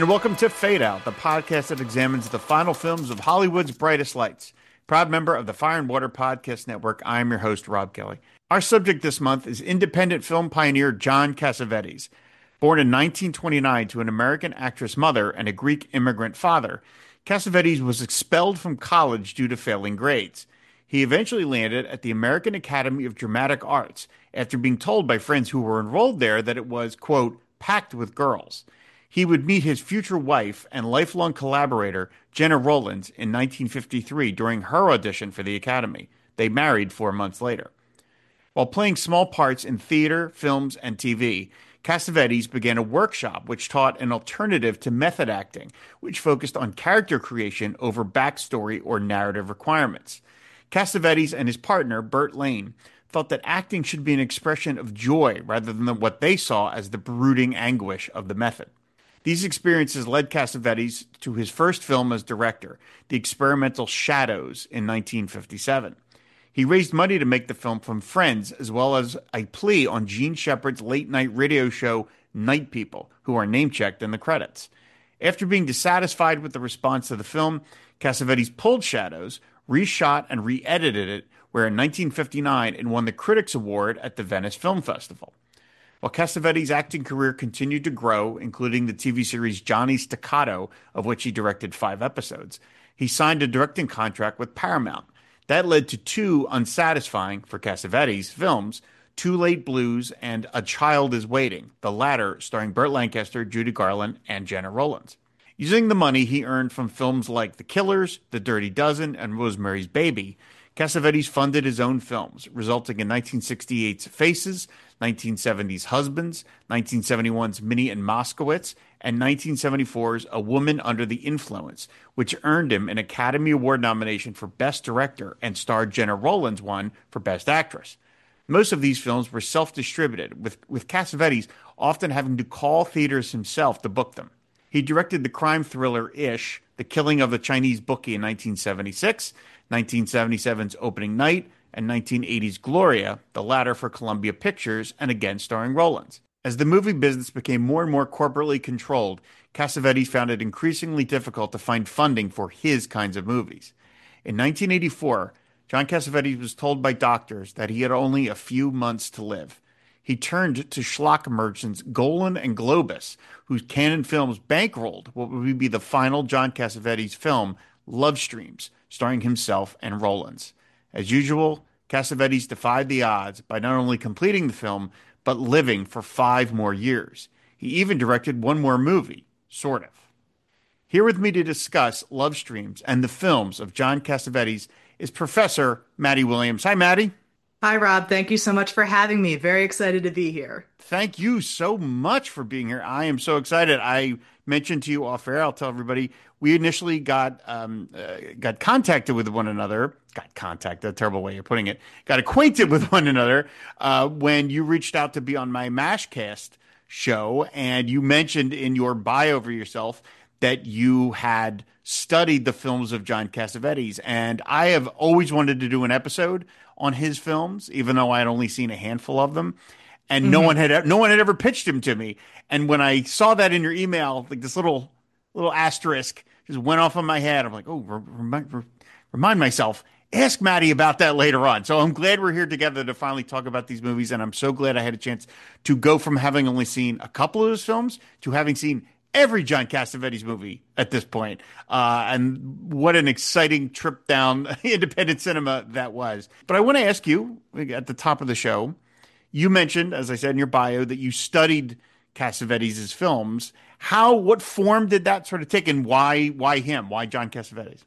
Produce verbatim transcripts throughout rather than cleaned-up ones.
and welcome to Fade Out, the podcast that examines the final films of Hollywood's brightest lights. Proud member of the Fire and Water Podcast Network, I am your host, Rob Kelly. Our subject this month is independent film pioneer John Cassavetes. Born in nineteen twenty-nine to an American actress mother and a Greek immigrant father, Cassavetes was expelled from college due to failing grades. He eventually landed at the American Academy of Dramatic Arts after being told by friends who were enrolled there that it was, quote, packed with girls. He would meet his future wife and lifelong collaborator, Gena Rowlands, in nineteen fifty-three during her audition for the Academy. They married four months later. While playing small parts in theater, films, and T V, Cassavetes began a workshop which taught an alternative to method acting, which focused on character creation over backstory or narrative requirements. Cassavetes and his partner, Burt Lane, thought that acting should be an expression of joy rather than what they saw as the brooding anguish of the method. These experiences led Cassavetes to his first film as director, the experimental Shadows, in nineteen fifty-seven. He raised money to make the film from friends, as well as a plea on Gene Shepard's late-night radio show Night People, who are name-checked in the credits. After being dissatisfied with the response to the film, Cassavetes pulled Shadows, reshot and re-edited it, where in nineteen fifty-nine it won the Critics Award at the Venice Film Festival. While Cassavetes' acting career continued to grow, including the T V series Johnny Staccato, of which he directed five episodes, he signed a directing contract with Paramount. That led to two unsatisfying, for Cassavetes, films, Too Late Blues and A Child is Waiting, the latter starring Burt Lancaster, Judy Garland, and Gena Rowlands. Using the money he earned from films like The Killers, The Dirty Dozen, and Rosemary's Baby, Cassavetes funded his own films, resulting in nineteen sixty-eight's Faces, nineteen seventy's Husbands, nineteen seventy-one's Minnie and Moskowitz, and nineteen seventy-four's A Woman Under the Influence, which earned him an Academy Award nomination for Best Director and starred Gena Rowlands one for Best Actress. Most of these films were self-distributed, with, with Cassavetes often having to call theaters himself to book them. He directed the crime thriller Ish, The Killing of the Chinese Bookie in nineteen seventy-six, nineteen seventy-seven's Opening Night, and nineteen eighty's Gloria, the latter for Columbia Pictures and again starring Rowlands. As the movie business became more and more corporately controlled, Cassavetes found it increasingly difficult to find funding for his kinds of movies. In nineteen eighty-four, John Cassavetes was told by doctors that he had only a few months to live. He turned to schlock merchants Golan and Globus, whose Cannon Films bankrolled what would be the final John Cassavetes film, Love Streams, starring himself and Rowlands. As usual, Cassavetes defied the odds by not only completing the film, but living for five more years. He even directed one more movie, sort of. Here with me to discuss Love Streams and the films of John Cassavetes is Professor Maddie Williams. Hi, Maddie. Hi, Rob. Thank you so much for having me. Very excited to be here. Thank you so much for being here. I am so excited. I mentioned to you off air, I'll tell everybody, we initially got um, uh, got contacted with one another. Got contacted, a terrible way of putting it. Got acquainted with one another uh, when you reached out to be on my MASHcast show, and you mentioned in your bio for yourself that you had studied the films of John Cassavetes. And I have always wanted to do an episode on his films, even though I had only seen a handful of them. And mm-hmm. no one had no one had ever pitched him to me. And when I saw that in your email, like this little little asterisk just went off in my head. I'm like, oh, remind, remind myself, ask Maddie about that later on. So I'm glad we're here together to finally talk about these movies. And I'm so glad I had a chance to go from having only seen a couple of his films to having seen every John Cassavetes movie at this point. Uh, and what an exciting trip down independent cinema that was. But I want to ask you at the top of the show, you mentioned, as I said in your bio, that you studied Cassavetes' films. How, what form did that sort of take, and why, why him? Why John Cassavetes?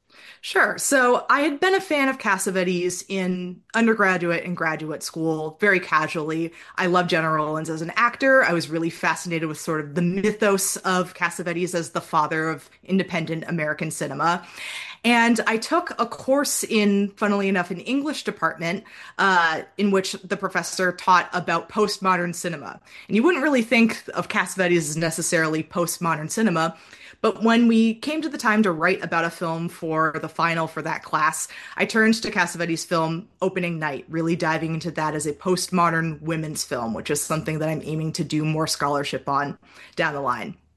Sure. So I had been a fan of Cassavetes in undergraduate and graduate school, very casually. I love Gena Rowlands as an actor. I was really fascinated with sort of the mythos of Cassavetes as the father of independent American cinema. And I took a course in, funnily enough, an English department uh, in which the professor taught about postmodern cinema. And you wouldn't really think of Cassavetes as necessarily postmodern cinema, but when we came to the time to write about a film for the final for that class, I turned to Cassavetes' film Opening Night, really diving into that as a postmodern women's film, which is something that I'm aiming to do more scholarship on down the line.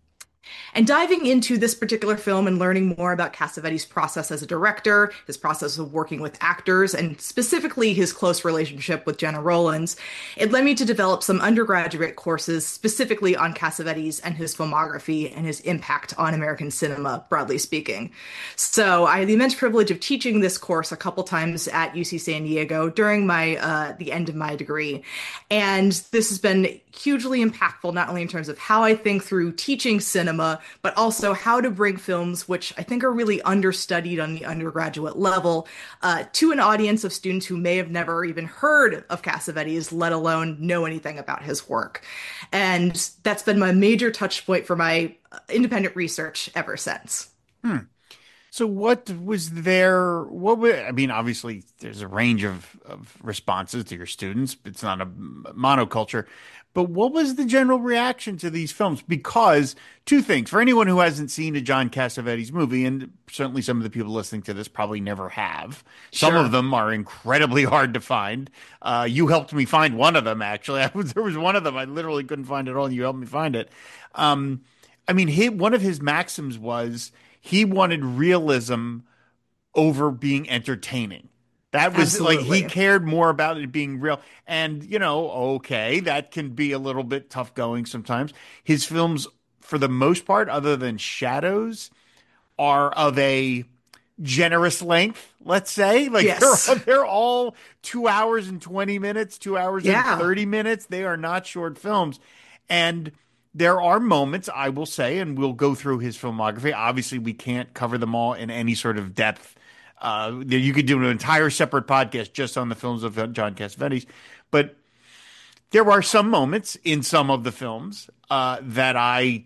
And diving into this particular film and learning more about Cassavetes' process as a director, his process of working with actors, and specifically his close relationship with Jenna Rollins, it led me to develop some undergraduate courses specifically on Cassavetes and his filmography and his impact on American cinema, broadly speaking. So I had the immense privilege of teaching this course a couple times at U C San Diego during my uh, the end of my degree. And this has been hugely impactful, not only in terms of how I think through teaching cinema, but also how to bring films, which I think are really understudied on the undergraduate level, uh, to an audience of students who may have never even heard of Cassavetes, let alone know anything about his work. And that's been my major touch point for my independent research ever since. Hmm. So what was there? What were, I mean, obviously there's a range of, of responses to your students. It's not a monoculture, but what was the general reaction to these films? Because two things, for anyone who hasn't seen a John Cassavetes movie, and certainly some of the people listening to this probably never have. Some Sure. of them are incredibly hard to find. Uh, you helped me find one of them, actually. I was, there was one of them I literally couldn't find at all, and you helped me find it. Um, I mean, he, one of his maxims was he wanted realism over being entertaining. That was like he Absolutely. cared more about it being real. And, you know, okay, that can be a little bit tough going sometimes. His films, for the most part, other than Shadows, are of a generous length, let's say. Like Yes. they're they're all two hours and twenty minutes, two hours and Yeah. thirty minutes. They are not short films. And there are moments, I will say, and we'll go through his filmography. Obviously, we can't cover them all in any sort of depth. Uh, you could do an entire separate podcast just on the films of John Cassavetes. But there are some moments in some of the films uh, that I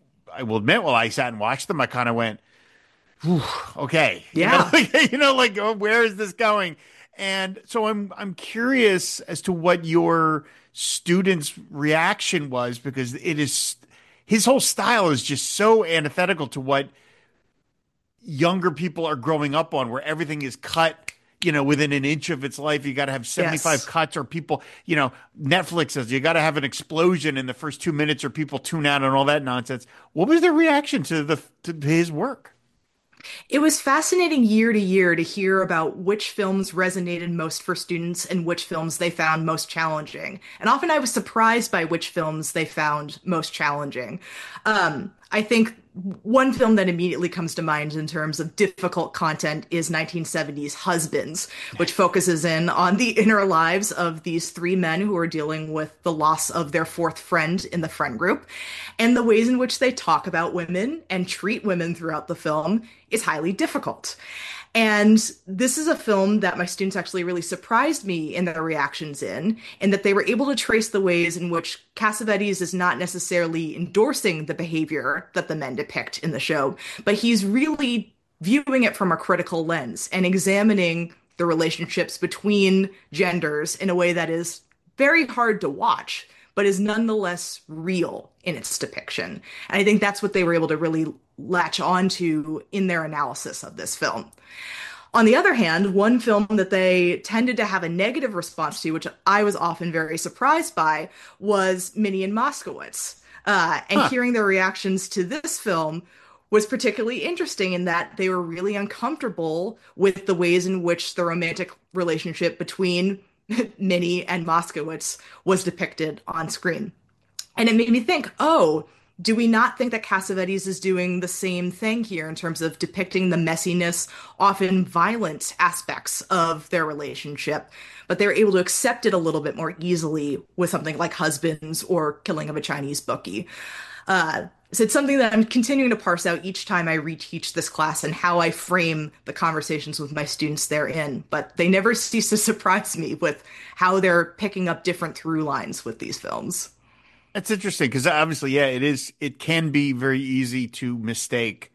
I will admit, while I sat and watched them, I kind of went, whew, okay, you know, Yeah. like, you know, like oh, where is this going? And so I'm I'm curious as to what your students' reaction was because it is his whole style is just so antithetical to what younger people are growing up on, where everything is cut. You know, within an inch of its life, you got to have seventy-five Yes. cuts, or people, you know, Netflix says you got to have an explosion in the first two minutes, or people tune out and all that nonsense. What was their reaction to the to his work? It was fascinating year to year to hear about which films resonated most for students and which films they found most challenging. And often I was surprised by which films they found most challenging. Um, I think one film that immediately comes to mind in terms of difficult content is nineteen seventies Husbands, which focuses in on the inner lives of these three men who are dealing with the loss of their fourth friend in the friend group. And the ways in which they talk about women and treat women throughout the film is highly difficult. And this is a film that my students actually really surprised me in their reactions in, in that they were able to trace the ways in which Cassavetes is not necessarily endorsing the behavior that the men depict in the show, but he's really viewing it from a critical lens and examining the relationships between genders in a way that is very hard to watch, but is nonetheless real in its depiction. And I think that's what they were able to really latch onto in their analysis of this film. On the other hand, one film that they tended to have a negative response to, which I was often very surprised by, was Minnie and Moskowitz. Uh, and Huh. hearing their reactions to this film was particularly interesting in that they were really uncomfortable with the ways in which the romantic relationship between Minnie and Moskowitz was depicted on screen. And it made me think, oh, do we not think that Cassavetes is doing the same thing here in terms of depicting the messiness, often violent aspects of their relationship, but they're able to accept it a little bit more easily with something like Husbands or Killing of a Chinese Bookie? Uh, so it's something that I'm continuing to parse out each time I reteach this class and how I frame the conversations with my students therein. But they never cease to surprise me with how they're picking up different through lines with these films. That's interesting because obviously, yeah, it is. It can be very easy to mistake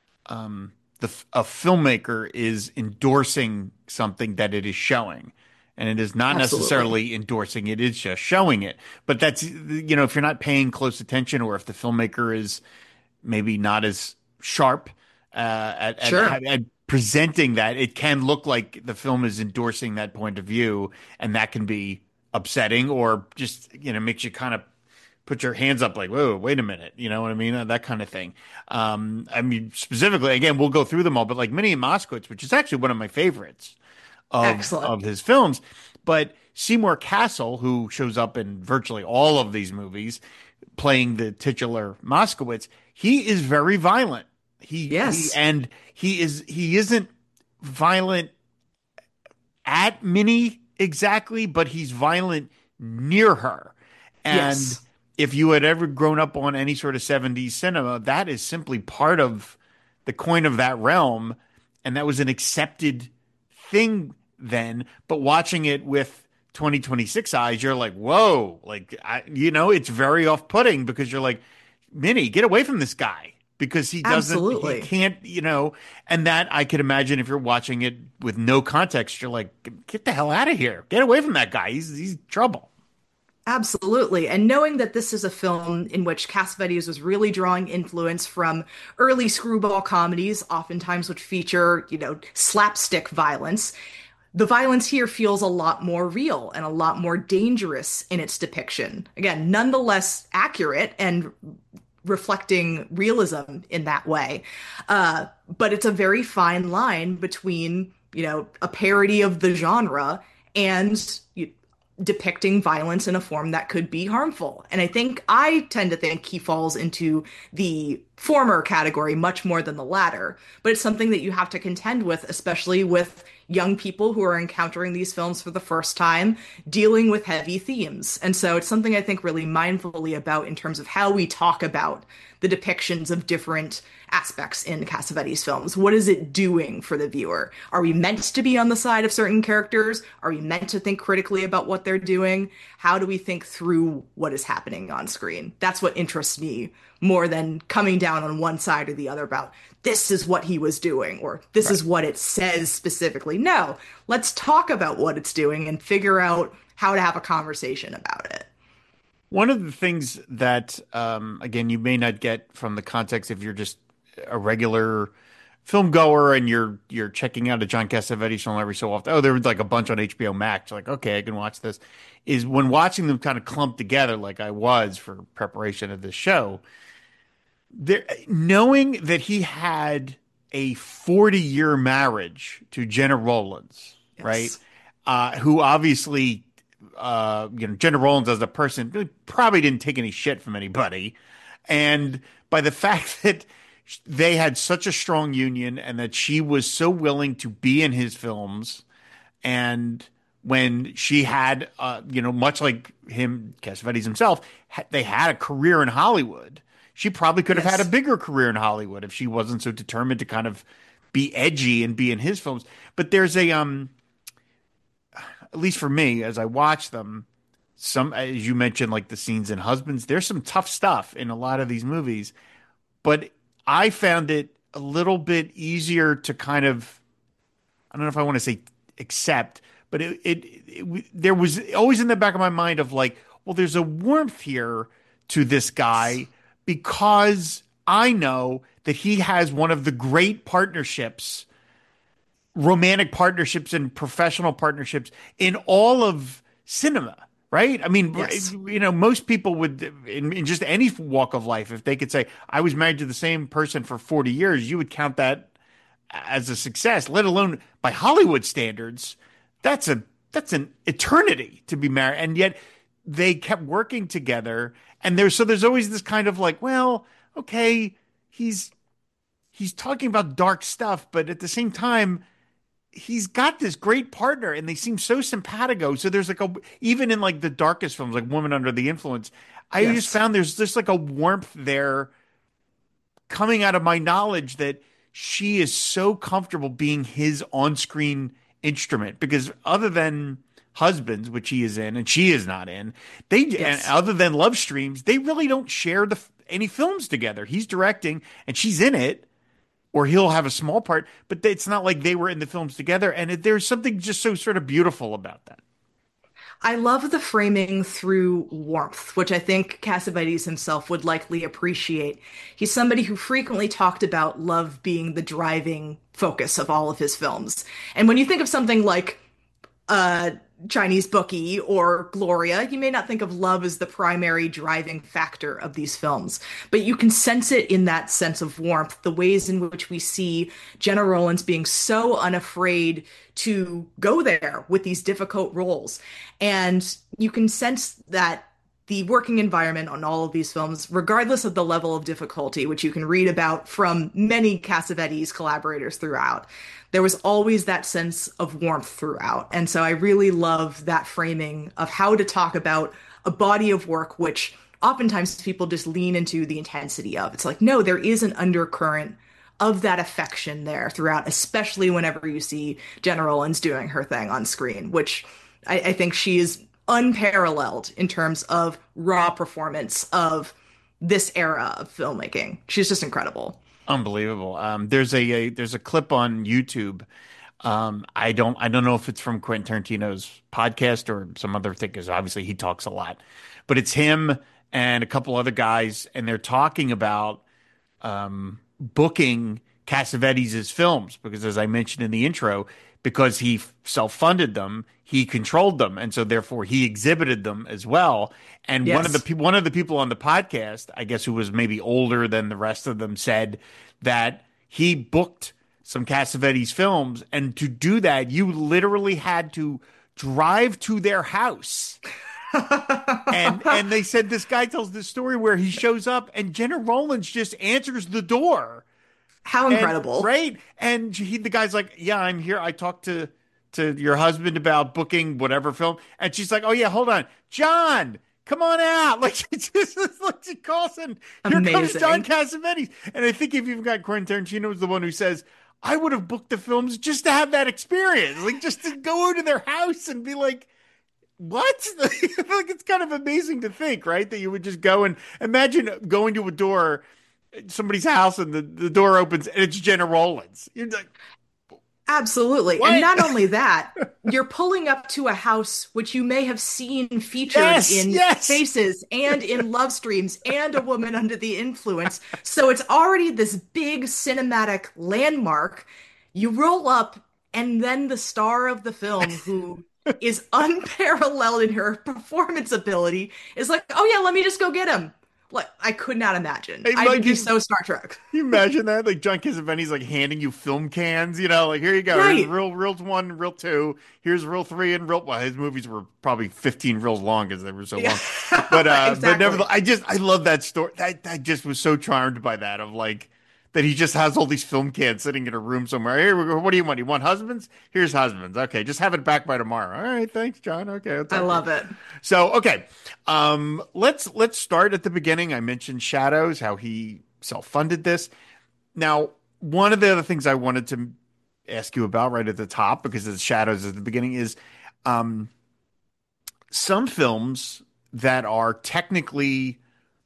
um, the a filmmaker is endorsing something that it is showing, and it is not Absolutely. necessarily endorsing it; it's just showing it. But that's you know, if you're not paying close attention, or if the filmmaker is maybe not as sharp uh, at, Sure. at at presenting that, it can look like the film is endorsing that point of view, and that can be upsetting, or just you know makes you kind of put your hands up like, whoa, wait a minute, you know what I mean? Uh, That kind of thing. Um, I mean, specifically, again, we'll go through them all, but like Minnie and Moskowitz, which is actually one of my favorites of Excellent. of his films. But Seymour Cassel, who shows up in virtually all of these movies, playing the titular Moskowitz, he is very violent. He he Yes. and he is he isn't violent at Minnie exactly, but he's violent near her. And Yes. if you had ever grown up on any sort of seventies cinema, that is simply part of the coin of that realm. And that was an accepted thing then. But watching it with twenty twenty-six eyes, you're like, whoa, like, I, you know, it's very off putting because you're like, Minnie, get away from this guy because he doesn't, he Absolutely. can't, you know, and that I could imagine if you're watching it with no context, you're like, get the hell out of here. Get away from that guy. He's, he's trouble. Absolutely. And knowing that this is a film in which Cassavetes was really drawing influence from early screwball comedies, oftentimes which feature, you know, slapstick violence, the violence here feels a lot more real and a lot more dangerous in its depiction. Again, nonetheless accurate and reflecting realism in that way. Uh, but it's a very fine line between, you know, a parody of the genre and you, depicting violence in a form that could be harmful. And I think I tend to think he falls into the former category much more than the latter. But it's something that you have to contend with, especially with young people who are encountering these films for the first time, dealing with heavy themes. And so it's something I think really mindfully about in terms of how we talk about the depictions of different aspects in Cassavetes films. What is it doing for the viewer? Are we meant to be on the side of certain characters? Are we meant to think critically about what they're doing? How do we think through what is happening on screen? That's what interests me more than coming down on one side or the other about this is what he was doing or this Right. is what it says specifically. No, let's talk about what it's doing and figure out how to have a conversation about it. One of the things that, um, again, you may not get from the context if you're just a regular film goer and you're you're checking out a John Cassavetes film every so often. Oh, there was like a bunch on H B O Max. Like, okay, I can watch this. Is when watching them kind of clump together, like I was for preparation of this show. There, knowing that he had a forty year marriage to Jenna Rollins, right? Yes. Uh, who obviously, uh, you know, Jenna Rollins as a person really probably didn't take any shit from anybody. And by the fact that they had such a strong union and that she was so willing to be in his films and when she had, uh, you know, much like him, Cassavetes himself, ha- they had a career in Hollywood. She probably could have had a Yes. bigger career in Hollywood if she wasn't so determined to kind of be edgy and be in his films. But there's a, um, at least for me, as I watch them, some, as you mentioned, like the scenes in Husbands, there's some tough stuff in a lot of these movies. But I found it a little bit easier to kind of, I don't know if I want to say accept, but it, it, it there was always in the back of my mind of like, well, there's a warmth here to this guy because I know that he has one of the great partnerships, romantic partnerships and professional partnerships in all of cinema. Right? I mean, Yes. you know, most people would, in, in just any walk of life, if they could say, I was married to the same person for forty years, you would count that as a success, let alone by Hollywood standards. That's a that's an eternity to be married, and yet they kept working together. And there's so there's always this kind of like, well, okay, he's he's talking about dark stuff, but at the same time, he's got this great partner, and they seem so simpatico. So there's like a even in like the darkest films, like Woman Under the Influence, I just Yes. found there's just like a warmth there coming out of my knowledge that she is so comfortable being his on-screen instrument because other than Husbands, which he is in and she is not in, they and Yes. other than Love Streams, they really don't share the any films together. He's directing and she's in it, or he'll have a small part, but it's not like they were in the films together. And it, there's something just so sort of beautiful about that. I love the framing through warmth, which I think Cassavetes himself would likely appreciate. He's somebody who frequently talked about love being the driving focus of all of his films. And when you think of something like uh, Chinese Bookie or Gloria. You may not think of love as the primary driving factor of these films, but you can sense it in that sense of warmth, the ways in which we see Jenna Rollins being so unafraid to go there with these difficult roles. And you can sense that the working environment on all of these films, regardless of the level of difficulty, which you can read about from many Cassavetes collaborators throughout, there was always that sense of warmth throughout. And so I really love that framing of how to talk about a body of work, which oftentimes people just lean into the intensity of. It's like, no, there is an undercurrent of that affection there throughout, especially whenever you see Jenna Rollins doing her thing on screen, which I, I think she is unparalleled in terms of raw performance of this era of filmmaking. She's just incredible. Unbelievable. Um, there's a, a there's a clip on YouTube. Um, I don't I don't know if it's from Quentin Tarantino's podcast or some other thing, because obviously he talks a lot, but it's him and a couple other guys, and they're talking about um, booking Cassavetes' films, because as I mentioned in the intro, because he self-funded them, he controlled them, and so therefore he exhibited them as well. And Yes. one of the pe- one of the people on the podcast, I guess, who was maybe older than the rest of them, said that he booked some Cassavetes films, and to do that, you literally had to drive to their house. and and they said this guy tells this story where he shows up and Jenna Rollins just answers the door. How And, incredible. right? And he, the guy's like, yeah, I'm here. I talked to to your husband about booking whatever film. And she's like, oh, yeah, hold on. John, come on out. Like, she just like she calls and here comes Amazing. John Cassavetes. And I think if you've got Quentin Tarantino was the one who says, I would have booked the films just to have that experience. Like, just to go to their house and be like, what? I feel like it's kind of amazing to think, right? That you would just go and imagine going to a door, somebody's house, and the, the door opens and it's Jenna Rollins. You're like, Absolutely. What? And not only that, you're pulling up to a house which you may have seen featured Yes, in yes. Faces and in Love Streams and A Woman Under the Influence. So it's already this big cinematic landmark. You roll up, and then the star of the film, who is unparalleled in her performance ability, is like, oh yeah, let me just go get him. Like, I could not imagine. Hey, I Mike, would be you- so Star Trek. Can you imagine that? Like John Cassavetes like handing you film cans, you know, like here you go. Right. Here's reel, reels one, reel two. Here's reel three and reel. Well, his movies were probably fifteen reels long because they were so Yeah. long. But uh, Exactly. but nevertheless, I just I love that story. That I just was so charmed by that of like that he just has all these film cans sitting in a room somewhere. Here we go. What do you want? You want husbands? Here's husbands. Okay, just have it back by tomorrow. All right, thanks, John. Okay, I love it. So, okay, um, let's let's start at the beginning. I mentioned Shadows, how he self-funded this. Now, one of the other things I wanted to ask you about right at the top, because it's Shadows at the beginning, is um, some films that are technically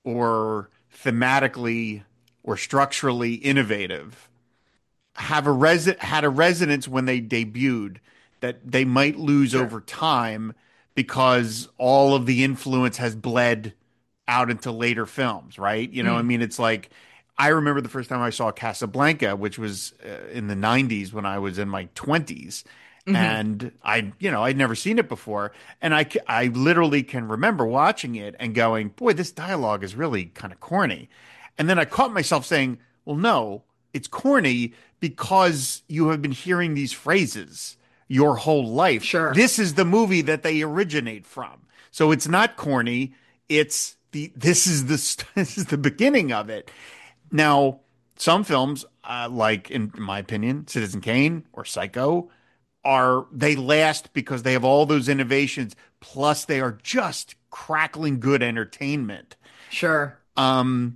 or thematically or structurally innovative have a resi- had a resonance when they debuted that they might lose Sure. over time because all of the influence has bled out into later films, right? You know, I mean, it's like I remember the first time I saw Casablanca, which was uh, in the nineties when I was in my twenties. And I, you know, I'd never seen it before. And I, ca- I literally can remember watching it and going, boy, this dialogue is really kind of corny. And then I caught myself saying, well, no, it's corny because you have been hearing these phrases your whole life. Sure. This is the movie that they originate from. So it's not corny. It's the, this is the, st- this is the beginning of it. Now, some films, uh, like in my opinion, Citizen Kane or Psycho, are they last because they have all those innovations, plus they are just crackling good entertainment. Sure. Um,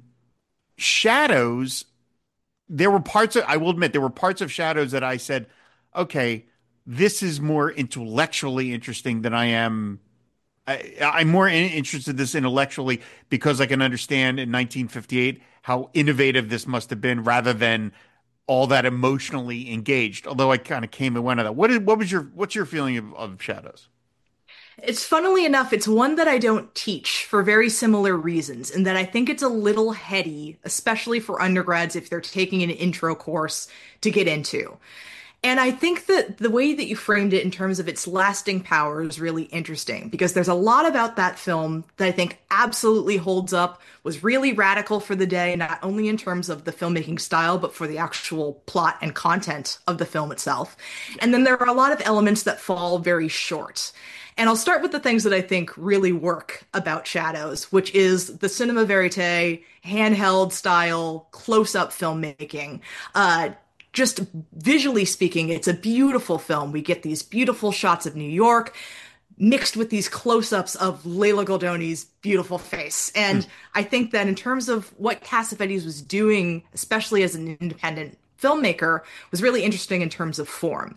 Shadows, there were parts of, I will admit, there were parts of Shadows that I said, okay, this is more intellectually interesting than I am. I, I'm more in, interested in this intellectually because I can understand in nineteen fifty-eight how innovative this must have been rather than all that emotionally engaged. Although I kind of came and went on that. What is, what was your, what's your feeling of, of Shadows? It's funnily enough, it's one that I don't teach for very similar reasons, in that I think it's a little heady, especially for undergrads if they're taking an intro course to get into. And I think that the way that you framed it in terms of its lasting power is really interesting because there's a lot about that film that I think absolutely holds up, was really radical for the day, not only in terms of the filmmaking style, but for the actual plot and content of the film itself. And then there are a lot of elements that fall very short. And I'll start with the things that I think really work about Shadows, which is the cinema verite, handheld style, close-up filmmaking. Uh, just visually speaking, it's a beautiful film. We get these beautiful shots of New York mixed with these close-ups of Leila Goldoni's beautiful face. And I think that in terms of what Cassavetes was doing, especially as an independent filmmaker, was really interesting in terms of form.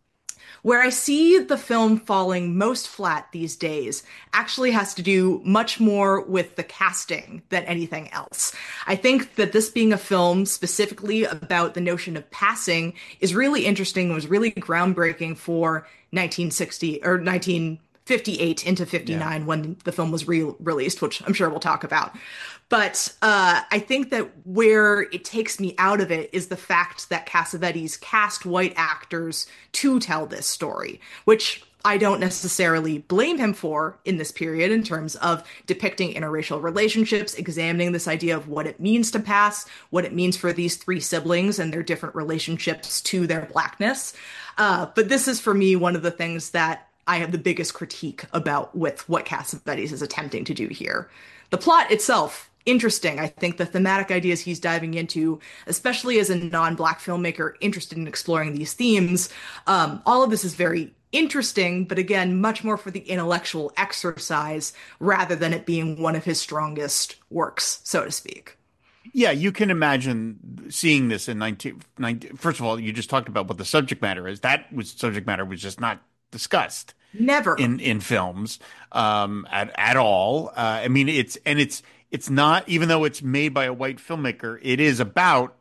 Where I see the film falling most flat these days actually has to do much more with the casting than anything else. I think that this being a film specifically about the notion of passing is really interesting and was really groundbreaking for nineteen sixty or nineteen fifty-eight into fifty-nine yeah. when the film was re-released, which I'm sure we'll talk about. But uh, I think that where it takes me out of it is the fact that Cassavetes cast white actors to tell this story, which I don't necessarily blame him for in this period in terms of depicting interracial relationships, examining this idea of what it means to pass, what it means for these three siblings and their different relationships to their blackness. Uh, but this is, for me, one of the things that I have the biggest critique about with what Cassavetes is attempting to do here. The plot itself, interesting. I think the thematic ideas he's diving into, especially as a non-Black filmmaker interested in exploring these themes, um, all of this is very interesting, but again, much more for the intellectual exercise rather than it being one of his strongest works, so to speak. Yeah, you can imagine seeing this in nineteen ninety. First of all, you just talked about what the subject matter is. That was subject matter was just not discussed. Never in in films um, at at all. Uh, I mean, it's and it's it's not, even though it's made by a white filmmaker, it is about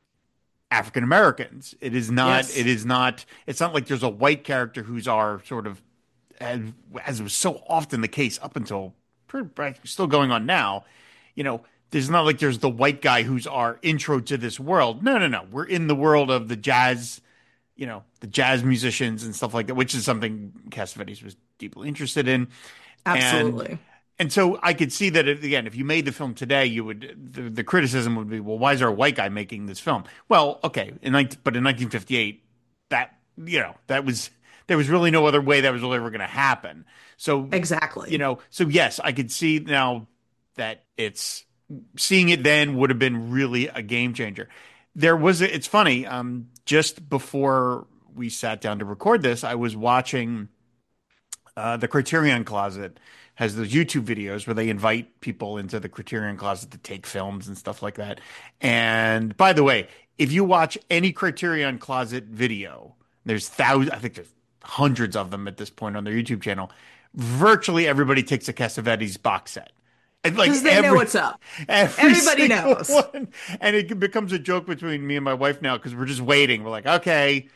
African Americans. It is not. Yes. It is not. It's not like there's a white character who's our sort of, as, as was so often the case up until still going on now. You know, there's not like there's the white guy who's our intro to this world. No, no, no. We're in the world of the jazz. You know, the jazz musicians and stuff like that, which is something Cassavetes was deeply interested in. Absolutely. And, and so I could see that, if, again, if you made the film today, you would, the, the criticism would be, well, why is there a white guy making this film? Well, okay, in but in nineteen fifty-eight, that, you know, that was, there was really no other way that was really ever going to happen. So, exactly. You know, so yes, I could see now that it's, seeing it then would have been really a game changer. There was, a, it's funny, um, just before we sat down to record this, I was watching uh, the Criterion Closet has those YouTube videos where they invite people into the Criterion Closet to take films and stuff like that. And by the way, if you watch any Criterion Closet video, there's thousands, I think there's hundreds of them at this point on their YouTube channel. Virtually everybody takes a Cassavetes box set. Because like they every, know what's up. Everybody knows. One. And it becomes a joke between me and my wife now because we're just waiting. We're like, okay,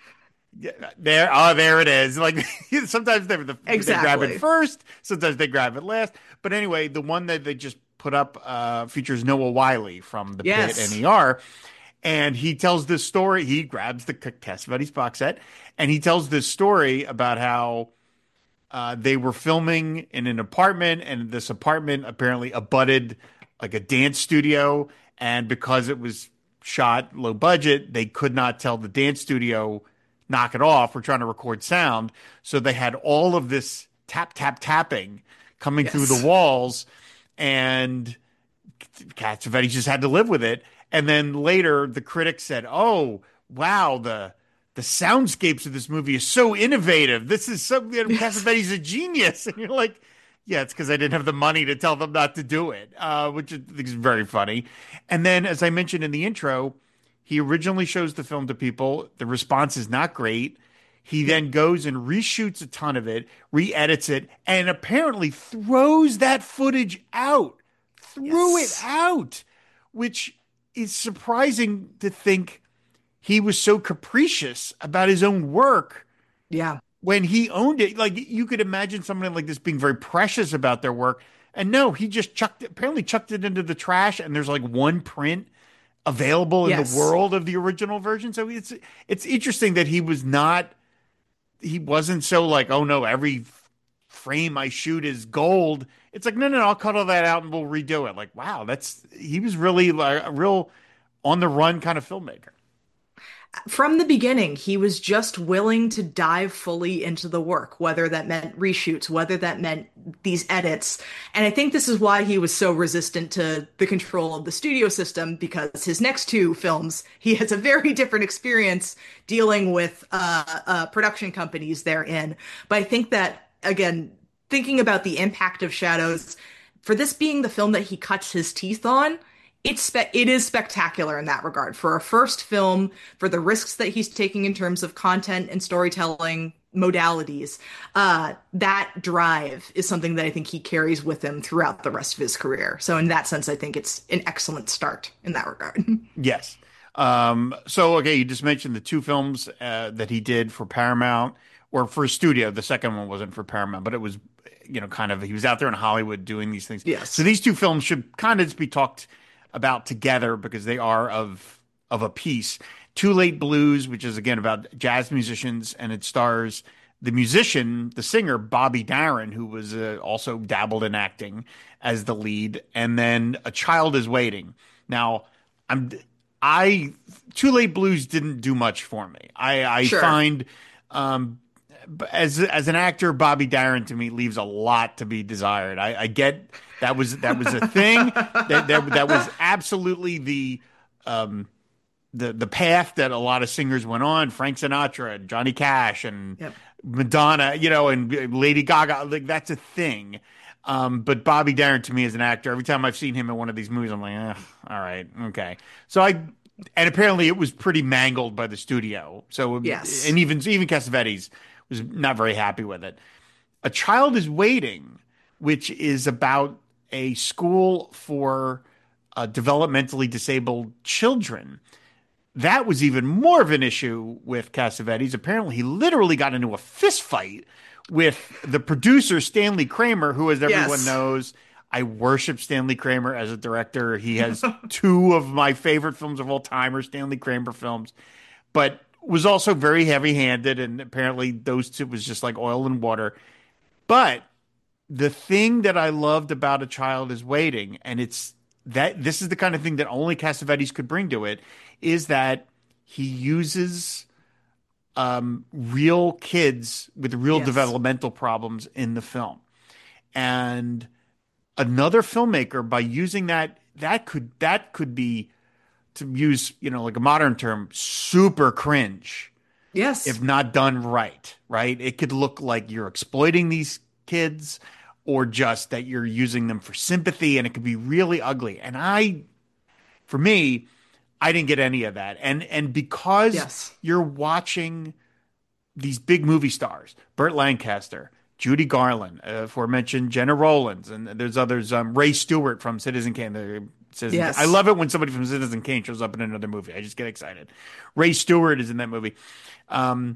there, oh, there it is. Like sometimes they, the, exactly. they grab it first, sometimes they grab it last. But anyway, the one that they just put up uh, features Noah Wiley from the yes. Pit N E R. And he tells this story. He grabs the Cassavetes box set and he tells this story about how Uh, they were filming in an apartment, and this apartment apparently abutted like a dance studio. And because it was shot low budget, they could not tell the dance studio, knock it off. We're trying to record sound. So they had all of this tap, tap, tapping coming yes. through the walls. And Cassavetes just had to live with it. And then later the critics said, oh, wow, the the soundscapes of this movie is so innovative. This is so, you know, Cassavetes is a genius. And you're like, yeah, it's because I didn't have the money to tell them not to do it, uh, which I think is very funny. And then, as I mentioned in the intro, he originally shows the film to people. The response is not great. He then goes and reshoots a ton of it, re-edits it, and apparently throws that footage out. Threw yes. it out, which is surprising to think he was so capricious about his own work. Yeah. When he owned it, like you could imagine someone like this being very precious about their work. And no, he just chucked it, apparently chucked it into the trash. And there's like one print available in the Yes. world of the original version. So it's it's interesting that he was not he wasn't so like, oh no, every frame I shoot is gold. It's like, no, no, no, I'll cut all that out and we'll redo it. Like, wow, that's he was really like a real on the run kind of filmmaker. From the beginning, he was just willing to dive fully into the work, whether that meant reshoots, whether that meant these edits. And I think this is why he was so resistant to the control of the studio system, because his next two films, he has a very different experience dealing with uh, uh, production companies therein. But I think that, again, thinking about the impact of Shadows, for this being the film that he cuts his teeth on, it's spe- it is spectacular in that regard. For a first film, for the risks that he's taking in terms of content and storytelling modalities, uh, that drive is something that I think he carries with him throughout the rest of his career. So in that sense, I think it's an excellent start in that regard. Yes. Um, so okay, you just mentioned the two films uh, that he did for Paramount or for studio. The second one wasn't for Paramount, but it was, you know, kind of he was out there in Hollywood doing these things. So Yes. these two films should kind of just be talked about together because they are of of a piece. Too Late Blues, which is again about jazz musicians, and it stars the musician, the singer Bobby Darin, who was uh, also dabbled in acting as the lead, and then A Child Is Waiting. Now, I'm I Too Late Blues didn't do much for me. I, I Sure. find um, as as an actor, Bobby Darin to me leaves a lot to be desired. I, I get that was that was a thing that that, that was absolutely the um, the the path that a lot of singers went on. Frank Sinatra and Johnny Cash and Yep. Madonna, you know, and Lady Gaga. Like that's a thing. Um, but Bobby Darin to me as an actor, every time I've seen him in one of these movies, I'm like, eh, all right, okay. So I, and apparently it was pretty mangled by the studio. So, Yes. and even even Cassavetes was not very happy with it. A Child Is Waiting, which is about a school for uh, developmentally disabled children. That was even more of an issue with Cassavetes. Apparently, he literally got into a fist fight with the producer, Stanley Kramer, who, as everyone Yes. knows, I worship Stanley Kramer as a director. He has two of my favorite films of all time are Stanley Kramer films, but was also very heavy handed. And apparently, those two was just like oil and water. But the thing that I loved about A Child Is Waiting, and it's that this is the kind of thing that only Cassavetes could bring to it, is that he uses um, real kids with real Yes. developmental problems in the film. And another filmmaker, by using that, that could that could be, to use, you know, like a modern term, super cringe Yes. if not done right, right? It could look like you're exploiting these kids or just that you're using them for sympathy, and it could be really ugly. And I, for me, I didn't get any of that. And and because Yes. you're watching these big movie stars, Burt Lancaster, Judy Garland, uh, aforementioned Jenna Rollins, and there's others, um, Ray Stewart from Citizen Kane. The Citizen Kane. I Yes. love it when somebody from Citizen Kane shows up in another movie. I just get excited. Ray Stewart is in that movie. Um,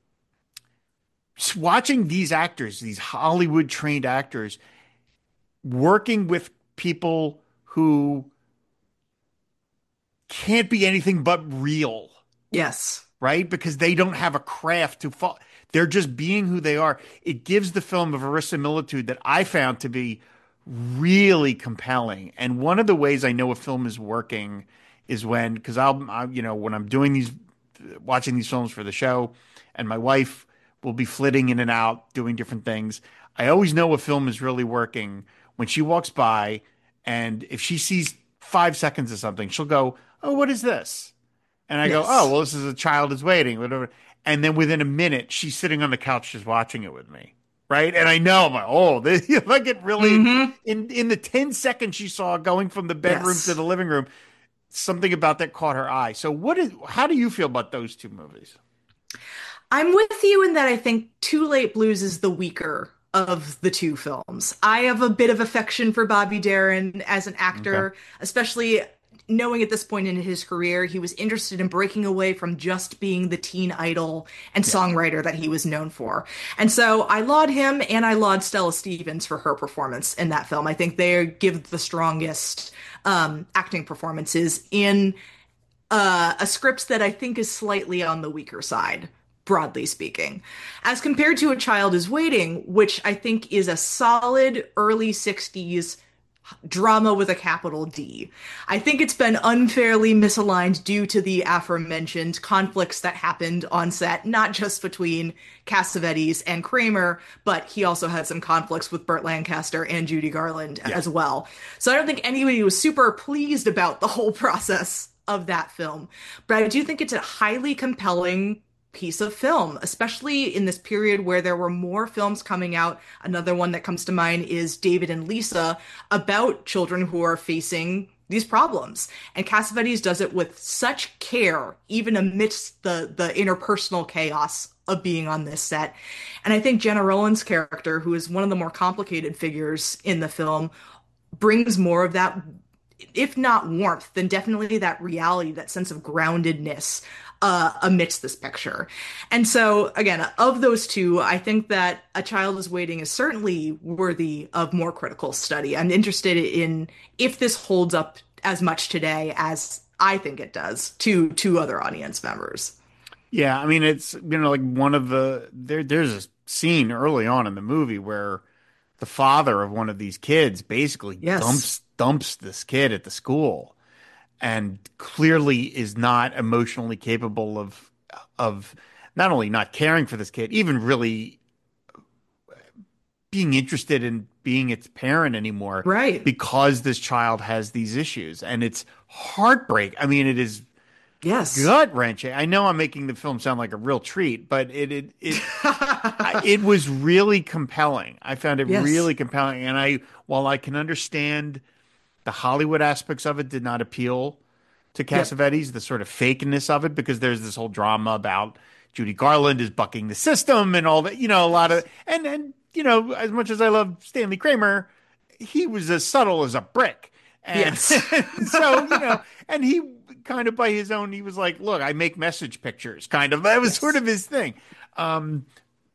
watching these actors, these Hollywood trained actors, working with people who can't be anything but real, Yes. right? Because they don't have a craft to follow. They're just being who they are. It gives the film a verisimilitude that I found to be really compelling. And one of the ways I know a film is working is when, because I'll, I, you know, when I'm doing these, watching these films for the show, and my wife will be flitting in and out doing different things. I always know a film is really working when she walks by, and if she sees five seconds of something, she'll go, "Oh, what is this?" And I go, "Oh, Yes. well, this is A Child Is Waiting," whatever. And then within a minute, she's sitting on the couch just watching it with me, right? And I know I'm like, "Oh, this, like it really." Hmm. In in the ten seconds she saw going from the bedroom to Yes. the living room, something about that caught her eye. So, what is? How do you feel about those two movies? I'm with you in that I think Too Late Blues is the weaker of the two films. I have a bit of affection for Bobby Darin as an Okay. actor, especially knowing at this point in his career he was interested in breaking away from just being the teen idol and Yeah. songwriter that he was known for. And so I laud him and I laud Stella Stevens for her performance in that film. I think they give the strongest um, acting performances in uh, a script that I think is slightly on the weaker side, broadly speaking, as compared to A Child is Waiting, which I think is a solid early sixties drama with a capital D. I think it's been unfairly misaligned due to the aforementioned conflicts that happened on set, not just between Cassavetes and Kramer, but he also had some conflicts with Burt Lancaster and Judy Garland Yeah. as well. So I don't think anybody was super pleased about the whole process of that film. But I do think it's a highly compelling piece of film, especially in this period where there were more films coming out. Another one that comes to mind is David and Lisa, about children who are facing these problems. And Cassavetes does it with such care, even amidst the the interpersonal chaos of being on this set. And I think Jenna Rowland's character, who is one of the more complicated figures in the film, brings more of that, if not warmth, then definitely that reality, that sense of groundedness uh, amidst this picture. And so, again, of those two, I think that A Child is Waiting is certainly worthy of more critical study. I'm interested in if this holds up as much today as I think it does to to other audience members. Yeah, I mean it's you know like one of the there there's a scene early on in the movie where the father of one of these kids basically Yes. dumps dumps this kid at the school and clearly is not emotionally capable of of not only not caring for this kid, even really being interested in being its parent anymore Right. because this child has these issues. And it's heartbreak. I mean, it is Yes. gut wrenching. I know I'm making the film sound like a real treat, but it it it I- it was really compelling. I found it Yes. really compelling, and I while I can understand the Hollywood aspects of it did not appeal to Yep. Cassavetes, the sort of fakeness of it, because there's this whole drama about Judy Garland is bucking the system and all that, you know, a lot of and and you know, as much as I love Stanley Kramer, he was as subtle as a brick. And Yes. so, you know, and he kind of by his own, he was like, look, I make message pictures, kind of. That was sort Yes. of his thing. Um,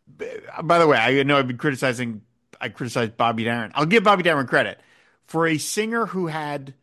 by the way, I know I've been criticizing, I criticized Bobby Darin. I'll give Bobby Darin credit for a singer who had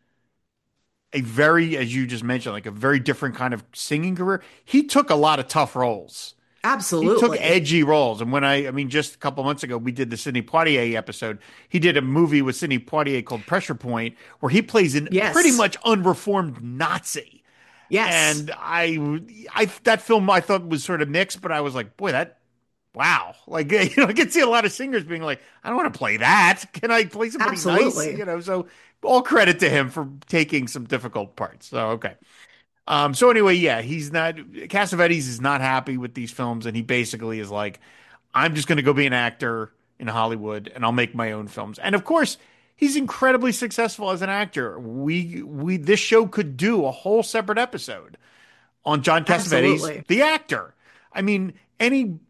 a very, as you just mentioned, like a very different kind of singing career. He took a lot of tough roles. He took Absolutely. edgy roles. And when I, I mean, just a couple months ago, we did the Sidney Poitier episode. He did a movie with Sidney Poitier called Pressure Point, where he plays an pretty Yes. much unreformed Nazi. Yes. And I, I, that film I thought was sort of mixed, but I was like, boy, that, wow. Like, you know, I can see a lot of singers being like, I don't want to play that. Can I play somebody nice? Absolutely. You know, so all credit to him for taking some difficult parts. So, okay. Um, so anyway, yeah, he's not Cassavetes is not happy with these films, and he basically is like, I'm just going to go be an actor in Hollywood, and I'll make my own films. And of course, he's incredibly successful as an actor. We we this show could do a whole separate episode on John Cassavetes, Absolutely. the actor. I mean, any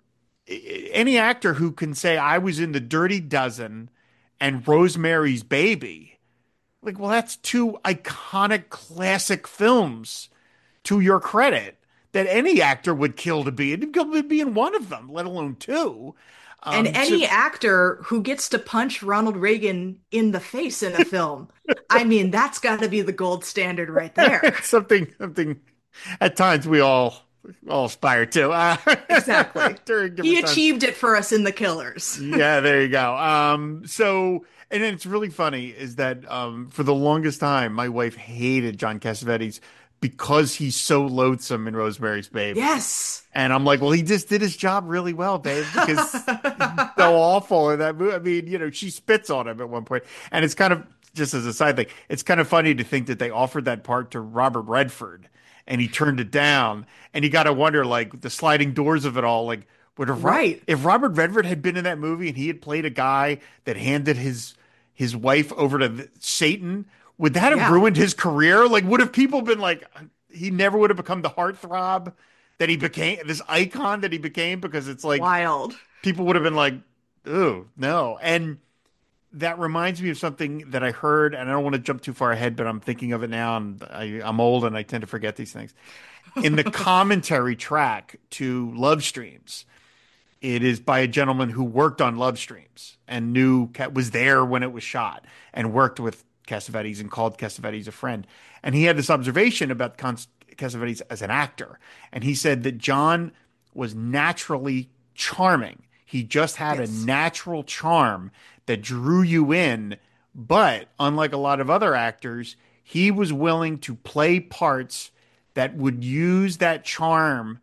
any actor who can say I was in The Dirty Dozen and Rosemary's Baby, like, well, that's two iconic classic films to your credit that any actor would kill to be in, would be in one of them, let alone two. And Um, so any actor who gets to punch Ronald Reagan in the face in a film, I mean, that's got to be the gold standard right there. it's something, something at times we all all aspire to uh, Exactly. during He different times. achieved it for us in The Killers. Yeah, there you go. Um, so, and then it's really funny is that um, for the longest time, my wife hated John Cassavetes because he's so loathsome in Rosemary's Baby. Yes. And I'm like, well, he just did his job really well, babe, because he's so awful in that movie. I mean, you know, she spits on him at one point. And it's kind of, just as a side thing, it's kind of funny to think that they offered that part to Robert Redford and he turned it down. And you got to wonder, like, the sliding doors of it all, like, would have, Ro- Right. if Robert Redford had been in that movie and he had played a guy that handed his his wife over to the, Satan, would that have Yeah. ruined his career? Like, would have people been like, he never would have become the heartthrob that he became, this icon that he became, because it's like Wild. people would have been like, "Ooh, no." And that reminds me of something that I heard, and I don't want to jump too far ahead, but I'm thinking of it now, and I, I'm old and I tend to forget these things. In the commentary track to Love Streams, it is by a gentleman who worked on Love Streams and knew was there when it was shot and worked with Cassavetes and called Cassavetes a friend. And he had this observation about Cassavetes as an actor, and he said that John was naturally charming. He just had a Yes. natural charm that drew you in, but unlike a lot of other actors, he was willing to play parts that would use that charm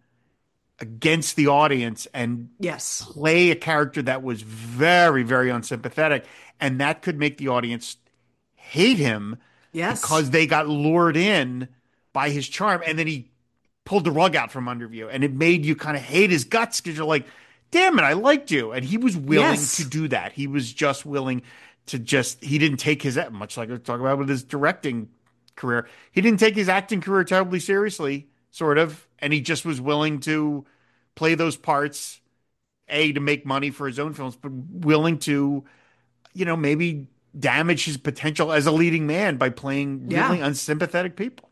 against the audience and Yes. play a character that was very, very unsympathetic. And that could make the audience hate him Yes. because they got lured in by his charm. And then he pulled the rug out from under you. And it made you kind of hate his guts because you're like, damn it, I liked you. And he was willing Yes. to do that. He was just willing to just, he didn't take his, much like I talk about with his directing career, he didn't take his acting career terribly seriously, sort of. And he just was willing to play those parts, A, to make money for his own films, but willing to, you know, maybe damage his potential as a leading man by playing really Yeah. unsympathetic people.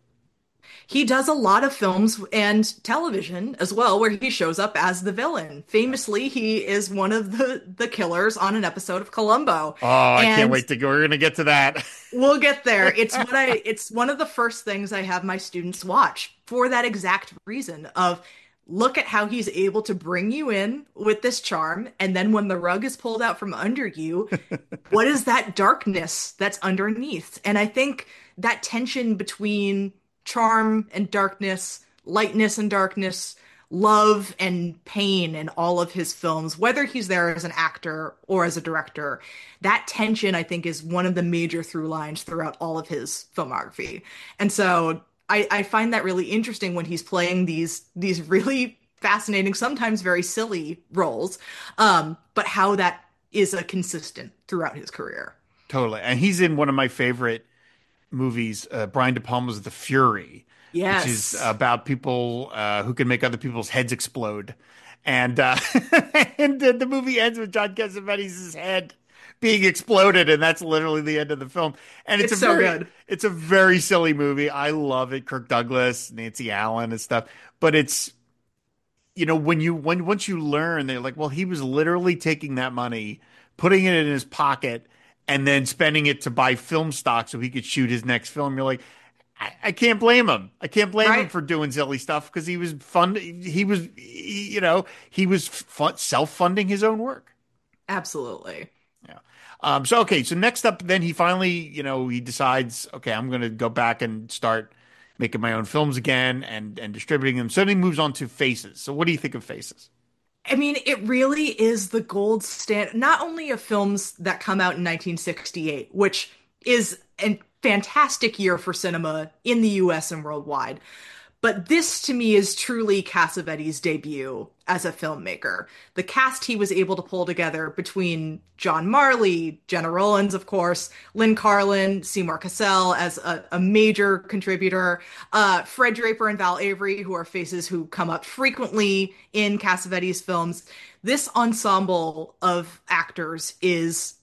He does a lot of films and television as well, where he shows up as the villain. Famously, he is one of the the killers on an episode of Columbo. Oh, I can't And wait to go. We're going to get to that. we'll get there. It's what I it's one of the first things I have my students watch for that exact reason of look at how he's able to bring you in with this charm, and then when the rug is pulled out from under you, what is that darkness that's underneath? And I think that tension between charm and darkness, lightness and darkness, love and pain in all of his films, whether he's there as an actor or as a director, that tension, I think, is one of the major through lines throughout all of his filmography. And so I, I find that really interesting when he's playing these these really fascinating, sometimes very silly roles, um, but how that is a consistent throughout his career. Totally. And he's in one of my favorite movies, uh, Brian De Palma's The Fury, which is Yes. about people uh, who can make other people's heads explode. And uh, and the, the movie ends with John Cassavetes' head being exploded, and that's literally the end of the film. And it's, It's a so very, good. it's a very silly movie. I love it. Kirk Douglas, Nancy Allen, and stuff. But it's, you know, when you when once you learn, they're like, well, he was literally taking that money, putting it in his pocket, and then spending it to buy film stock so he could shoot his next film. You're like, I, I can't blame him. I can't blame him Right? for doing silly stuff because he was fund. He was, he, you know, he was fun, self-funding his own work. Absolutely. Yeah. Um. So okay. So next up, then he finally, you know, he decides, okay, I'm going to go back and start making my own films again and and distributing them. So then he moves on to Faces. So what do you think of Faces? I mean, it really is the gold standard, not only of films that come out in nineteen sixty-eight, which is a fantastic year for cinema in the U S and worldwide, but this to me is truly Cassavetes' debut as a filmmaker. The cast he was able to pull together between John Marley, Jenna Rollins, of course, Lynn Carlin, Seymour Cassell as a, a major contributor, uh, Fred Draper and Val Avery, who are faces who come up frequently in Cassavetes' films. This ensemble of actors is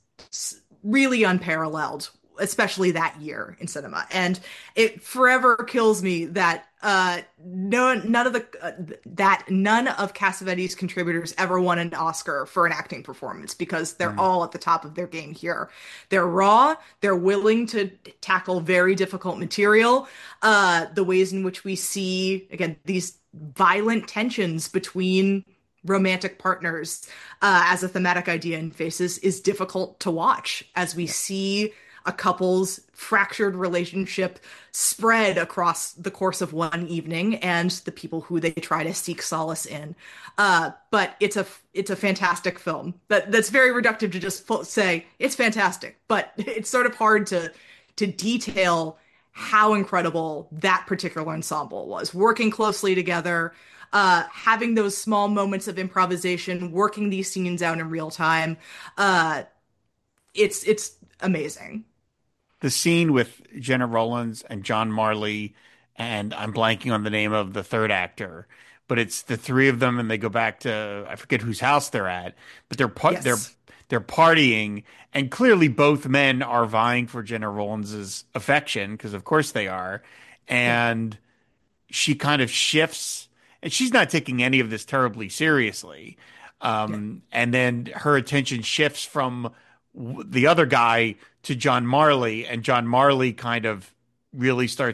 really unparalleled, especially that year in cinema. And it forever kills me that uh no none of the uh, that none of Cassavetes' contributors ever won an Oscar for an acting performance because they're Mm. all at the top of their game here. They're raw, they're willing to tackle very difficult material. Uh the ways in which we see again these violent tensions between romantic partners uh, as a thematic idea in Faces is difficult to watch as we see a couple's fractured relationship spread across the course of one evening and the people who they try to seek solace in. Uh, but it's a it's a fantastic film. That that's very reductive to just fo- say it's fantastic, but it's sort of hard to to detail how incredible that particular ensemble was working closely together, uh, having those small moments of improvisation, working these scenes out in real time. Uh, it's it's amazing. The scene with Jenna Rollins and John Marley, and I'm blanking on the name of the third actor, but it's the three of them, and they go back to I forget whose house they're at, but they're par- they're Yes. they're partying, and clearly both men are vying for Jenna Rollins's affection because of course they are, Yeah. and she kind of shifts, and she's not taking any of this terribly seriously. Yeah. Um, and then her attention shifts from w- the other guy to John Marley, and John Marley kind of really starts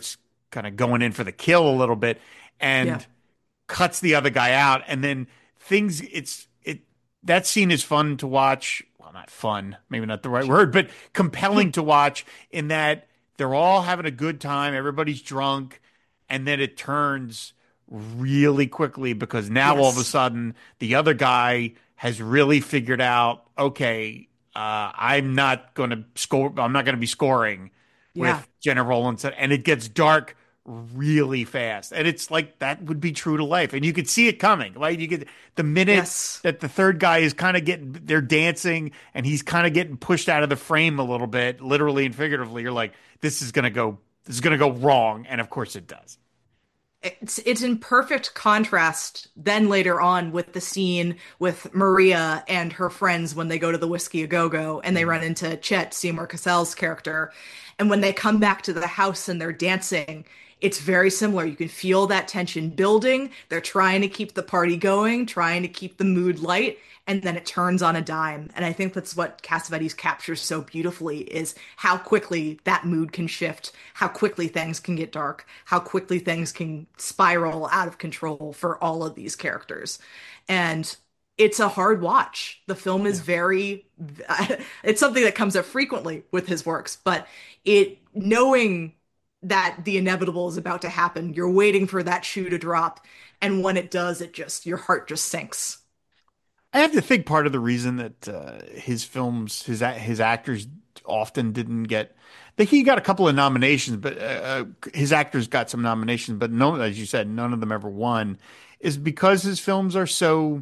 kind of going in for the kill a little bit Yeah. and cuts the other guy out. And then things, it's, it, that scene is fun to watch. Well, not fun, maybe not the right word, but compelling to watch in that they're all having a good time. Everybody's drunk. And then it turns really quickly because now all of a Yes. sudden the other guy has really figured out, okay, uh, I'm not going to score. I'm not going to be scoring Yeah. with Jenna Rowlandson, and it gets dark really fast. And it's like that would be true to life, and you could see it coming. Like you could the minute Yes. that the third guy is kind of getting, they're dancing, and he's kind of getting pushed out of the frame a little bit, literally and figuratively. You're like, this is going to go, this is going to go wrong, and of course it does. It's it's in perfect contrast then later on with the scene with Maria and her friends when they go to the Whiskey A Go Go and they run into Chet, Seymour Cassell's character. And when they come back to the house and they're dancing, it's very similar. You can feel that tension building. They're trying to keep the party going, trying to keep the mood light, and then it turns on a dime. And I think that's what Cassavetes captures so beautifully is how quickly that mood can shift, how quickly things can get dark, how quickly things can spiral out of control for all of these characters. And it's a hard watch. The film is Yeah. very, it's something that comes up frequently with his works, but it, knowing that the inevitable is about to happen, you're waiting for that shoe to drop. And when it does, it just, your heart just sinks. I have to think part of the reason that uh, his films, his his actors often didn't get. That he got a couple of nominations, but uh, uh, his actors got some nominations, but no, as you said, none of them ever won. Is because his films are so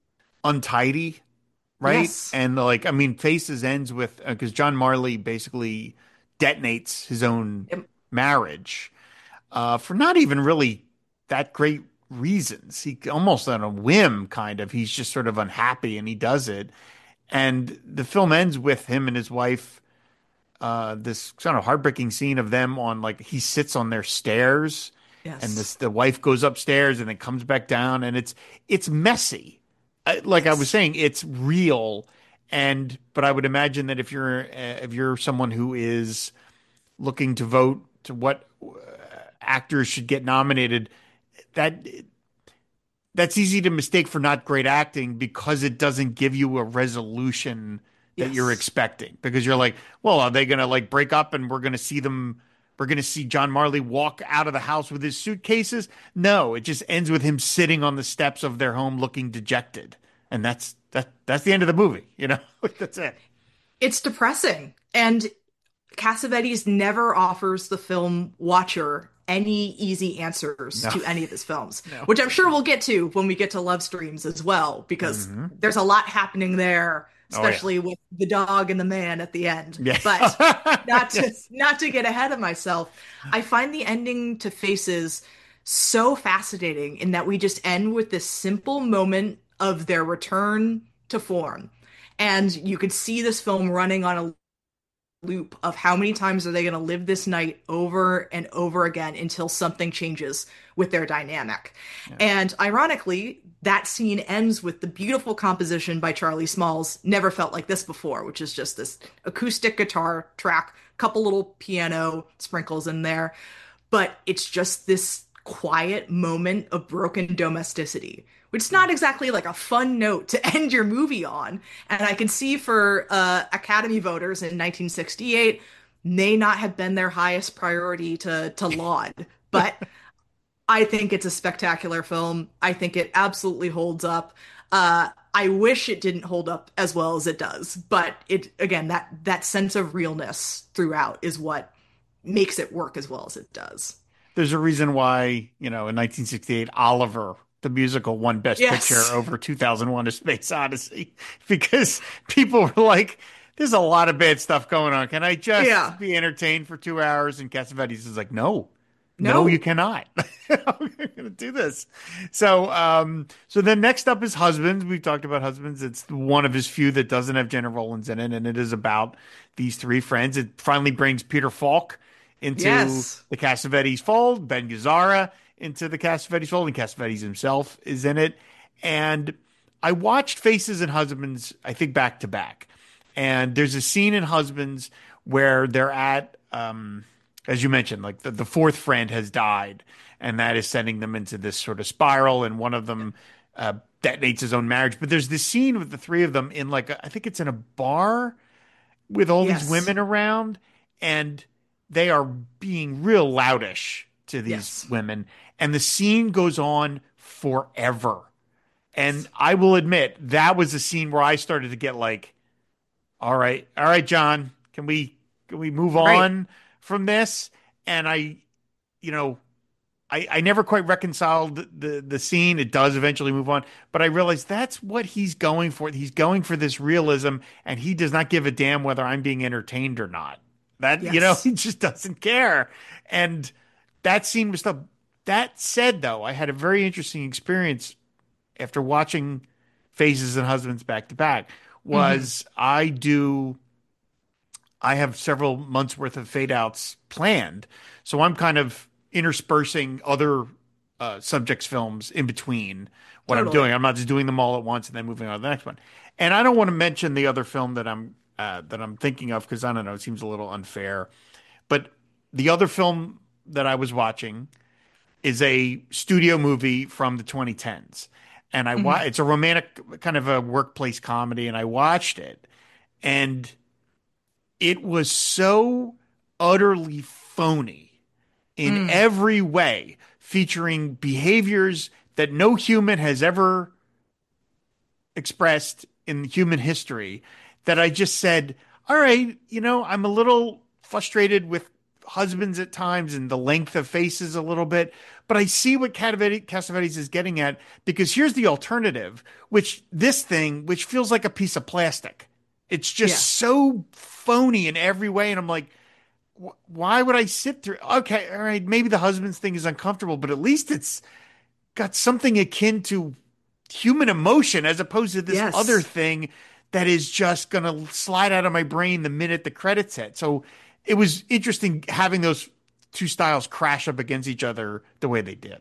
untidy, right? Yes. And like, I mean, Faces ends with because John Marley basically detonates his own Yep. marriage uh, for not even really that great reasons. He almost on a whim, kind of. He's just sort of unhappy and he does it. And the film ends with him and his wife, uh, this kind of heartbreaking scene of them on like he sits on their stairs and Yes. this the wife goes upstairs and then comes back down and it's it's messy. I, like I was Yes. saying, it's real. And but I would imagine that if you're uh, if you're someone who is looking to vote to what uh, actors should get nominated, that that's easy to mistake for not great acting because it doesn't give you a resolution that you're Yes. expecting. Because you're like, well, are they going to like break up and we're going to see them? We're going to see John Marley walk out of the house with his suitcases. No, it just ends with him sitting on the steps of their home looking dejected. And that's that that's the end of the movie, you know? That's it. It's depressing. And Cassavetes never offers the film watcher any easy answers No. to any of his films, No. which I'm sure we'll get to when we get to Love Streams as well, because Mhm. there's a lot happening there, Oh yeah. especially with the dog and the man at the end. Yeah. But not to Yes. not to get ahead of myself, I find the ending to Faces so fascinating in that we just end with this simple moment of their return to form. And you could see this film running on a loop of how many times are they going to live this night over and over again until something changes with their dynamic. Yeah. And ironically, that scene ends with the beautiful composition by Charlie Smalls, Never Felt Like This Before, which is just this acoustic guitar track, couple little piano sprinkles in there, but it's just this quiet moment of broken domesticity, which is not exactly like a fun note to end your movie on. And I can see for uh, Academy voters in nineteen sixty-eight may not have been their highest priority to to laud, but I think it's a spectacular film. I think it absolutely holds up. Uh, I wish it didn't hold up as well as it does, but it again that that sense of realness throughout is what makes it work as well as it does. There's a reason why, you know, in nineteen sixty-eight, Oliver, the musical, won Best Picture Yes. over two thousand one: A Space Odyssey because people were like, there's a lot of bad stuff going on. Can I Yeah. just be entertained for two hours? And Cassavetes is like, no, no, you No. cannot. I'm going to do this. So, um, so then next up is Husbands. We've talked about Husbands. It's one of his few that doesn't have Jenna Rollins in it, and it is about these three friends. It finally brings Peter Falk into Yes. the Cassavetes fold, Ben Gazzara into the Cassavetes fold, and Cassavetes himself is in it. And I watched Faces and Husbands, I think back to back. And there's a scene in Husbands where they're at um, as you mentioned, like the, the fourth friend has died, and that is sending them into this sort of spiral, and one of them uh, detonates his own marriage. But there's this scene with the three of them in like a, I think it's in a bar with all these Yes. women around, and they are being real loudish to these Yes. women, and the scene goes on forever. And Yes. I will admit that was a scene where I started to get like, all right, all right, John, can we can we move Right. on from this? And I, you know, I, I never quite reconciled the, the the scene. It does eventually move on, but I realized that's what he's going for. He's going for this realism, and he does not give a damn whether I'm being entertained or not. That, you know, Yes. he just doesn't care. And that scene was the. That said, though, I had a very interesting experience after watching Faces and Husbands back to back. Hmm. Was I do I have several months worth of fade outs planned. So I'm kind of interspersing other uh, subjects films in between what I'm doing. Totally. I'm not just doing them all at once and then moving on to the next one. And I don't want to mention the other film that I'm uh, that I'm thinking of because I don't know, it seems a little unfair. But the other film that I was watching is a studio movie from the twenty tens. And I wa- Hmm. it's a romantic kind of a workplace comedy, and I watched it, and it was so utterly phony in Mm. every way, featuring behaviors that no human has ever expressed in human history, that I just said, all right, you know, I'm a little frustrated with husbands at times and the length of faces a little bit, but I see what Cassavetes is getting at, because here's the alternative, which this thing, which feels like a piece of plastic. It's just Yeah. so phony in every way. And I'm like, why would I sit through? Okay, all right, maybe the husband's thing is uncomfortable, but at least it's got something akin to human emotion as opposed to this other Yes. thing that is just going to slide out of my brain the minute the credits hit. So it was interesting having those two styles crash up against each other the way they did.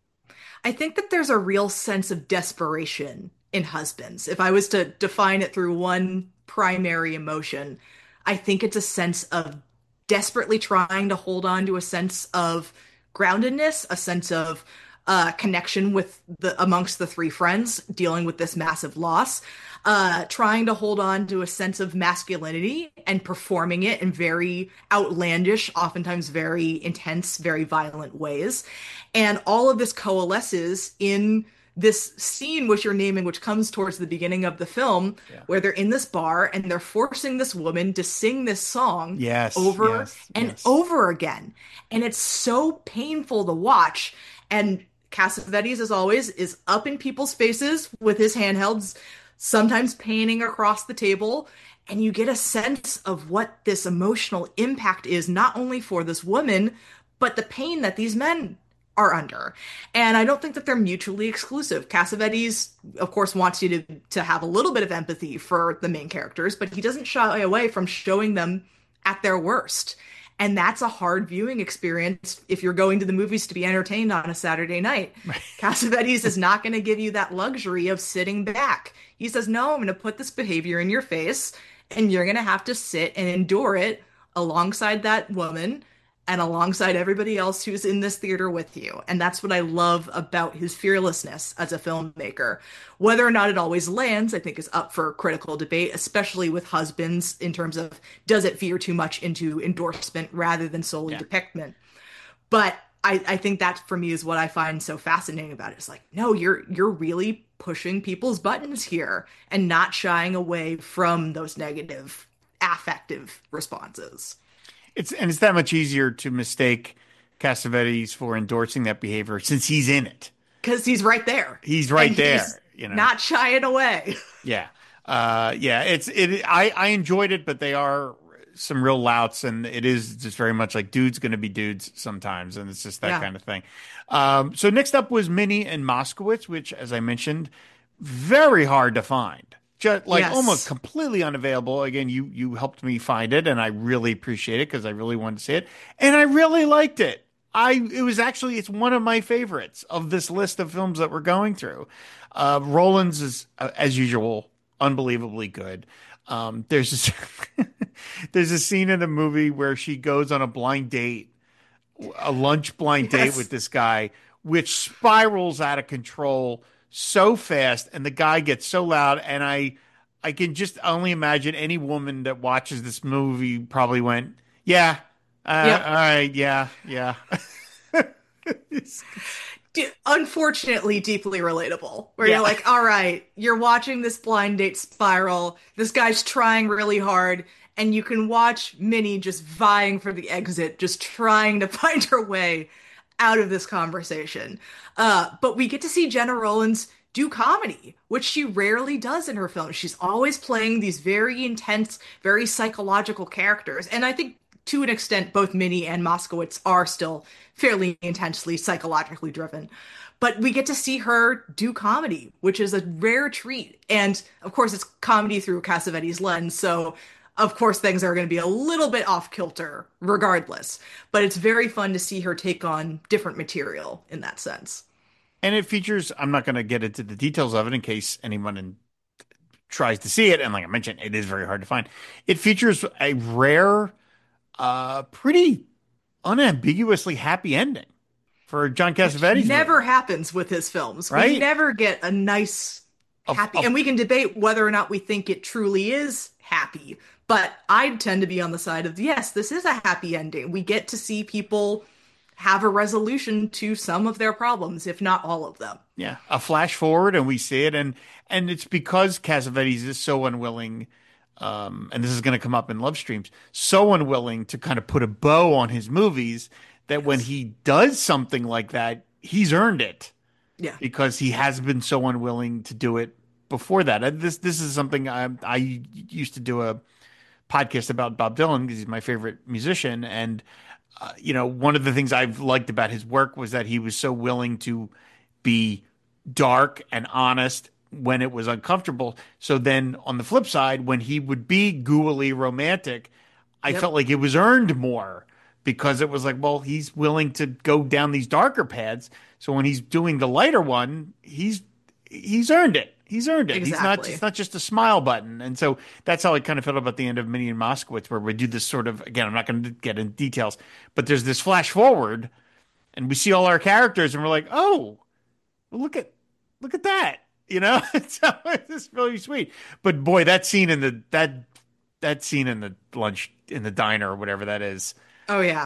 I think that there's a real sense of desperation in husbands. If I was to define it through one primary emotion, I think it's a sense of desperately trying to hold on to a sense of groundedness, a sense of uh, connection with the amongst the three friends dealing with this massive loss, uh, trying to hold on to a sense of masculinity and performing it in very outlandish, oftentimes very intense, very violent ways. And all of this coalesces in this scene which you're naming, which comes towards the beginning of the film, Yeah. where they're in this bar and they're forcing this woman to sing this song Yes, over yes, and yes. over again. And it's so painful to watch. And Cassavetes, as always, is up in people's faces with his handhelds, sometimes painting across the table. And you get a sense of what this emotional impact is, not only for this woman, but the pain that these men are under. And I don't think that they're mutually exclusive. Cassavetes, of course, wants you to to have a little bit of empathy for the main characters, but he doesn't shy away from showing them at their worst. And that's a hard viewing experience if you're going to the movies to be entertained on a Saturday night. Cassavetes is not going to give you that luxury of sitting back. He says, no, I'm going to put this behavior in your face, and you're going to have to sit and endure it alongside that woman and alongside everybody else who's in this theater with you. And that's what I love about his fearlessness as a filmmaker. Whether or not it always lands, I think is up for critical debate, especially with husbands, in terms of does it veer too much into endorsement rather than solely Yeah. depiction. But I, I think that for me is what I find so fascinating about it. It's like, no, you're you're really pushing people's buttons here and not shying away from those negative affective responses. It's and it's that much easier to mistake Cassavetes for endorsing that behavior since he's in it. Because he's right there He's and right he's there, you know. not shying away. Yeah. Uh yeah, it's it I I enjoyed it, but they are some real louts, and it is just very much like dudes going to be dudes sometimes, and it's just that Yeah. kind of thing. Um so next up was Minnie and Moskowitz, which, as I mentioned, very hard to find. Just like almost Yes. completely unavailable. Again, you you helped me find it, and I really appreciate it because I really wanted to see it, and I really liked it. I it was actually it's one of my favorites of this list of films that we're going through. Uh, Rollins is, uh, as usual, unbelievably good. Um, there's this, there's a scene in the movie where she goes on a blind date a lunch blind date with Yes. this guy, which spirals out of control so fast, and the guy gets so loud, and I I can just only imagine any woman that watches this movie probably went, yeah, uh, Yep. all right, yeah, yeah. D unfortunately, deeply relatable. Where you're Yeah. like, all right, you're watching this blind date spiral. This guy's trying really hard, and you can watch Minnie just vying for the exit, just trying to find her way out of this conversation. Uh, but we get to see Jenna Rollins do comedy, which she rarely does in her films. She's always playing these very intense, very psychological characters. And I think to an extent, both Minnie and Moskowitz are still fairly intensely psychologically driven. But we get to see her do comedy, which is a rare treat. And of course, it's comedy through Cassavetes' lens. So, of course, things are going to be a little bit off kilter regardless. But it's very fun to see her take on different material in that sense. And it features, I'm not going to get into the details of it in case anyone in, tries to see it. And like I mentioned, it is very hard to find. It features a rare, uh, pretty unambiguously happy ending for a John Which Cassavetes never movie, happens with his films. We right? never get a nice, Of, happy, of, and we can debate whether or not we think it truly is happy. But I tend to be on the side of, yes, this is a happy ending. We get to see people have a resolution to some of their problems, if not all of them. yeah, a flash forward and we see it. And, and it's because Cassavetes is so unwilling, um, and this is going to come up in Love Streams, so unwilling to kind of put a bow on his movies that when Yes. he does something like that, he's earned it Yeah. because he has been so unwilling to do it before that. Uh, This this is something I I used to do a podcast about Bob Dylan because he's my favorite musician, and uh, you know, one of the things I've liked about his work was that he was so willing to be dark and honest when it was uncomfortable. So then on the flip side, when he would be gooily romantic, I felt Yep. like it was earned more because it was like, well, he's willing to go down these darker paths. So when he's doing the lighter one, he's he's earned it. He's earned it. He's not Exactly. it's not just a smile button. And so that's how I kind of felt about the end of Minnie and Moskowitz, where we do this sort of, again, I'm not going to get into details, but there's this flash forward and we see all our characters and we're like, oh, well, look at look at that. You know, so it's really sweet. But boy, that scene in the that that scene in the lunch in the diner or whatever that is. Oh, yeah.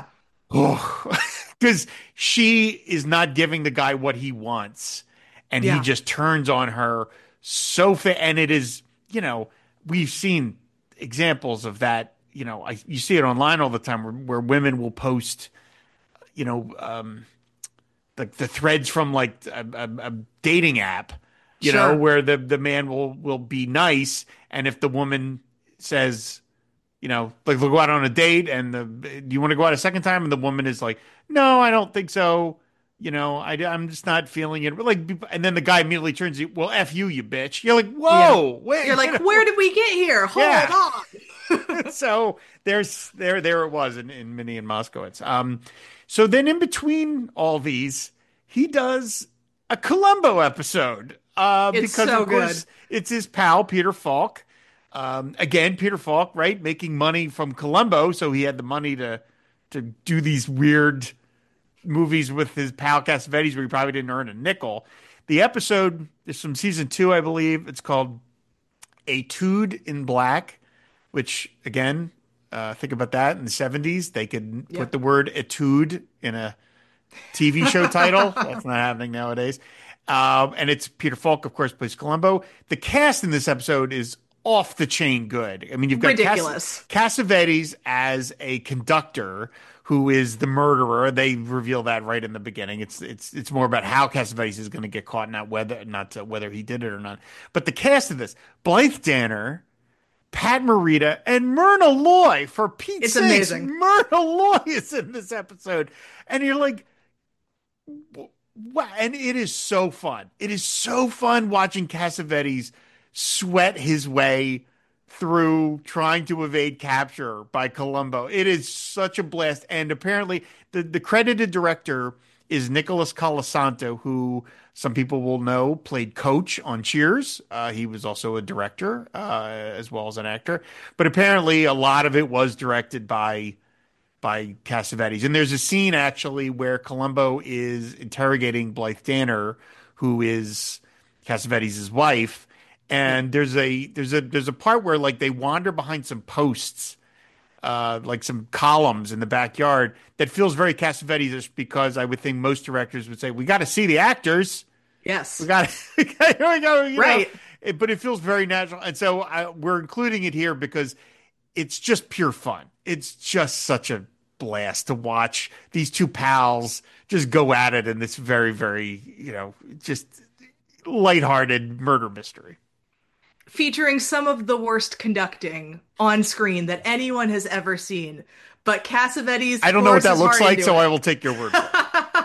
Oh, because she is not giving the guy what he wants, and he Yeah. just turns on her so fa- and it is, you know, we've seen examples of that. You know, I, you see it online all the time where, where women will post, you know, um, the the threads from like a, a, a dating app, you know, Sure. where the the man will will be nice, and if the woman says, you know, like they'll go out on a date and the, do you want to go out a second time? And the woman is like, no, I don't think so. You know, I, I'm just not feeling it. Like, and then the guy immediately turns you, well, F you, you bitch. You're like, Yeah. whoa, wait, You're you like, know? where did we get here? Hold Yeah. on. So there's, there, there it was in, in Minnie and Moskowitz. Um, so then in between all these, he does a Columbo episode, uh, It's because so of course good. it's his pal, Peter Falk. Um, again, Peter Falk, right, making money from Columbo, so he had the money to to do these weird movies with his pal Cassavetes, where he probably didn't earn a nickel. The episode is from season two, I believe. It's called Etude in Black, which again, uh, think about that in the seventies, they could put Yep. the word etude in a T V show title. That's not happening nowadays. Um, and it's Peter Falk, of course, plays Columbo. The cast in this episode is off the chain good. I mean, you've got Ridiculous. Cass- Cassavetes as a conductor who is the murderer. They reveal that right in the beginning. It's it's it's more about how Cassavetes is going to get caught, not whether not to, whether he did it or not. But the cast of this: Blythe Danner, Pat Morita, and Myrna Loy. For Pete's It's sakes, amazing. Myrna Loy is in this episode, and you're like, wow. And it is so fun. It is so fun watching Cassavetes sweat his way through trying to evade capture by Columbo. It is such a blast. And apparently, the, the credited director is Nicholas Colasanto, who some people will know played Coach on Cheers. Uh, he was also a director uh, as well as an actor. But apparently, a lot of it was directed by by Cassavetes. And there's a scene actually where Columbo is interrogating Blythe Danner, who is Cassavetes' wife. Yeah. And there's a there's a there's a part where like they wander behind some posts, uh, like some columns in the backyard that feels very Cassavetes-ish because I would think most directors would say, we got to see the actors. We Yes. got to, here we go, you know. Right. It, but it feels very natural. And so I, we're including it here because it's just pure fun. It's just such a blast to watch these two pals just go at it in this very, very, you know, just lighthearted murder mystery. Featuring some of the worst conducting on screen that anyone has ever seen. But Cassavetes I don't know what pours that his looks heart like, into so it. I will take your word for it.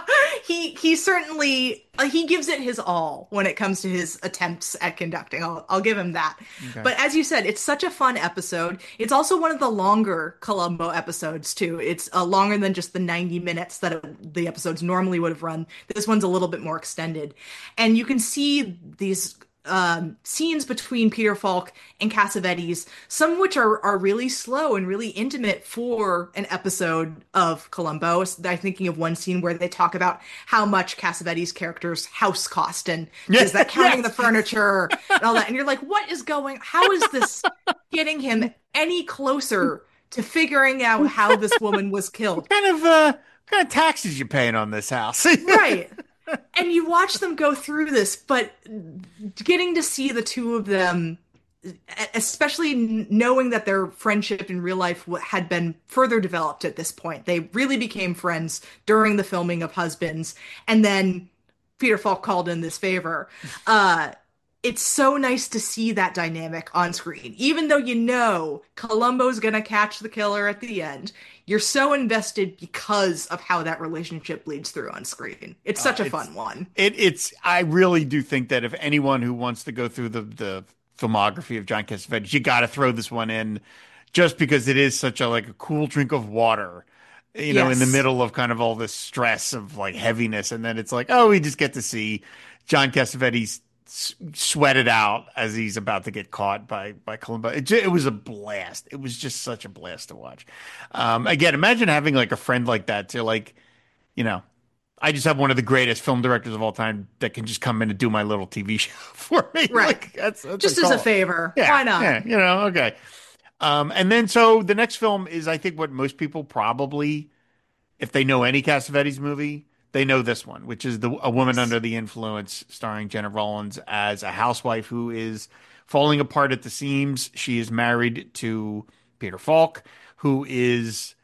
he he certainly uh, he gives it his all when it comes to his attempts at conducting. I'll I'll give him that. Okay. But as you said, it's such a fun episode. It's also one of the longer Columbo episodes too. It's uh, longer than just the ninety minutes that it, the episodes normally would have run. This one's a little bit more extended, and you can see these um, scenes between Peter Falk and Cassavetes, some of which are, are really slow and really intimate for an episode of Columbo. I'm thinking of one scene where they talk about how much Cassavetes' character's house cost and is that counting Yes. the furniture and all that. And you're like, what is going, how is this getting him any closer to figuring out how this woman was killed? What kind of uh, what kind of taxes you paying on this house? Right. And you watch them go through this, but getting to see the two of them, especially knowing that their friendship in real life had been further developed at this point. They really became friends during the filming of Husbands. And then Peter Falk called in this favor. Uh, it's so nice to see that dynamic on screen. Even though you know Columbo's going to catch the killer at the end, you're so invested because of how that relationship bleeds through on screen. It's such Uh, a it's- fun one. It, it's. I really do think that if anyone who wants to go through the the filmography of John Cassavetes, you got to throw this one in, just because it is such a like a cool drink of water, you know, in the Yes. middle of kind of all this stress of like heaviness, and then it's like, oh, we just get to see John Cassavetes s- sweat it out as he's about to get caught by by Columbo. It, ju- it was a blast. It was just such a blast to watch. Um, again, imagine having like a friend like that to like, you know. I just have one of the greatest film directors of all time that can just come in and do my little T V show for me. Right. Like, that's, that's Just as a call. favor. Yeah, Why not? Yeah, you know, okay. Um, and then so the next film is, I think, what most people probably, if they know any Cassavetes movie, they know this one, which is the A Woman Yes. Under the Influence, starring Jenna Rollins as a housewife who is falling apart at the seams. She is married to Peter Falk, who is,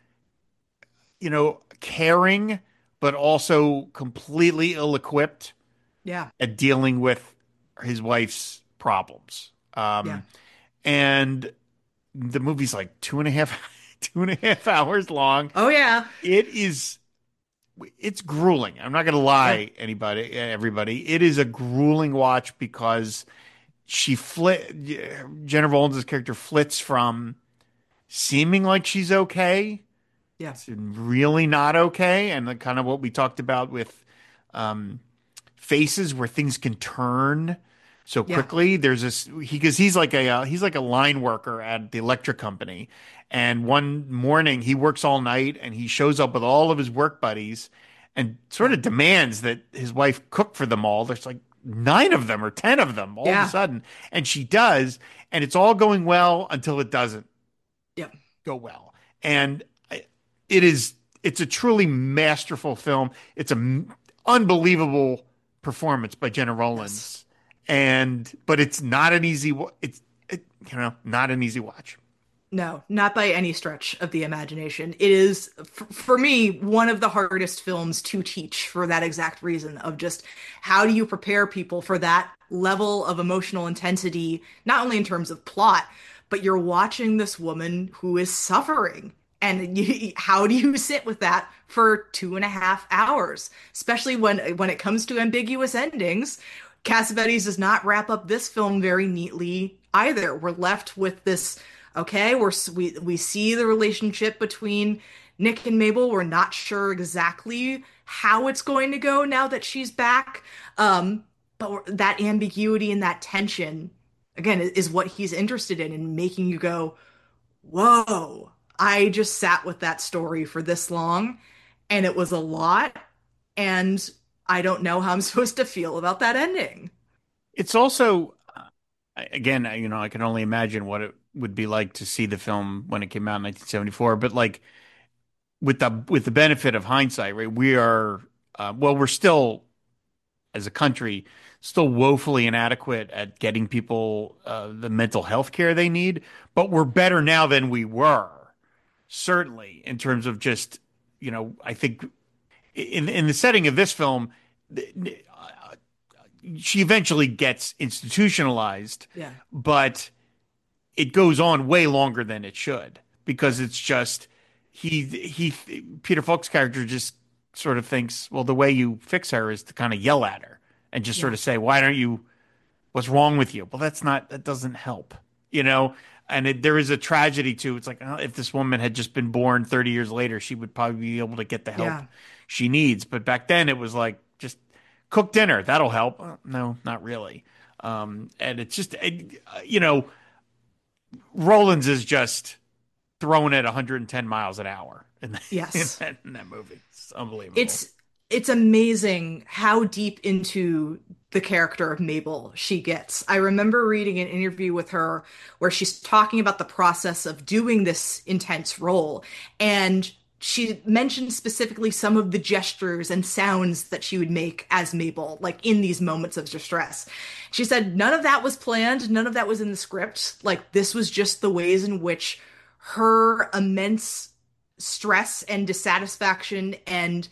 you know, caring, but also completely ill-equipped Yeah. at dealing with his wife's problems. Um, Yeah. and the movie's like two and a half, two and a half hours long. Oh, yeah. It is, it's grueling. I'm not going to lie, anybody, everybody. It is a grueling watch because she flit, Jennifer Lawrence's character flits from seeming like she's okay Yeah. to really not okay, and the kind of what we talked about with um, Faces, where things can turn so Yeah. quickly. There's this he because he's like a uh, he's like a line worker at the electric company, and one morning he works all night and he shows up with all of his work buddies and sort of demands that his wife cook for them all. There's like nine of them or ten of them all Yeah. of a sudden, and she does, and it's all going well until it doesn't Yep. go well. And I- it is it's a truly masterful film. It's an unbelievable performance by Jenna Rollins. And but it's not an easy wa- it's it, you know, not an easy watch. No, not by any stretch of the imagination. It is, f for me, one of the hardest films to teach for that exact reason of just how do you prepare people for that level of emotional intensity, not only in terms of plot, but you're watching this woman who is suffering. And you, how do you sit with that for two and a half hours? Especially when when it comes to ambiguous endings. Cassavetes does not wrap up this film very neatly either. We're left with this, okay, we're we we see the relationship between Nick and Mabel. We're not sure exactly how it's going to go now that she's back. Um, but we're- that ambiguity and that tension, again, is, is what he's interested in, in making you go, whoa. I just sat with that story for this long, and it was a lot, and I don't know how I'm supposed to feel about that ending. It's also, uh, again, I- you know, I can only imagine what it would be like to see the film when it came out in nineteen seventy-four. But like with the with the benefit of hindsight, right? We are, uh, well, we're still as a country still woefully inadequate at getting people uh, the mental health care they need, but we're better now than we were, certainly in terms of just, you know, I think in in the setting of this film, she eventually gets institutionalized, Yeah. but it goes on way longer than it should because it's just he he Peter Falk's character just sort of thinks, well, the way you fix her is to kind of yell at her and just sort Yeah. of say, why don't you, what's wrong with you? Well, that's not, that doesn't help, you know? And it, there is a tragedy too. It's like, oh, if this woman had just been born thirty years later, she would probably be able to get the help Yeah. she needs. But back then it was like, just cook dinner. That'll help. Uh, no, not really. Um, and it's just, it, uh, you know, Rollins is just thrown at one hundred ten miles an hour in, the, in, Yes. that, in that movie. It's unbelievable. It's it's amazing how deep into the character of Mabel she gets. I remember reading an interview with her where she's talking about the process of doing this intense role, and she mentioned specifically some of the gestures and sounds that she would make as Mabel, like in these moments of distress. She said none of that was planned, none of that was in the script. Like this was just the ways in which her immense stress and dissatisfaction and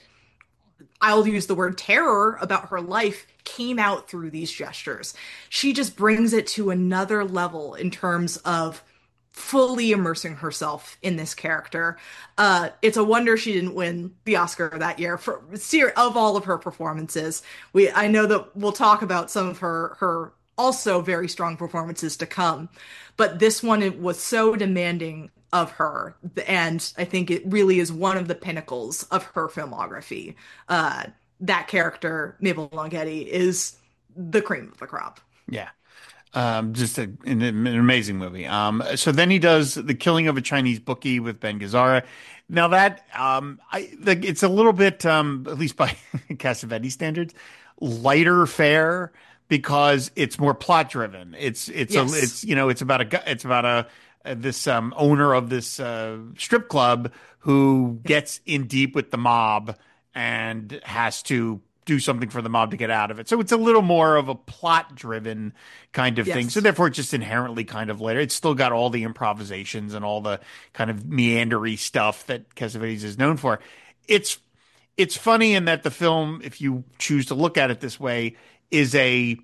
I'll use the word terror about her life came out through these gestures. She just brings it to another level in terms of fully immersing herself in this character. Uh, it's a wonder she didn't win the Oscar that year for of all of her performances. We I know that we'll talk about some of her her also very strong performances to come, but this one it was so demanding of her, and I think it really is one of the pinnacles of her filmography. Uh, that character, Mabel Longetti, is the cream of the crop. Yeah. Um, just a, an, an amazing movie. Um, so then he does The Killing of a Chinese Bookie with Ben Gazzara. Now that um, I like, it's a little bit, um, at least by Cassavetes standards, lighter fare because it's more plot driven. It's it's a Yes. it's you know it's about a gu- it's about a, a this um, owner of this uh, strip club who Yeah. gets in deep with the mob and has to do something for the mob to get out of it. So it's a little more of a plot driven kind of thing. So Yes. therefore it's just inherently kind of later. It's still got all the improvisations and all the kind of meandery stuff that Cassavetes is known for. It's it's funny in that the film, if you choose to look at it this way, is a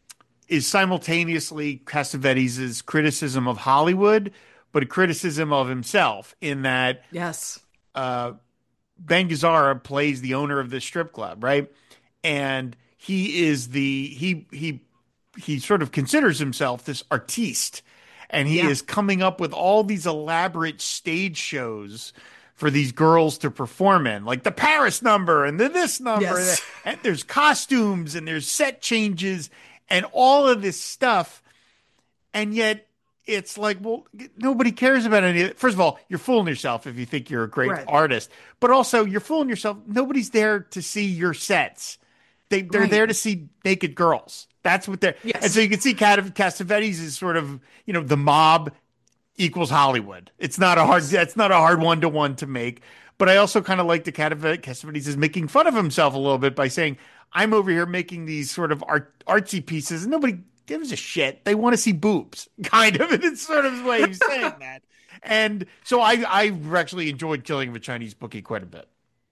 is simultaneously Cassavetes' criticism of Hollywood, but a criticism of himself in that Yes. uh, Ben Gazzara plays the owner of this strip club, right? And he is the he he he sort of considers himself this artiste, and he Yeah. is coming up with all these elaborate stage shows for these girls to perform in, like the Paris number and the this number, Yes. and there's costumes and there's set changes and all of this stuff, and yet it's like, well, nobody cares about any of it. First of all, you're fooling yourself if you think you're a great Right. artist, but also you're fooling yourself. Nobody's there to see your sets. They they're Right. there to see naked girls. That's what they're. And so Yes. you can see Cat- Cassavetes is sort of, you know, the mob equals Hollywood. It's not a hard. Yes. That's not a hard one to one to make. But I also kind of like the Cassavetes is making fun of himself a little bit by saying, "I'm over here making these sort of art artsy pieces, and nobody gives a shit. They want to see boobs, kind of." And it's sort of his way of saying that. And so I I actually enjoyed Killing of a Chinese Bookie quite a bit.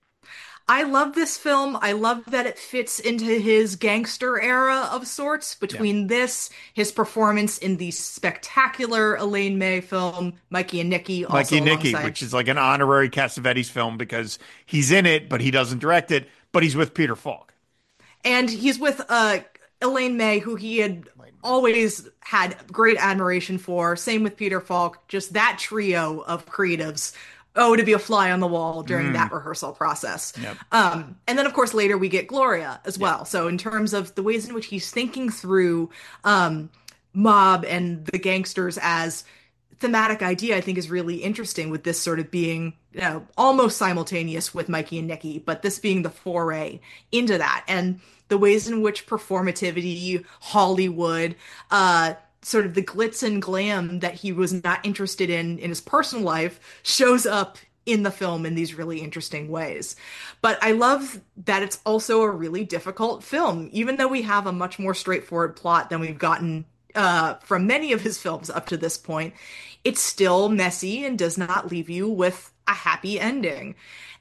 I love this film. I love that it fits into his gangster era of sorts. Yeah. Between this, his performance in the spectacular Elaine May film, Mikey and Nicky, Mikey also and Nicky, alongside. which is like an honorary Cassavetes film because he's in it, but he doesn't direct it, but he's with Peter Falk. And he's with uh, Elaine May, who he had always had great admiration for. Same with Peter Falk. Just that trio of creatives. Oh, to be a fly on the wall during Mm. that rehearsal process. Yep. Um, and then, of course, later we get Gloria as Yeah. well. So, in terms of the ways in which he's thinking through um, mob and the gangsters as thematic idea I think is really interesting with this sort of being, you know, almost simultaneous with Mikey and Nicky, but this being the foray into that and the ways in which performativity, Hollywood, uh, sort of the glitz and glam that he was not interested in in his personal life shows up in the film in these really interesting ways. But I love that it's also a really difficult film, even though we have a much more straightforward plot than we've gotten uh, from many of his films up to this point. It's still messy and does not leave you with a happy ending.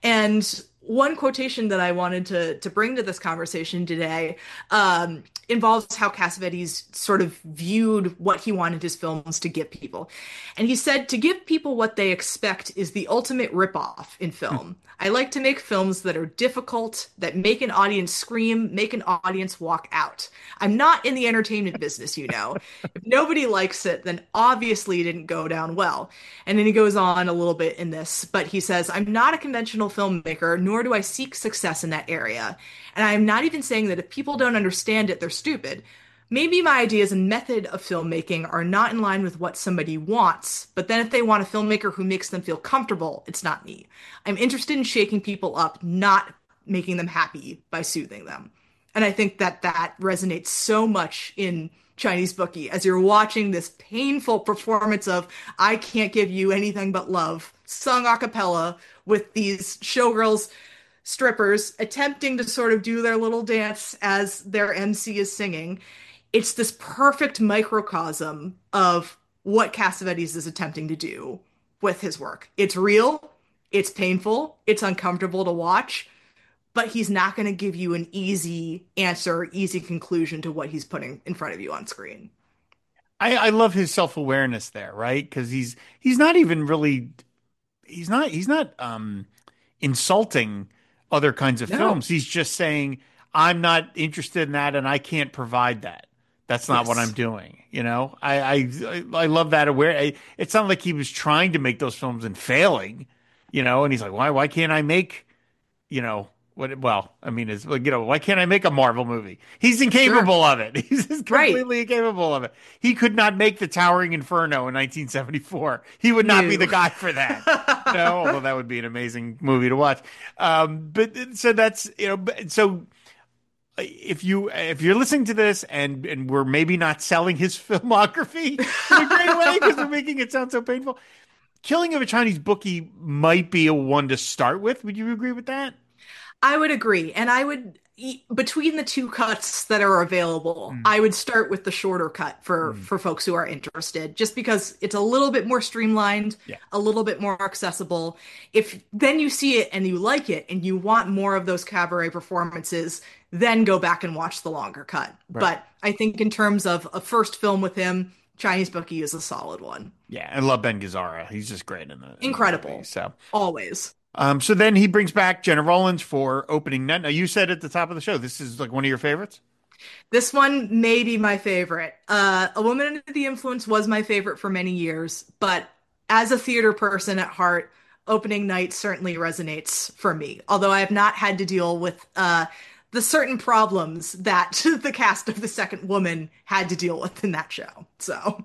And one quotation that I wanted to to bring to this conversation today um, involves how Cassavetes sort of viewed what he wanted his films to give people. And he said, "To give people what they expect is the ultimate ripoff in film. I like to make films that are difficult, that make an audience scream, make an audience walk out. I'm not in the entertainment business, you know. If nobody likes it, then obviously it didn't go down well." And then he goes on a little bit in this, but he says, "I'm not a conventional filmmaker, nor do I seek success in that area. And I'm not even saying that if people don't understand it, they're stupid. Maybe my ideas and method of filmmaking are not in line with what somebody wants, but then if they want a filmmaker who makes them feel comfortable, it's not me. I'm interested in shaking people up, not making them happy by soothing them." And I think that that resonates so much in Chinese Bookie as you're watching this painful performance of "I Can't Give You Anything But Love" sung a cappella with these showgirls, strippers attempting to sort of do their little dance as their M C is singing. It's this perfect microcosm of what Cassavetes is attempting to do with his work. It's real, it's painful, it's uncomfortable to watch, but he's not going to give you an easy answer, easy conclusion to what he's putting in front of you on screen. I, I love his self-awareness there, right? Because he's he's not even really he's not he's not um insulting other kinds of No. films. He's just saying, I'm not interested in that and I can't provide that. That's not what I'm Yes. doing. You know, I I, I love that aware. I, it's not like he was trying to make those films and failing, you know, and he's like, why why can't I make, you know, what, well, I mean, is like, you know, why can't I make a Marvel movie? He's Sure. incapable of it. He's just Right. completely incapable of it. He could not make the Towering Inferno in nineteen seventy-four. He would not be the No. guy for that. No, although that would be an amazing movie to watch. Um, but so that's, you know, so if you if you're listening to this and and we're maybe not selling his filmography in a great way because we're making it sound so painful, Killing of a Chinese Bookie might be a one to start with. Would you agree with that? I would agree. And I would, e- between the two cuts that are available, Mm. I would start with the shorter cut for Mm. for folks who are interested, just because it's a little bit more streamlined, Yeah. a little bit more accessible. If then you see it and you like it and you want more of those cabaret performances, then go back and watch the longer cut. Right. But I think in terms of a first film with him, Chinese Bookie is a solid one. Yeah, I love Ben Gazzara. He's just great in the, in the movie. Incredible. So, Always. um, so then he brings back Jenna Rollins for opening night. Now, you said at the top of the show, this is like one of your favorites. This one may be my favorite. Uh, A Woman Under the Influence was my favorite for many years, but as a theater person at heart, opening night certainly resonates for me. Although I have not had to deal with uh, the certain problems that the cast of The Second Woman had to deal with in that show. So,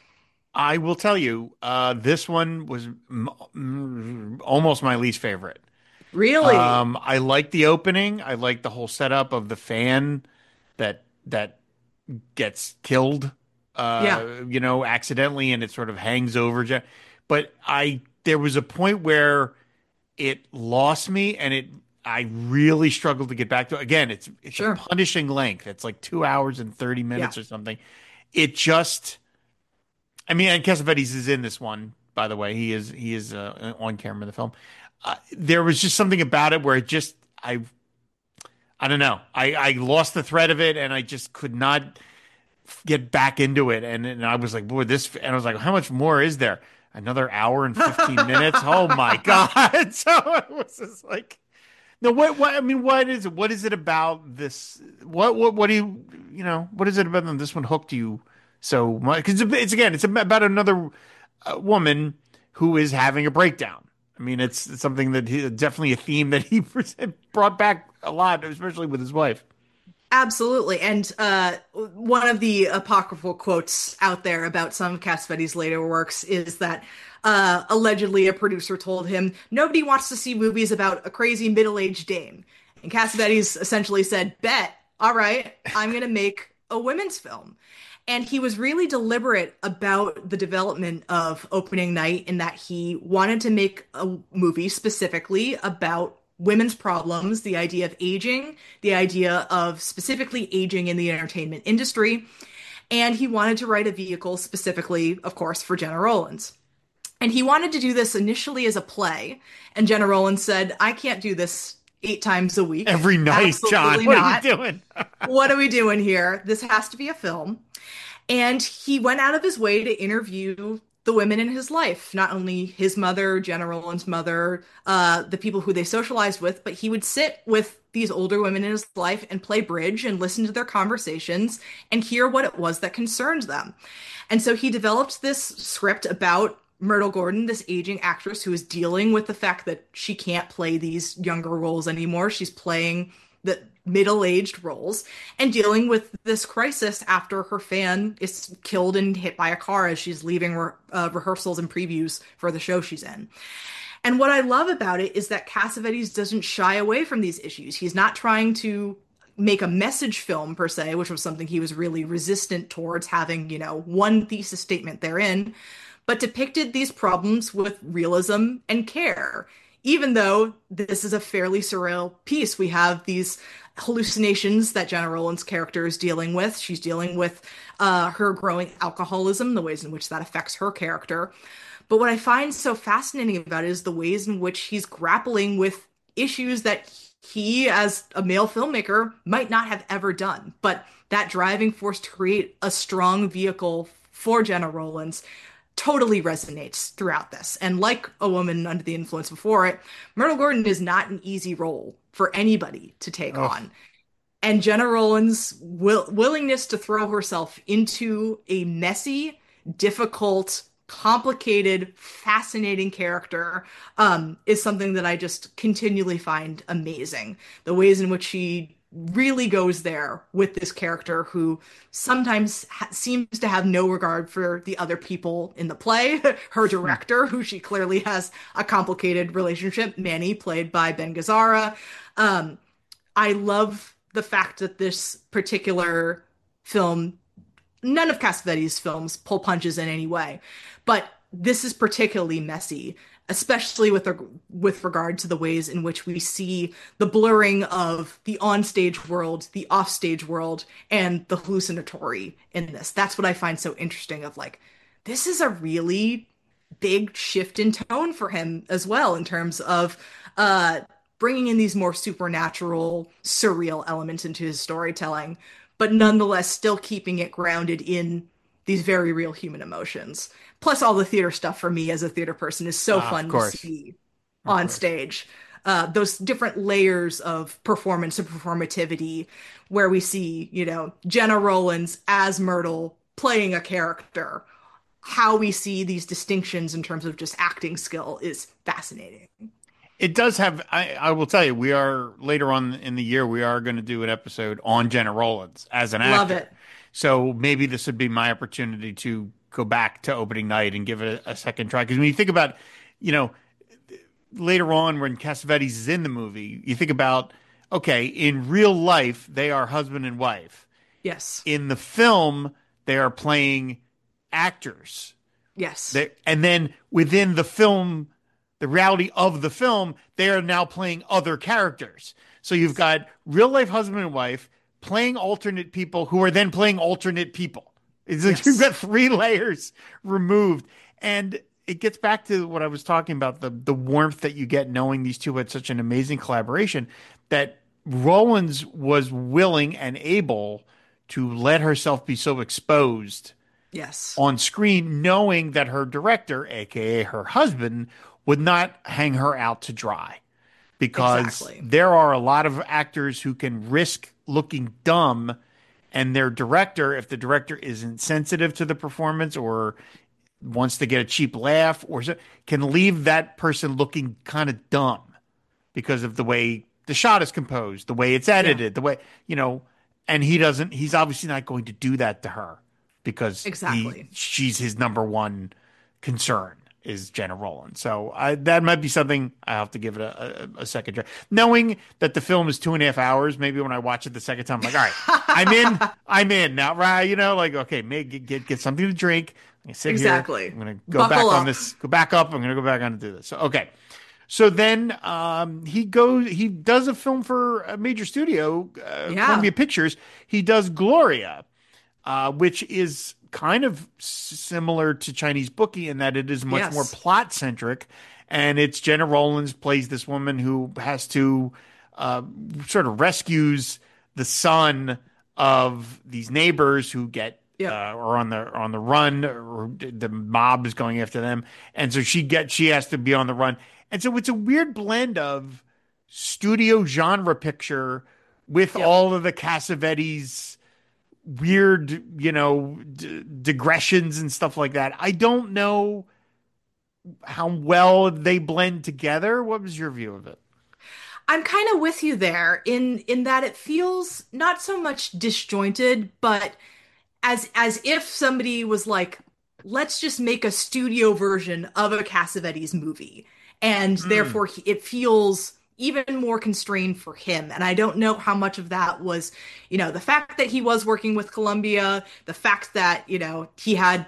I will tell you, uh, this one was m- m- almost my least favorite. really, Um, I like the opening. I like the whole setup of the fan that that gets killed, uh, yeah, you know, accidentally, and it sort of hangs over. Je- But I there was a point where it lost me, and it I really struggled to get back to. Again, it's it's a sure. punishing length. It's like two hours and thirty Yeah, minutes or something. It just, I mean, and Cassavetes is in this one, by the way. He is he is uh, on camera in the film. Uh, there was just something about it where it just I I don't know. I I lost the thread of it, and I just could not get back into it. And and I was like, boy, this. And I was like, how much more is there? Another hour and fifteen minutes. Oh my god! So it was just like, no. What what I mean, what is it? What is it about this? What what what do you you know? What is it about them? This one hooked you so much? Because it's again, it's about another uh, woman who is having a breakdown. I mean, it's, it's something that he, definitely a theme that he brought back a lot, especially with his wife. Absolutely. And uh, one of the apocryphal quotes out there about some of Cassavetes' later works is that uh, allegedly a producer told him, nobody wants to see movies about a crazy middle-aged dame. And Cassavetes essentially said, bet, all right, I'm going to make a women's film. And he was really deliberate about the development of Opening Night in that he wanted to make a movie specifically about women's problems, the idea of aging, the idea of specifically aging in the entertainment industry. And he wanted to write a vehicle specifically, of course, for Gena Rowlands. And he wanted to do this initially as a play. And Gena Rowlands said, I can't do this eight times a week. Every night, John. Absolutely What not. are you doing? What are we doing here? This has to be a film. And he went out of his way to interview the women in his life, not only his mother, Gena Rowlands' mother, uh, the people who they socialized with, but he would sit with these older women in his life and play bridge and listen to their conversations and hear what it was that concerned them. And so he developed this script about Myrtle Gordon, this aging actress who is dealing with the fact that she can't play these younger roles anymore. She's playing the middle-aged roles and dealing with this crisis after her fan is killed and hit by a car as she's leaving re- uh, rehearsals and previews for the show she's in. And what I love about it is that Cassavetes doesn't shy away from these issues. He's not trying to make a message film per se, which was something he was really resistant towards having, you know, one thesis statement therein, but depicted these problems with realism and care. Even though this is a fairly surreal piece, we have these hallucinations that Gena Rowlands' character is dealing with. She's dealing with uh, her growing alcoholism, the ways in which that affects her character. But what I find so fascinating about it is the ways in which he's grappling with issues that he, as a male filmmaker, might not have ever done. But that driving force to create a strong vehicle for Gena Rowlands totally resonates throughout this. And like A Woman Under the Influence before it, Myrtle Gordon is not an easy role for anybody to take oh. on. And Gena Rowlands' will- willingness to throw herself into a messy, difficult, complicated, fascinating character um, is something that I just continually find amazing. The ways in which she really goes there with this character who sometimes ha- seems to have no regard for the other people in the play. Her director, who she clearly has a complicated relationship, Manny, played by Ben Gazzara. Um, I love the fact that this particular film, none of Cassavetes' films pull punches in any way, but this is particularly messy, especially with with regard to the ways in which we see the blurring of the onstage world, the offstage world, and the hallucinatory in this. That's what I find so interesting of like, this is a really big shift in tone for him as well in terms of uh, bringing in these more supernatural, surreal elements into his storytelling, but nonetheless still keeping it grounded in these very real human emotions. Plus all the theater stuff for me as a theater person is so ah, fun to see on course. stage. Uh, those different layers of performance and performativity where we see, you know, Gena Rowlands as Myrtle playing a character. How we see these distinctions in terms of just acting skill is fascinating. It does have, I, I will tell you, we are, later on in the year, we are going to do an episode on Gena Rowlands as an actor. Love it. So maybe this would be my opportunity to go back to Opening Night and give it a, a second try. Because when you think about, you know, later on when Cassavetes is in the movie, you think about, okay, in real life, they are husband and wife. Yes. In the film, they are playing actors. Yes. They, and then within the film, the reality of the film, they are now playing other characters. So you've got real life husband and wife playing alternate people who are then playing alternate people. It's like yes. You've got three layers removed. And it gets back to what I was talking about, the, the warmth that you get knowing these two had such an amazing collaboration, that Rowlands was willing and able to let herself be so exposed yes. on screen, knowing that her director, a k a her husband, would not hang her out to dry. Because exactly. there are a lot of actors who can risk looking dumb, and their director, if the director isn't sensitive to the performance or wants to get a cheap laugh, or so, can leave that person looking kind of dumb because of the way the shot is composed, the way it's edited, yeah. the way, you know, and he doesn't. He's obviously not going to do that to her because he Exactly. she's his number one concern is Jenna Roland. So I, that might be something I have to give it a, a, a second try. Knowing that the film is two and a half hours, maybe when I watch it the second time, I'm like, all right, I'm in, I'm in now, right? You know, like okay, maybe get get, get something to drink. I sit here. Exactly. I'm gonna go Buckle back on up. this. Go back up. I'm gonna go back on and do this. So okay. So then um, he goes, he does a film for a major studio, uh, Yeah. Columbia Pictures. He does Gloria, uh, which is kind of s- similar to Chinese Bookie in that it is much more Yes. plot centric. And it's Jenna Rollins plays this woman who has to uh, sort of rescues the son of these neighbors who get uh, Yep. are on the on the run, or the mob is going after them, and so she gets she has to be on the run, and so it's a weird blend of studio genre picture with Yep. all of the Cassavetes weird, you know, d- digressions and stuff like that. I don't know how well they blend together. What was your view of it? I'm kind of with you there in in that it feels not so much disjointed, but as as if somebody was like, let's just make a studio version of a Cassavetes movie, and Mm. therefore he, it feels even more constrained for him. And I don't know how much of that was, you know, the fact that he was working with Columbia, the fact that, you know, he had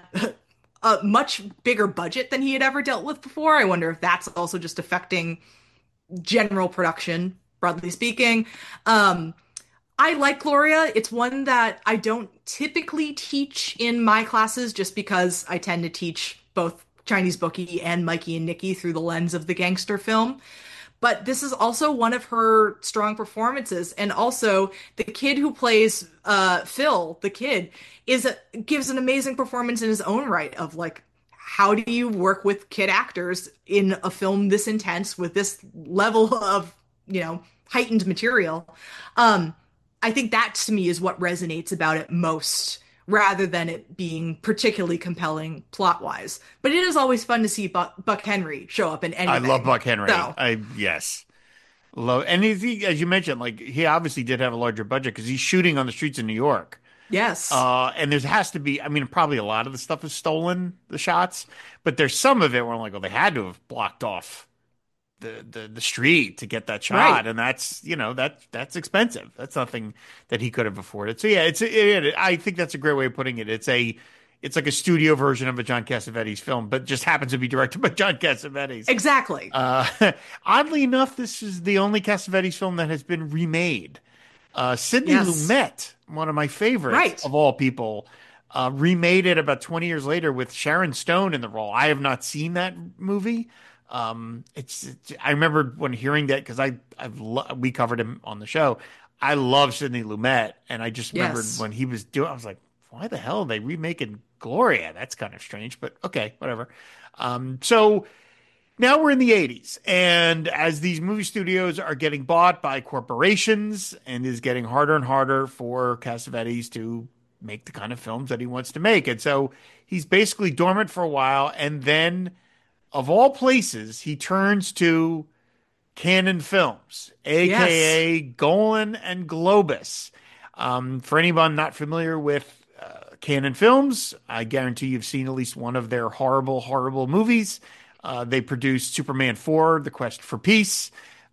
a much bigger budget than he had ever dealt with before. I wonder if that's also just affecting general production, broadly speaking. Um, I like Gloria. It's one that I don't typically teach in my classes just because I tend to teach both Chinese Bookie and Mikey and Nicky through the lens of the gangster film. But this is also one of her strong performances. And also the kid who plays uh, Phil, the kid, is a, gives an amazing performance in his own right of like, how do you work with kid actors in a film this intense with this level of, you know, heightened material? Um, I think that to me is what resonates about it most, rather than it being particularly compelling plot wise. But it is always fun to see Buck, Buck Henry show up in I love anything. Buck Henry. So, I Yes. Love, and he, as you mentioned, like he obviously did have a larger budget because he's shooting on the streets of New York. yes. Uh, and there has to be, I mean, probably a lot of the stuff is stolen, the shots, but there's some of it where I'm like, well, they had to have blocked off the, the, the street to get that shot. Right. And that's, you know, that, that's expensive. That's nothing that he could have afforded. So yeah, it's, it, it, I think that's a great way of putting it. It's a, it's like a studio version of a John Cassavetes film, but just happens to be directed by John Cassavetes. Exactly. Uh, oddly enough, this is the only Cassavetes film that has been remade. Uh, Sidney Yes. Lumet, one of my favorites Right. of all people, uh, remade it about twenty years later with Sharon Stone in the role. I have not seen that movie. Um, it's, it's I remember when hearing that because I I've lo- we covered him on the show. I love Sidney Lumet, and I just remembered Yes. when he was doing. I was like, why the hell are they remaking Gloria? That's kind of strange, but okay, whatever. Um, so now we're in the eighties, and as these movie studios are getting bought by corporations and is getting harder and harder for Cassavetes to make the kind of films that he wants to make. And so he's basically dormant for a while, and then of all places, he turns to Canon Films, Yes. aka Golan and Globus. Um, for anyone not familiar with uh, Canon Films, I guarantee you've seen at least one of their horrible, horrible movies. Uh, they produced Superman four, The Quest for Peace,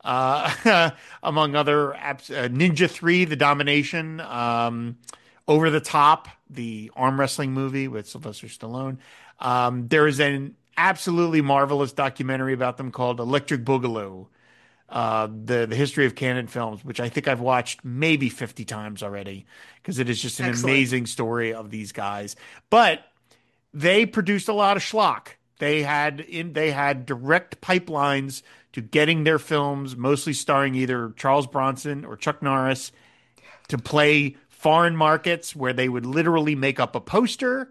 uh, among other apps, uh, Ninja three, The Domination, um, Over the Top, the arm wrestling movie with Sylvester Stallone. Um, there is an absolutely marvelous documentary about them called Electric Boogaloo, uh, the the history of Canon Films, which I think I've watched maybe fifty times already because it is just an Excellent. amazing story of these guys. But they produced a lot of schlock. They had in they had direct pipelines to getting their films, mostly starring either Charles Bronson or Chuck Norris, to play foreign markets where they would literally make up a poster,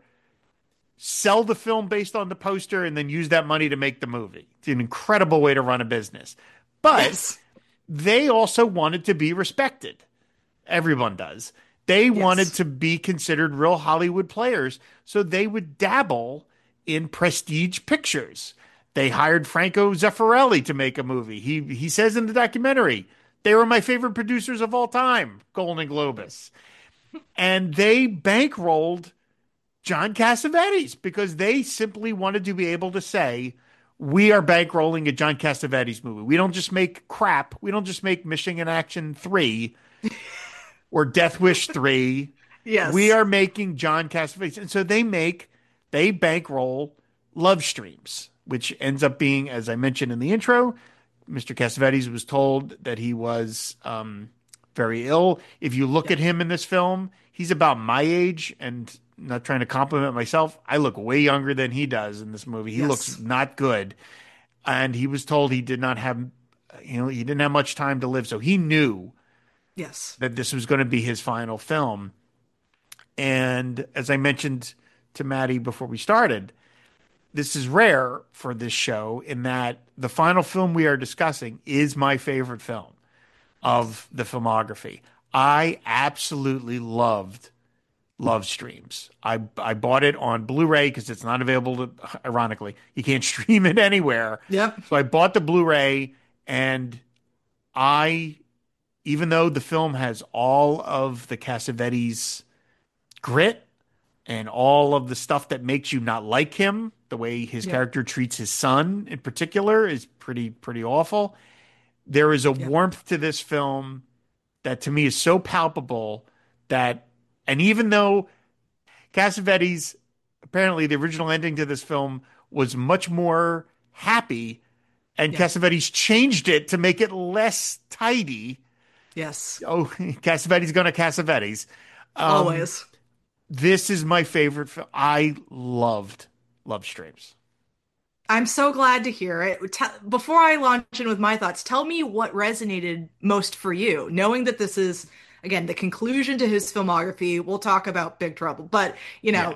sell the film based on the poster, and then use that money to make the movie. It's an incredible way to run a business. But Yes. they also wanted to be respected. Everyone does. They wanted Yes. to be considered real Hollywood players, so they would dabble in prestige pictures. They hired Franco Zeffirelli to make a movie. He he says in the documentary, they were my favorite producers of all time, Golden Globus. And they bankrolled John Cassavetes because they simply wanted to be able to say, we are bankrolling a John Cassavetes movie. We don't just make crap. We don't just make Mission in Action three or Death Wish three. We Yes. are making John Cassavetes. And so they make, they bankroll Love Streams, which ends up being, as I mentioned in the intro, mister Cassavetes was told that he was um, very ill. If you look Yeah. at him in this film, he's about my age, and not trying to compliment myself, I look way younger than he does in this movie. He looks Yes. not good. And he was told he did not have, you know, he didn't have much time to live. So he knew Yes. that this was going to be his final film. And as I mentioned to Maddie before we started, this is rare for this show in that the final film we are discussing is my favorite film of the filmography. I absolutely loved Love Streams. I I bought it on Blu-ray because it's not available to, ironically, you can't stream it anywhere. Yep. So I bought the Blu-ray, and I, even though the film has all of the Cassavetes grit and all of the stuff that makes you not like him, the way his Yep. character treats his son in particular is pretty pretty awful. There is a Yep. warmth to this film that to me is so palpable that, and even though Cassavetes, apparently the original ending to this film was much more happy, and Yeah. Cassavetes changed it to make it less tidy. Yes. Oh, Cassavetes gonna Cassavetes. Um, Always. this is my favorite film. I loved Love Streams. I'm so glad to hear it. Te- Before I launch in with my thoughts, tell me what resonated most for you, knowing that this is, again, the conclusion to his filmography. We'll talk about Big Trouble, but, you Yeah. know,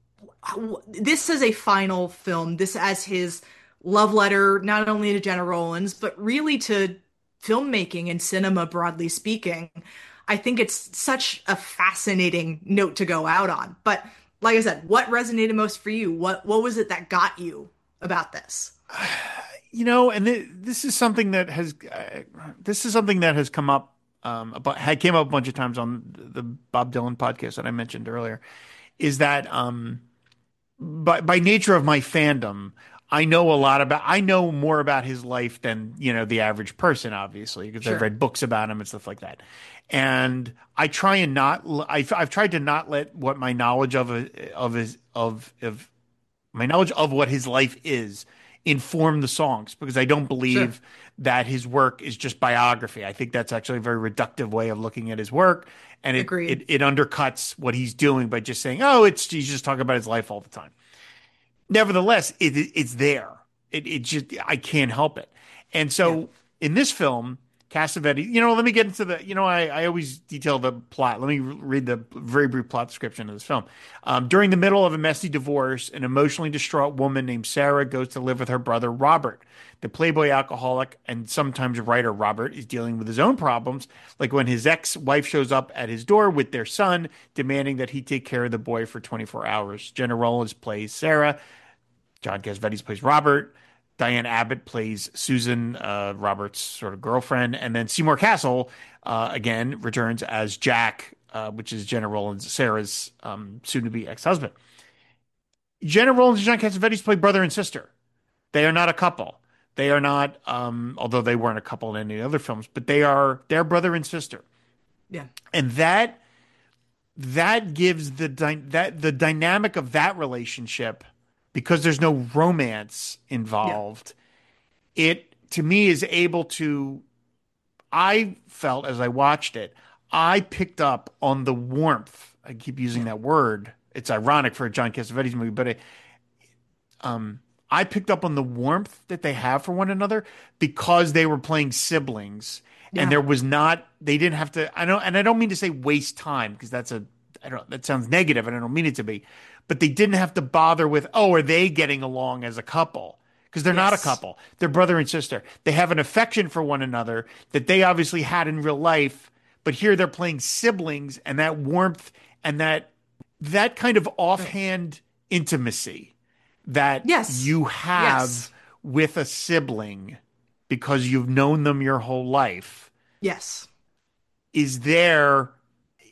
w- this is a final film. This as his love letter, not only to Jenna Rollins, but really to filmmaking and cinema, broadly speaking. I think it's such a fascinating note to go out on. But like I said, what resonated most for you? What what was it that got you about this? You know, and th this is something that has uh, this is something that has come up um about had came up a bunch of times on the Bob Dylan podcast that I mentioned earlier. Is that um by by nature of my fandom, I know a lot about I know more about his life than, you know, the average person, obviously, because I've Sure. read books about him and stuff like that. And I try and not l- I've I've tried to not let what my knowledge of a, of his of of my knowledge of what his life is inform the songs, because I don't Sure. believe that his work is just biography. I think that's actually a very reductive way of looking at his work, and it Agreed. it, it undercuts what he's doing by just saying, "Oh, it's he's just talking about his life all the time." Nevertheless, it, it's there. It, it just I can't help it. And Yeah. so in this film, Cassavetes, you know, let me get into the, you know, I, I always detail the plot. Let me read the very brief plot description of this film. Um, during the middle of a messy divorce, an emotionally distraught woman named Sarah goes to live with her brother Robert. The Playboy alcoholic and sometimes writer Robert is dealing with his own problems, like when his ex-wife shows up at his door with their son, demanding that he take care of the boy for twenty-four hours. Jenna Rollins plays Sarah. John Cassavetes plays Robert. Diane Abbott plays Susan, uh, Robert's sort of girlfriend. And then Seymour Castle, uh, again, returns as Jack, uh, which is Jenna Rollins, Sarah's um, soon to be ex husband. Jenna Rollins and John Cassavetes play brother and sister. They are not a couple. They are not, um, although they weren't a couple in any other films, but they are, they're brother and sister. Yeah. And that, that gives the, dy- that, the dynamic of that relationship, because there's no romance Yeah. involved, it to me is able to, I felt as I watched it, I picked up on the warmth. I keep using Yeah. that word. It's ironic for a John Cassavetes movie, but it, um, I picked up on the warmth that they have for one another because they were playing siblings, and Yeah. there was not, they didn't have to, I don't, and I don't mean to say waste time, because that's a, I don't, that sounds negative and I don't mean it to be, but they didn't have to bother with, oh, are they getting along as a couple? Because they're not a Yes. couple. They're brother and sister. They have an affection for one another that they obviously had in real life, but here they're playing siblings, and that warmth and that that kind of offhand intimacy that Yes. you have Yes. with a sibling because you've known them your whole life Yes. is there.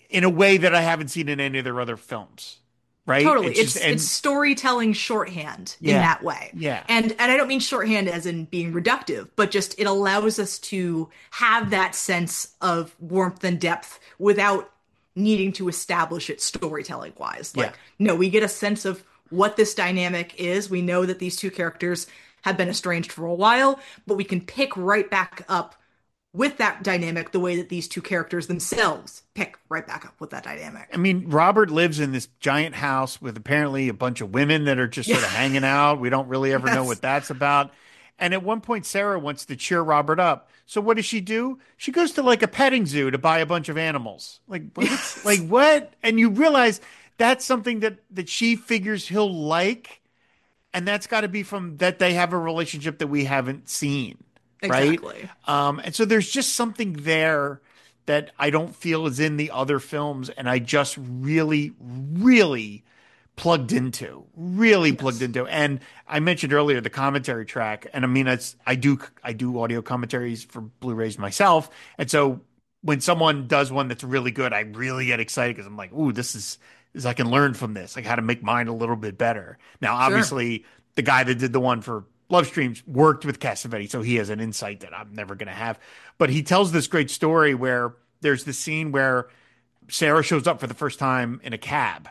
in a way that I haven't seen in any of their other films. Right? Totally. It's just It's it's and storytelling shorthand in yeah, that way. yeah, And and I don't mean shorthand as in being reductive, but just it allows us to have that sense of warmth and depth without needing to establish it storytelling wise. yeah. Like, no, we get a sense of what this dynamic is. We know that these two characters have been estranged for a while, but we can pick right back up with that dynamic the way that these two characters themselves pick right back up with that I dynamic. mean, Robert lives in this giant house with apparently a bunch of women that are just sort Yeah. of hanging out. We don't really ever know Yes. what that's about. And at one point, Sarah wants to cheer Robert up. So what does she do? She goes to like a petting zoo to buy a bunch of animals. Like what? Like Yes. what? And you realize that's something that that she figures he'll like, and that's got to be from that they have a relationship that we haven't seen, right? Exactly. Um, and so there's just something there that I don't feel is in the other films, and I just really, really plugged into, really plugged Yes. into. And I mentioned earlier the commentary track, and I mean, it's I do I do audio commentaries for Blu-rays myself, and so when someone does one that's really good, I really get excited because I'm like, ooh, this is is I can learn from this, like how to make mine a little bit better. Now, Sure. obviously, the guy that did the one for Love Streams worked with Cassavetes, so he has an insight that I'm never going to have. But he tells this great story where there's the scene where Sarah shows up for the first time in a cab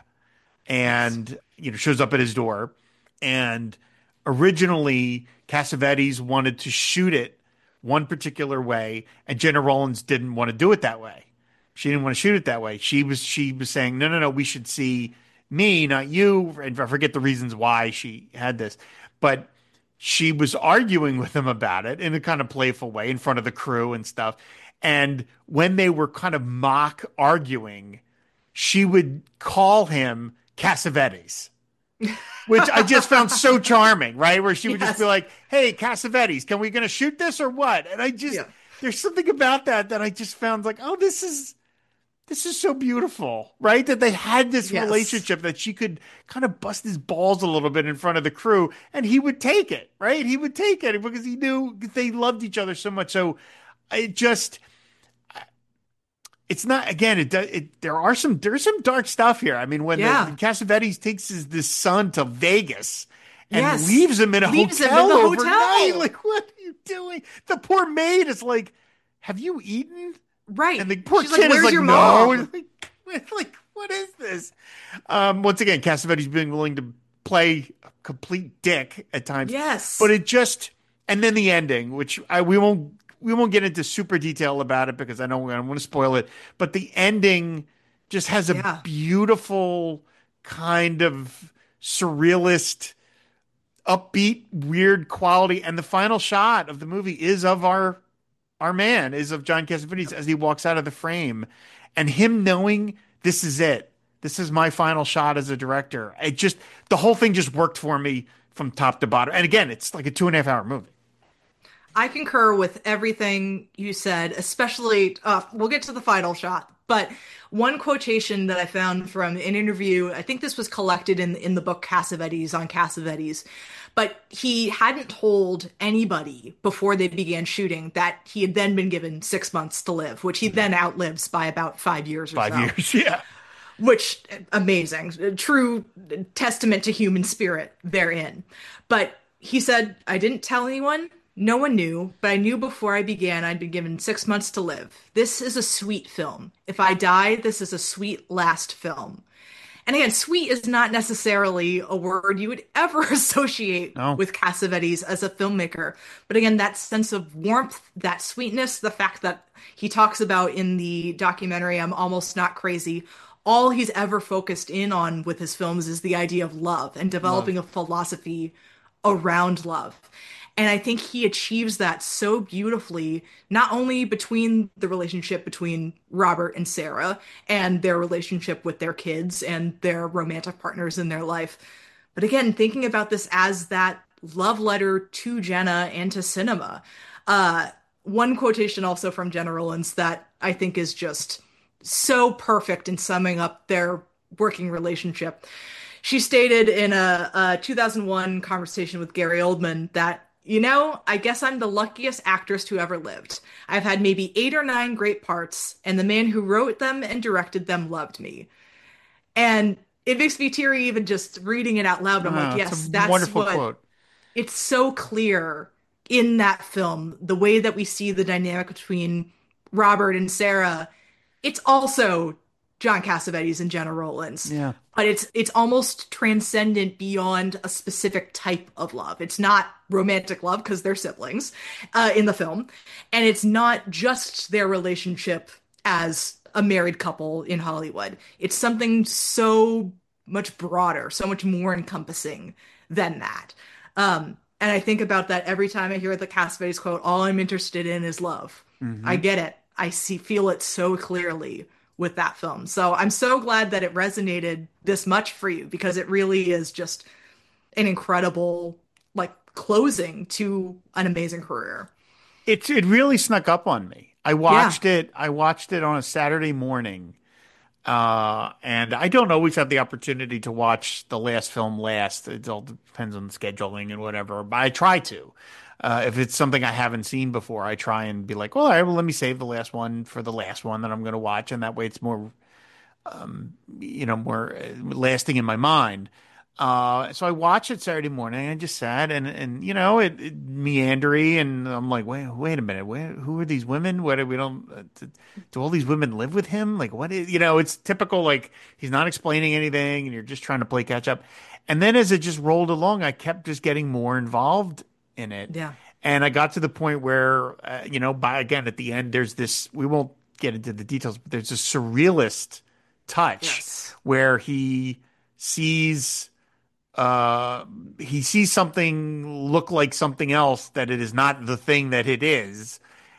Yes. and you know shows up at his door. And originally, Cassavetes wanted to shoot it one particular way, and Jenna Rollins didn't want to do it that way. She didn't want to shoot it that way. She was she was saying, no, no, no, we should see me, not you. And I forget the reasons why she had this, but she was arguing with him about it in a kind of playful way in front of the crew and stuff. And when they were kind of mock arguing, she would call him Cassavetes, which I just found so charming, right? Where she would just be Yes. like, "Hey, Cassavetes, can we gonna shoot this or what?" And I just Yeah. there's something about that that I just found like, "Oh, this is this is so beautiful," right? That they had this Yes. relationship that she could kind of bust his balls a little bit in front of the crew, and he would take it, right? He would take it because he knew they loved each other so much. So it just it's not again it, does it there are some there's some dark stuff here. I mean, when the Yeah. Cassavetes takes his this son to Vegas and Yes. leaves him in a Leaves him in hotel the overnight, hotel. like what are you doing? The poor maid is like, have you eaten? Right. And the poor She's like, kid is "Where's like, your no. mom?" Like, like, what is this? Um, once again, Cassavetes being willing to play a complete dick at times, but Yes. it just and then the ending, which I we won't we won't get into super detail about it because I don't I don't want to spoil it. But the ending just has a Yeah. beautiful kind of surrealist, upbeat, weird quality, and the final shot of the movie is of our our man is of John Cassavetes as he walks out of the frame, and him knowing this is it. This is my final shot as a director. It just the whole thing just worked for me from top to bottom. And again, it's like a two and a half hour movie. I concur with everything you said, especially uh, we'll get to the final shot, but one quotation that I found from an interview, I think this was collected in in the book Cassavetes on Cassavetes, but he hadn't told anybody before they began shooting that he had then been given six months to live, which he then outlives by about five years or Five so. years, yeah. Which amazing, true testament to human spirit therein. But he said, I didn't tell anyone. No one knew, but I knew before I began I'd been given six months to live. This is a sweet film. If I die, this is a sweet last film. And again, sweet is not necessarily a word you would ever associate No, with Cassavetes as a filmmaker. But again, that sense of warmth, that sweetness, the fact that he talks about in the documentary, I'm Almost Not Crazy, all he's ever focused in on with his films is the idea of love and love. developing a philosophy around love. And I think he achieves that so beautifully, not only between the relationship between Robert and Sarah and their relationship with their kids and their romantic partners in their life, but again, thinking about this as that love letter to Jenna and to cinema. Uh, one quotation also from Jenna Rollins that I think is just so perfect in summing up their working relationship. She stated in a, a two thousand one conversation with Gary Oldman that You know, I guess I'm the luckiest actress to ever lived. I've had maybe eight or nine great parts, and the man who wrote them and directed them loved me. And it makes me teary even just reading it out loud. I'm like, Wow, it's a yes, that's wonderful what quote. it's so clear in that film, the way that we see the dynamic between Robert and Sarah. It's also John Cassavetes and Jenna Rollins, Yeah. but it's it's almost transcendent beyond a specific type of love. It's not romantic love because they're siblings uh, in the film, and it's not just their relationship as a married couple in Hollywood. It's something so much broader, so much more encompassing than that. Um, and I think about that every time I hear the Cassavetes quote, "All I'm interested in is love." I Hmm. get it. I see, feel it so clearly with that film. So I'm so glad that it resonated this much for you because it really is just an incredible like closing to an amazing career. It's it really snuck up on me. I Yeah. watched it. I watched it on a Saturday morning, uh, and I don't always have the opportunity to watch the last film last. It all depends on the scheduling and whatever. But I try to. Uh, if it's something I haven't seen before, I try and be like, well, all right, well, let me save the last one for the last one that I'm going to watch, and that way it's more you know, more uh, lasting in my mind. Uh, so I watched it Saturday morning. I just sat and and you know it, it meandery, and I'm like, wait, wait a minute, where, who are these women? What do we don't? Uh, do, do all these women live with him? Like, what is? You know, it's typical. Like he's not explaining anything, and you're just trying to play catch up. And then as it just rolled along, I kept just getting more involved in it, Yeah. and I got to the point where, uh, you know, by again at the end, there's this. We won't get into the details, but there's a surrealist touch Yes. where he sees uh he sees something look like something else that it is not the thing that it is.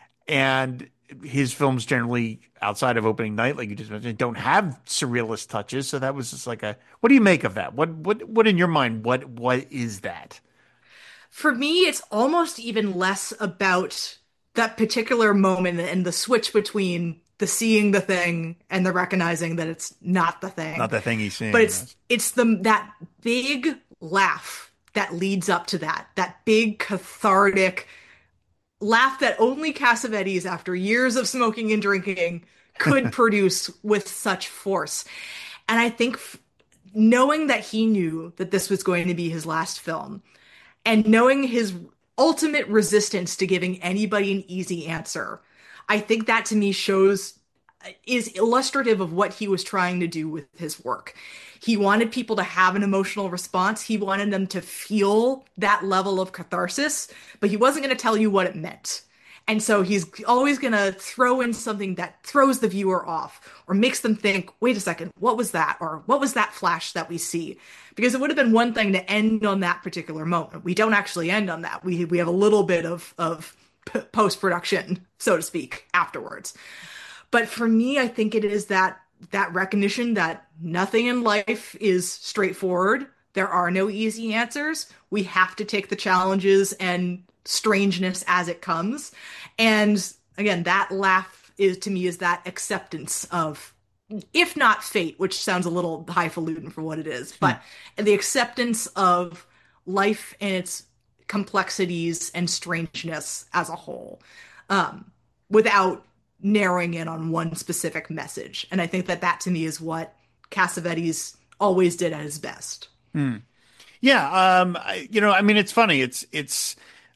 And his films generally outside of opening night, like you just mentioned, don't have surrealist touches. So that was just like a, what do you make of that? What what what in your mind, what what is that? For me, it's almost even less about that particular moment and the switch between the seeing the thing and the recognizing that it's not the Not thing. the thing he's But seeing. it's it's the that big laugh that leads up to that, that big cathartic laugh that only Cassavetes, after years of smoking and drinking, could produce with such force. And I think f- knowing that he knew that this was going to be his last film, and knowing his ultimate resistance to giving anybody an easy answer, I think that to me shows is illustrative of what he was trying to do with his work. He wanted people to have an emotional response. He wanted them to feel that level of catharsis, but he wasn't going to tell you what it meant. And so he's always going to throw in something that throws the viewer off or makes them think, wait a second, what was that? Or what was that flash that we see? Because it would have been one thing to end on that particular moment. We don't actually end on that. We, we have a little bit of, of post production, so to speak, afterwards. But for me, I think it is that that recognition that nothing in life is straightforward. There are no easy answers. We have to take the challenges and strangeness as it comes. And again, that laugh is to me is that acceptance of, if not fate, which sounds a little highfalutin for what it is, Hmm. but the acceptance of life and its complexities and strangeness as a whole, um, without narrowing in on one specific message. And I think that that to me is what Cassavetes always did at his best. Hmm. Yeah, um, I, you know, I mean, it's funny. It's it's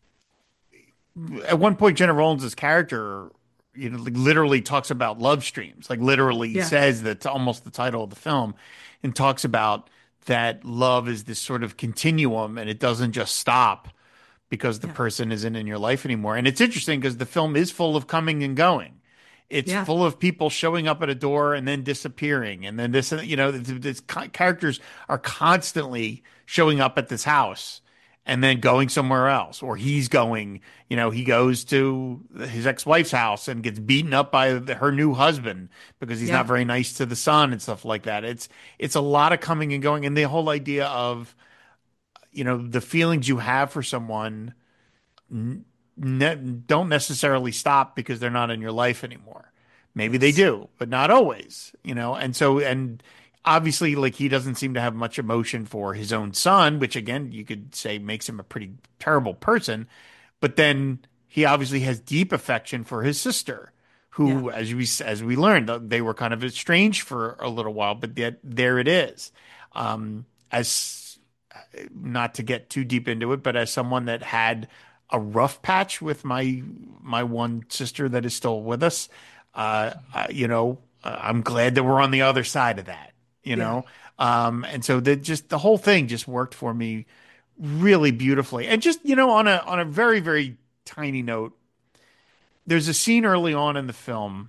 at one point Jenna Rollins' character, you know, like literally talks about love streams, like literally Yeah, says that's almost the title of the film, and talks about that love is this sort of continuum and it doesn't just stop because the yeah, person isn't in your life anymore. And it's interesting because the film is full of coming and going. It's yeah, full of people showing up at a door and then disappearing. And then this, you know, this, this characters are constantly showing up at this house and then going somewhere else. Or he's going, you know, he goes to his ex-wife's house and gets beaten up by the, her new husband because he's not yeah. very nice to the son and stuff like that. It's, it's a lot of coming and going. And the whole idea of, you know, the feelings you have for someone ne don't necessarily stop because they're not in your life anymore. Maybe they Yes. do, but not always, you know. And so, and obviously, like he doesn't seem to have much emotion for his own son, which again, you could say makes him a pretty terrible person. But then he obviously has deep affection for his sister, Yeah. who, as we as we learned, uh, they were kind of estranged for a little while, but yet there it is. Um, as not to get too deep into it, but as someone that had a rough patch with my my one sister that is still with us, uh, uh, you know, uh, I'm glad that we're on the other side of that, you Yeah. know. Um, and so that just the whole thing just worked for me really beautifully. And just, you know, on a on a very, very tiny note, there's a scene early on in the film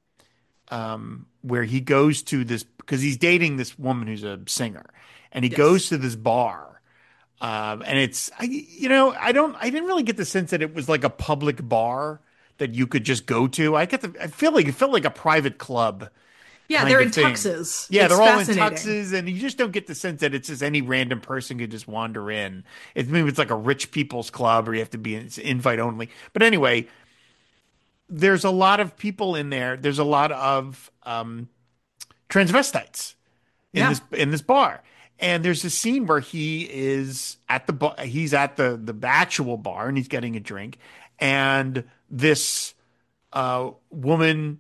um, where he goes to this because he's dating this woman who's a singer, and he goes Yes. to this bar. Um, and it's, I, you know, I don't, I didn't really get the sense that it was like a public bar that you could just go to. I get the, I feel like it felt like a private club Yeah, kind they're of in thing. tuxes. Yeah, It's they're all in fascinating. tuxes, and you just don't get the sense that it's just any random person could just wander in. It's maybe it's like a rich people's club, or you have to be it's invite only. But anyway, there's a lot of people in there. There's a lot of um, transvestites in Yeah. this in this bar, and there's a scene where he is at the bar. He's at the the actual bar, and he's getting a drink, and this uh, woman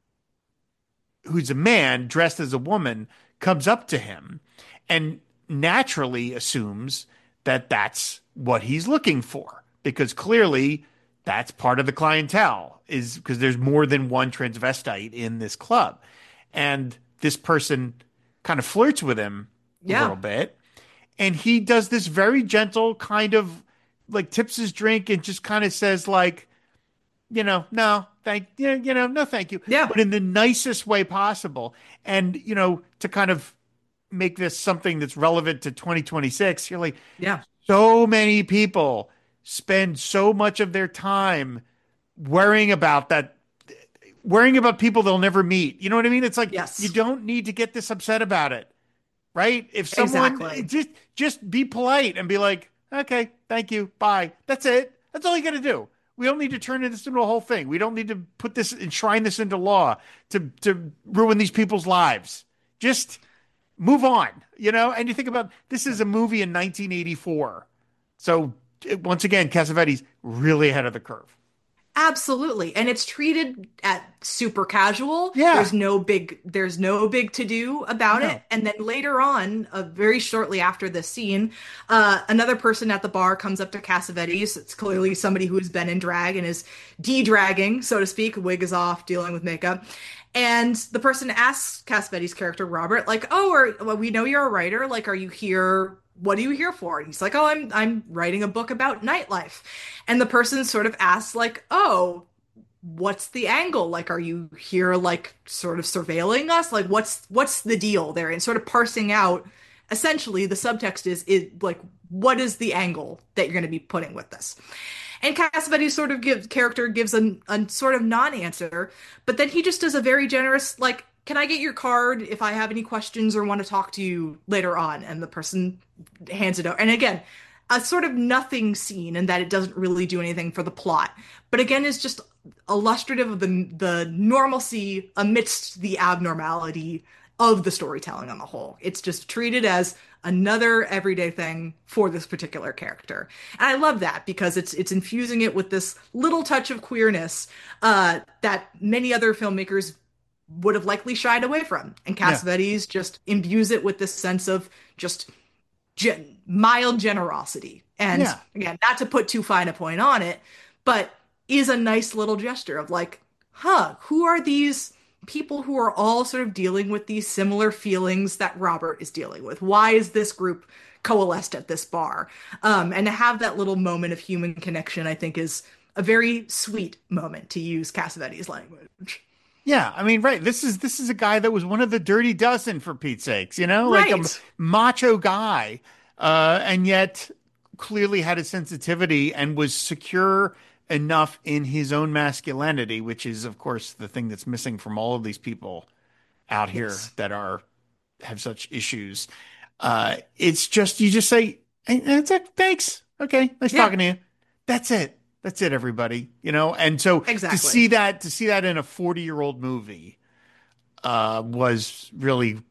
who's a man dressed as a woman comes up to him and naturally assumes that that's what he's looking for because clearly that's part of the clientele is because there's more than one transvestite in this club. And this person kind of flirts with him a little Yeah. bit. And he does this very gentle kind of like tips his drink and just kind of says like, you know, no, thank you, you know, no, thank you, Yeah. but in the nicest way possible. And, you know, to kind of make this something that's relevant to twenty twenty-six, you're like, Yeah. so many people spend so much of their time worrying about that, worrying about people they'll never meet. You know what I mean? It's like, you Yes. don't need to get this upset about it, right? If someone Exactly. just, just be polite and be like, okay, thank you, bye. That's it. That's all you got to do. We don't need to turn this into a whole thing. We don't need to put this, enshrine this into law to to ruin these people's lives. Just move on, you know? And you think about this is a movie in nineteen eighty-four. So once again, Cassavetes really ahead of the curve. Absolutely. And it's treated at super casual. Yeah. There's no big there's no big to do about it. No. And then later on, uh, very shortly after this scene, uh, another person at the bar comes up to Cassavetes. It's clearly somebody who has been in drag and is de-dragging, so to speak. Wig is off, dealing with makeup. And the person asks Cassavetes' character, Robert, like, oh, are, well, we know you're a writer. Like, are you here? What are you here for? And he's like, oh, I'm I'm writing a book about nightlife. And the person sort of asks, like, oh, what's the angle? Like, are you here, like, sort of surveilling us? Like, what's what's the deal there? And sort of parsing out, essentially, the subtext is, is like, what is the angle that you're going to be putting with this? And Cassavetes' sort of gives character gives a, a sort of non-answer, but then he just does a very generous, like, can I get your card if I have any questions or want to talk to you later on? And the person hands it over. And again, a sort of nothing scene in that it doesn't really do anything for the plot. But again, is just illustrative of the the normalcy amidst the abnormality of the storytelling on the whole. It's just treated as another everyday thing for this particular character. And I love that because it's it's infusing it with this little touch of queerness uh, that many other filmmakers would have likely shied away from. And Yeah. Cassavetes just imbues it with this sense of just gen- mild generosity. And Yeah. again, not to put too fine a point on it, but is a nice little gesture of like, huh, who are these people who are all sort of dealing with these similar feelings that Robert is dealing with? Why is this group coalesced at this bar? Um, and to have that little moment of human connection, I think is a very sweet moment, to use Cassavetes' language. Yeah, I mean, right. This is this is a guy that was one of the Dirty Dozen for Pete's sakes, you know, like a m- Right. macho guy, uh, and yet clearly had a sensitivity and was secure enough in his own masculinity, which is, of course, the thing that's missing from all of these people out here Yes. that are have such issues. Uh, it's just you just say, hey, that's it. Thanks. Okay, nice Yeah, talking to you. That's it. That's it, everybody. You know, and so to exactly. see that to see that in a forty year old movie uh, was really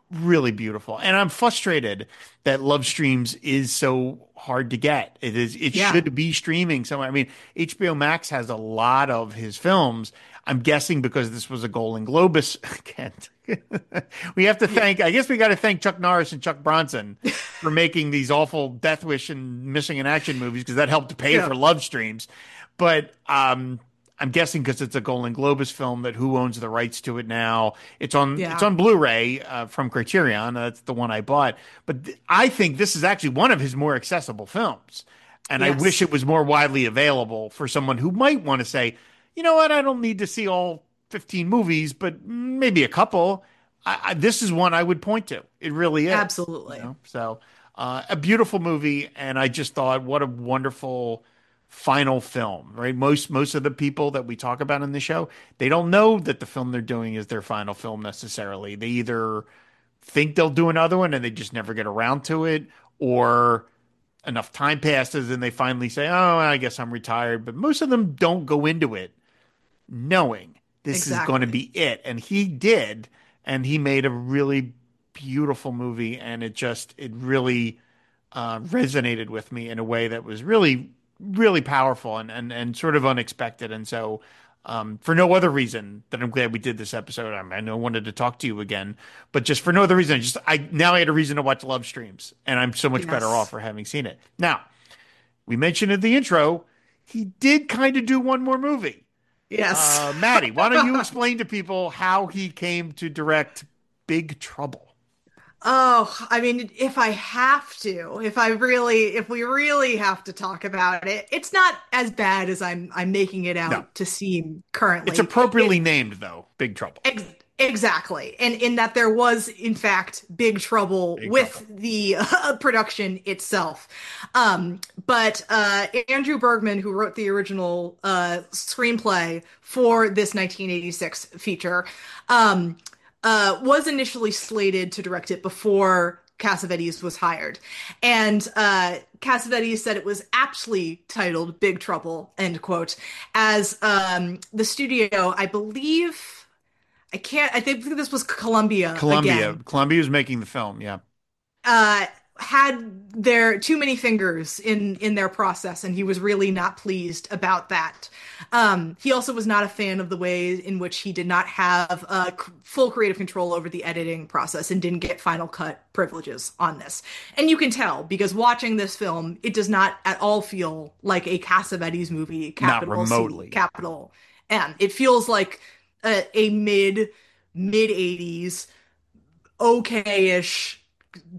really beautiful. And I'm frustrated that Love Streams is so hard to get. It is, it Yeah. should be streaming somewhere. I mean, H B O Max has a lot of his films. I'm guessing because this was a Golden Globus. Again, we have to Yeah. thank, I guess we got to thank Chuck Norris and Chuck Bronson for making these awful Death Wish and Missing in Action movies because that helped to pay Yeah. for Love Streams. But um, I'm guessing because it's a Golden Globus film that who owns the rights to it now? It's on it's Yeah. on Blu-ray uh, from Criterion. That's the one I bought. But th- I think this is actually one of his more accessible films, and I wish Yes. it was more widely available for someone who might want to say, you know what, I don't need to see all fifteen movies, but maybe a couple. I, I, this is one I would point to. It really is. You Absolutely. know, so uh, a beautiful movie, and I just thought, what a wonderful final film, right? Most most of the people that we talk about in the show, they don't know that the film they're doing is their final film necessarily. They either think they'll do another one and they just never get around to it, or enough time passes and they finally say, "Oh, I guess I'm retired." But most of them don't go into it knowing this is going to Exactly. be it. And he did, and he made a really beautiful movie, and it just it really uh, resonated with me in a way that was really, really powerful and and and sort of unexpected. And so, um, for no other reason than I'm glad we did this episode. I, I know I wanted to talk to you again, but just for no other reason, just I now I had a reason to watch Love Streams, and I'm so much better off Yes. for having seen it. Now, we mentioned in the intro, he did kind of do one more movie. Yes. Uh, Maddie, why don't you explain to people how he came to direct Big Trouble? Oh, I mean, if I have to, if I really, if we really have to talk about it, it's not as bad as I'm I'm making it No, out to seem it's currently. appropriately It named though, Big Trouble. ex exactly, and in that there was in fact big trouble Big with Trouble. the uh, production itself. Um, but uh, Andrew Bergman, who wrote the original uh, screenplay for this nineteen eighty-six feature, um, uh, was initially slated to direct it before Cassavetes was hired. And uh, Cassavetes said it was aptly titled Big Trouble, end quote, as um, the studio, I believe, I can't, I think this was Columbia Columbia. again, Columbia was making the film. Yeah. uh, had their too many fingers in in their process, and he was really not pleased about that. Um, he also was not a fan of the way in which he did not have uh, c- full creative control over the editing process and didn't get final cut privileges on this. And you can tell because watching this film, it does not at all feel like a Cassavetes movie, Not capital C, remotely. capital M. It feels like a, a mid mid eighties okay-ish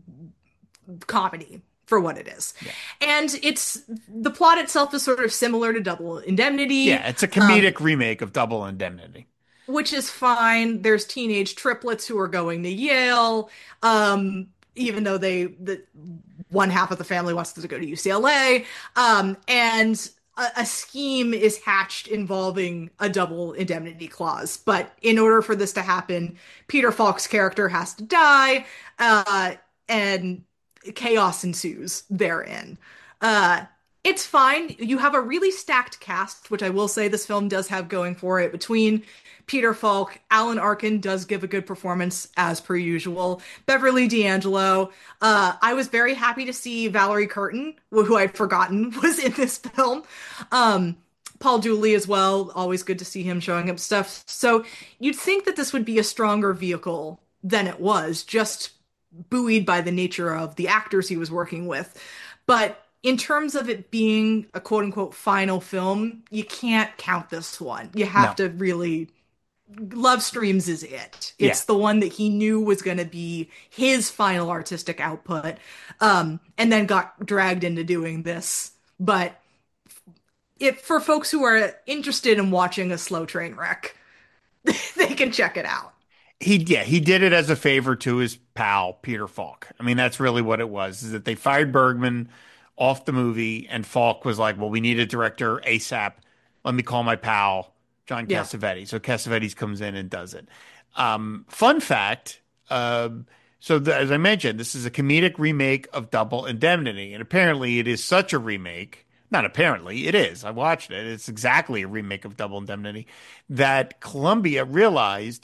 comedy for what it is. Yeah. And it's the plot itself is sort of similar to Double Indemnity, Yeah. It's a um, comedic remake of Double Indemnity. which is fine. There's teenage triplets who are going to Yale, um, even though they the one half of the family wants to go to U C L A, um, and a, a scheme is hatched involving a double indemnity clause. But in order for this to happen, Peter Falk's character has to die, uh, and chaos ensues therein. Uh, it's fine. You have a really stacked cast, which I will say this film does have going for it. Between Peter Falk, Alan Arkin does give a good performance as per usual. Beverly D'Angelo. Uh, I was very happy to see Valerie Curtin, who I'd forgotten was in this film. Um, Paul Dooley as well. Always good to see him showing up stuff. So you'd think that this would be a stronger vehicle than it was, just buoyed by the nature of the actors he was working with. But in terms of it being a quote unquote final film, you can't count this one. You have No. to really. Love Streams is it. Yeah. It's the one that he knew was going to be his final artistic output, um, and then got dragged into doing this. But if for folks who are interested in watching a slow train wreck, they can check it out. He yeah, he did it as a favor to his pal Peter Falk. I mean, that's really what it was, is that they fired Bergman off the movie and Falk was like, "Well, we need a director ASAP. Let me call my pal John Yeah. Cassavetes." So Cassavetes comes in and does it. Um, fun fact, um, so the, as I mentioned, this is a comedic remake of Double Indemnity, and apparently it is such a remake. Not apparently, it is. I watched it. It's exactly a remake of Double Indemnity that Columbia realized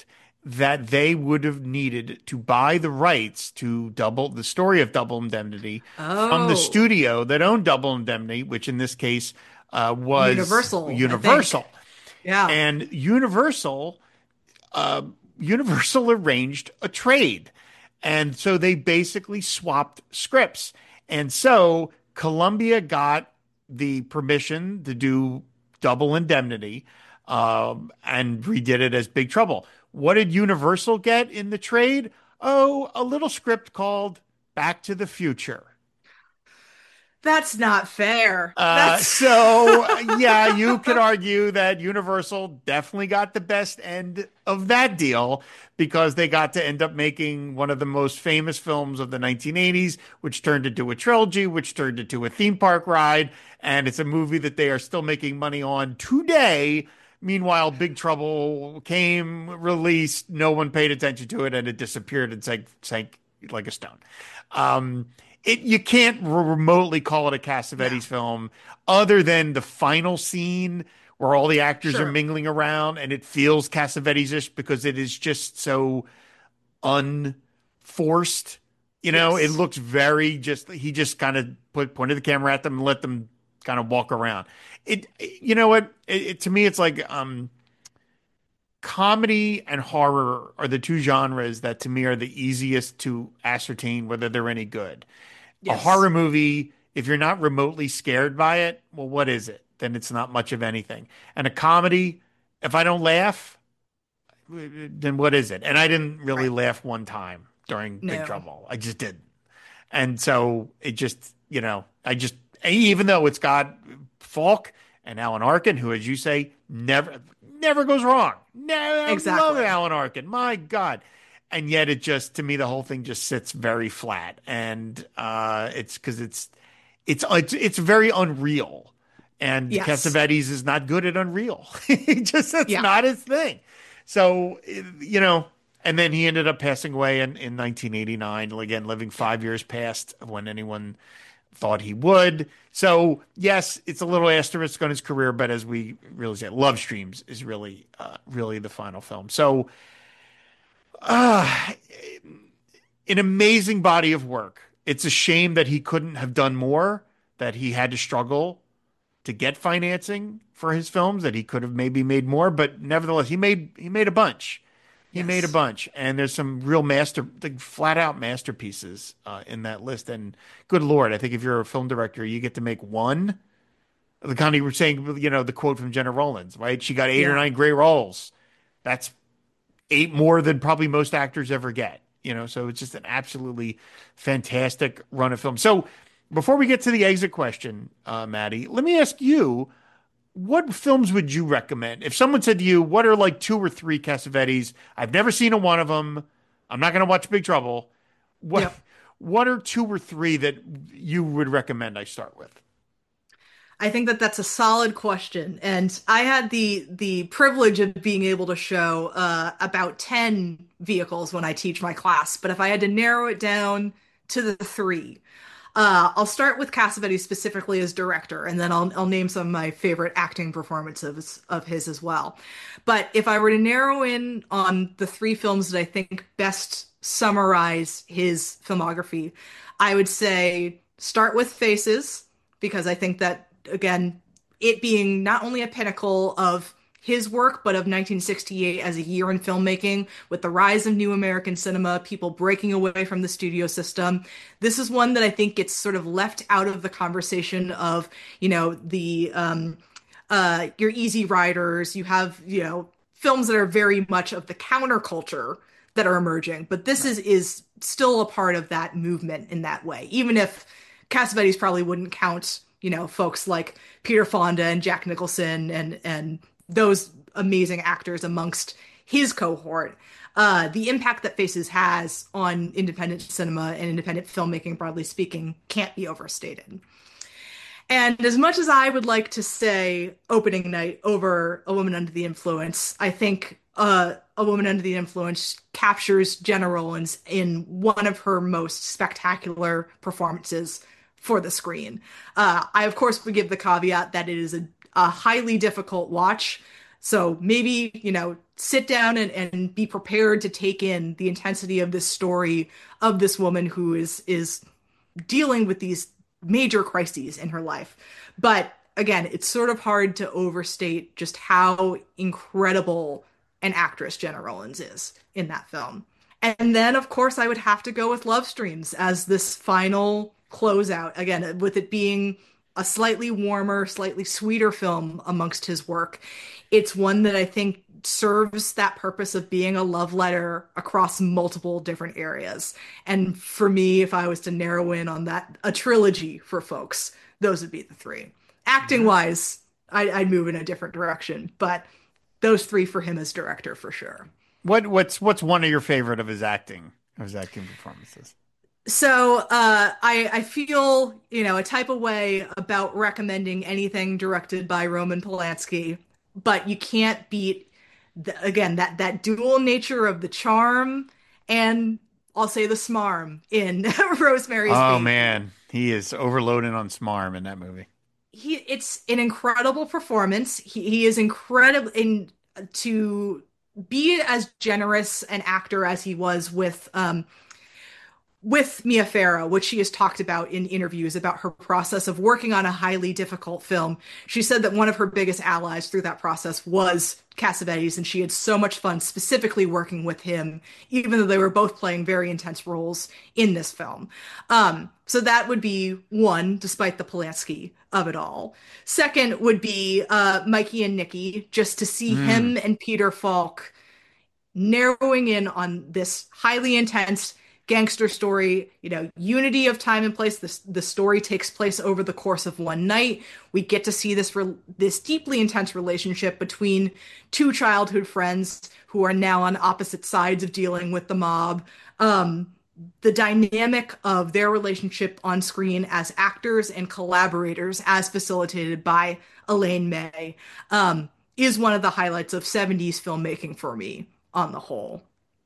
that they would have needed to buy the rights to double the story of Double Indemnity from the Oh, studio that owned Double Indemnity, which in this case uh, was Universal, I Universal. think. Yeah. And Universal, uh, Universal arranged a trade. And so they basically swapped scripts. And so Columbia got the permission to do Double Indemnity um, and redid it as Big Trouble. What did Universal get in the trade? Oh, a little script called Back to the Future. That's not fair. Uh, That's so yeah, you could argue that Universal definitely got the best end of that deal because they got to end up making one of the most famous films of the nineteen eighties, which turned into a trilogy, which turned into a theme park ride. And it's a movie that they are still making money on today. Meanwhile, Big Trouble came, released, no one paid attention to it, and it disappeared and sank, sank like a stone. Um, it you can't remotely call it a no. Cassavetes film other than the final scene where all the actors are Sure. mingling around and it feels Cassavetes-ish because it is just so unforced. You know, it Yes. looks very just he just kind of put pointed the camera at them and let them kind of walk around. It you know what? It, it, to me it's like um comedy and horror are the two genres that to me are the easiest to ascertain whether they're any good. A Yes. horror movie, if you're not remotely scared by it, well, what is it? Then it's not much of anything. And a comedy, if I don't laugh, then what is it? And I didn't really Right. laugh one time during Big No. Trouble. I just didn't. And so it just, you know, I just, even though it's got Falk and Alan Arkin, who, as you say, never, never goes wrong. No, I love Exactly. Alan Arkin. My God. And yet it just, to me, the whole thing just sits very flat. And uh, it's because it's, it's, it's, it's very unreal. And Yes. Cassavetes is not good at Unreal. He just, that's Yeah. not his thing. So, you know, and then he ended up passing away in, in nineteen eighty-nine, again, living five years past when anyone thought he would. So, yes, it's a little asterisk on his career, but as we really said, Love Streams is really, uh, really the final film. So, uh, an amazing body of work. It's a shame that he couldn't have done more, that he had to struggle to get financing for his films, that he could have maybe made more, but nevertheless, he made he made a bunch. He made a Yes. bunch, and there's some real master, like flat out masterpieces uh, in that list. And good Lord, I think if you're a film director, you get to make one. The kind of you were saying, you know, the quote from Jenna Rollins, right? She got eight or Yeah. nine gray rolls. That's eight more than probably most actors ever get. You know, so it's just an absolutely fantastic run of film. So before we get to the exit question, uh, Maddie, let me ask you, what films would you recommend? If someone said to you, what are like two or three Cassavetes? I've never seen a one of them. I'm not going to watch Big Trouble. What Yep. what are two or three that you would recommend I start with? I think that that's a solid question, and I had the the privilege of being able to show uh, about ten vehicles when I teach my class. But if I had to narrow it down to the three, uh, I'll start with Cassavetes specifically as director, and then I'll I'll name some of my favorite acting performances of his as well. But if I were to narrow in on the three films that I think best summarize his filmography, I would say start with Faces, because I think that, again, it being not only a pinnacle of his work, but of nineteen sixty-eight as a year in filmmaking, with the rise of new American cinema, people breaking away from the studio system. This is one that I think gets sort of left out of the conversation of, you know, the um, uh, your Easy Riders. You have, you know, films that are very much of the counterculture that are emerging, but this Right. is is still a part of that movement in that way, even if Cassavetes probably wouldn't count, you know, folks like Peter Fonda and Jack Nicholson and and those amazing actors amongst his cohort. Uh, the impact that Faces has on independent cinema and independent filmmaking, broadly speaking, can't be overstated. And as much as I would like to say Opening Night over A Woman Under the Influence, I think uh, A Woman Under the Influence captures Jenna Rollins in one of her most spectacular performances for the screen. Uh, I, of course, would give the caveat that it is a, a highly difficult watch. So maybe, you know, sit down and, and be prepared to take in the intensity of this story of this woman who is is dealing with these major crises in her life. But again, it's sort of hard to overstate just how incredible an actress Jenna Rollins is in that film. And then, of course, I would have to go with Love Streams as this final closeout. Again, with it being a slightly warmer, slightly sweeter film amongst his work. It's one that I think serves that purpose of being a love letter across multiple different areas. And for me, if I was to narrow in on that, a trilogy for folks, those would be the three. Acting wise, I, I'd move in a different direction, but those three for him as director for sure. What what's what's one of your favorite of his acting of his acting performances? So uh, I I feel, you know, a type of way about recommending anything directed by Roman Polanski, but you can't beat the, again that that dual nature of the charm and I'll say the smarm in Rosemary's Oh Baby. man, he is overloaded on smarm in that movie. He it's an incredible performance. He he is incredible in to be as generous an actor as he was with um with Mia Farrow, which she has talked about in interviews about her process of working on a highly difficult film. She said that one of her biggest allies through that process was Cassavetes, and she had so much fun specifically working with him, even though they were both playing very intense roles in this film. Um, so that would be one, despite the Polanski of it all. Second would be uh, Mikey and Nicky, just to see Mm. him and Peter Falk narrowing in on this highly intense gangster story, you know, unity of time and place. This the story takes place over the course of one night. We get to see this re- this deeply intense relationship between two childhood friends who are now on opposite sides of dealing with the mob. Um, the dynamic of their relationship on screen as actors and collaborators, as facilitated by Elaine May, um, is one of the highlights of seventies filmmaking for me on the whole.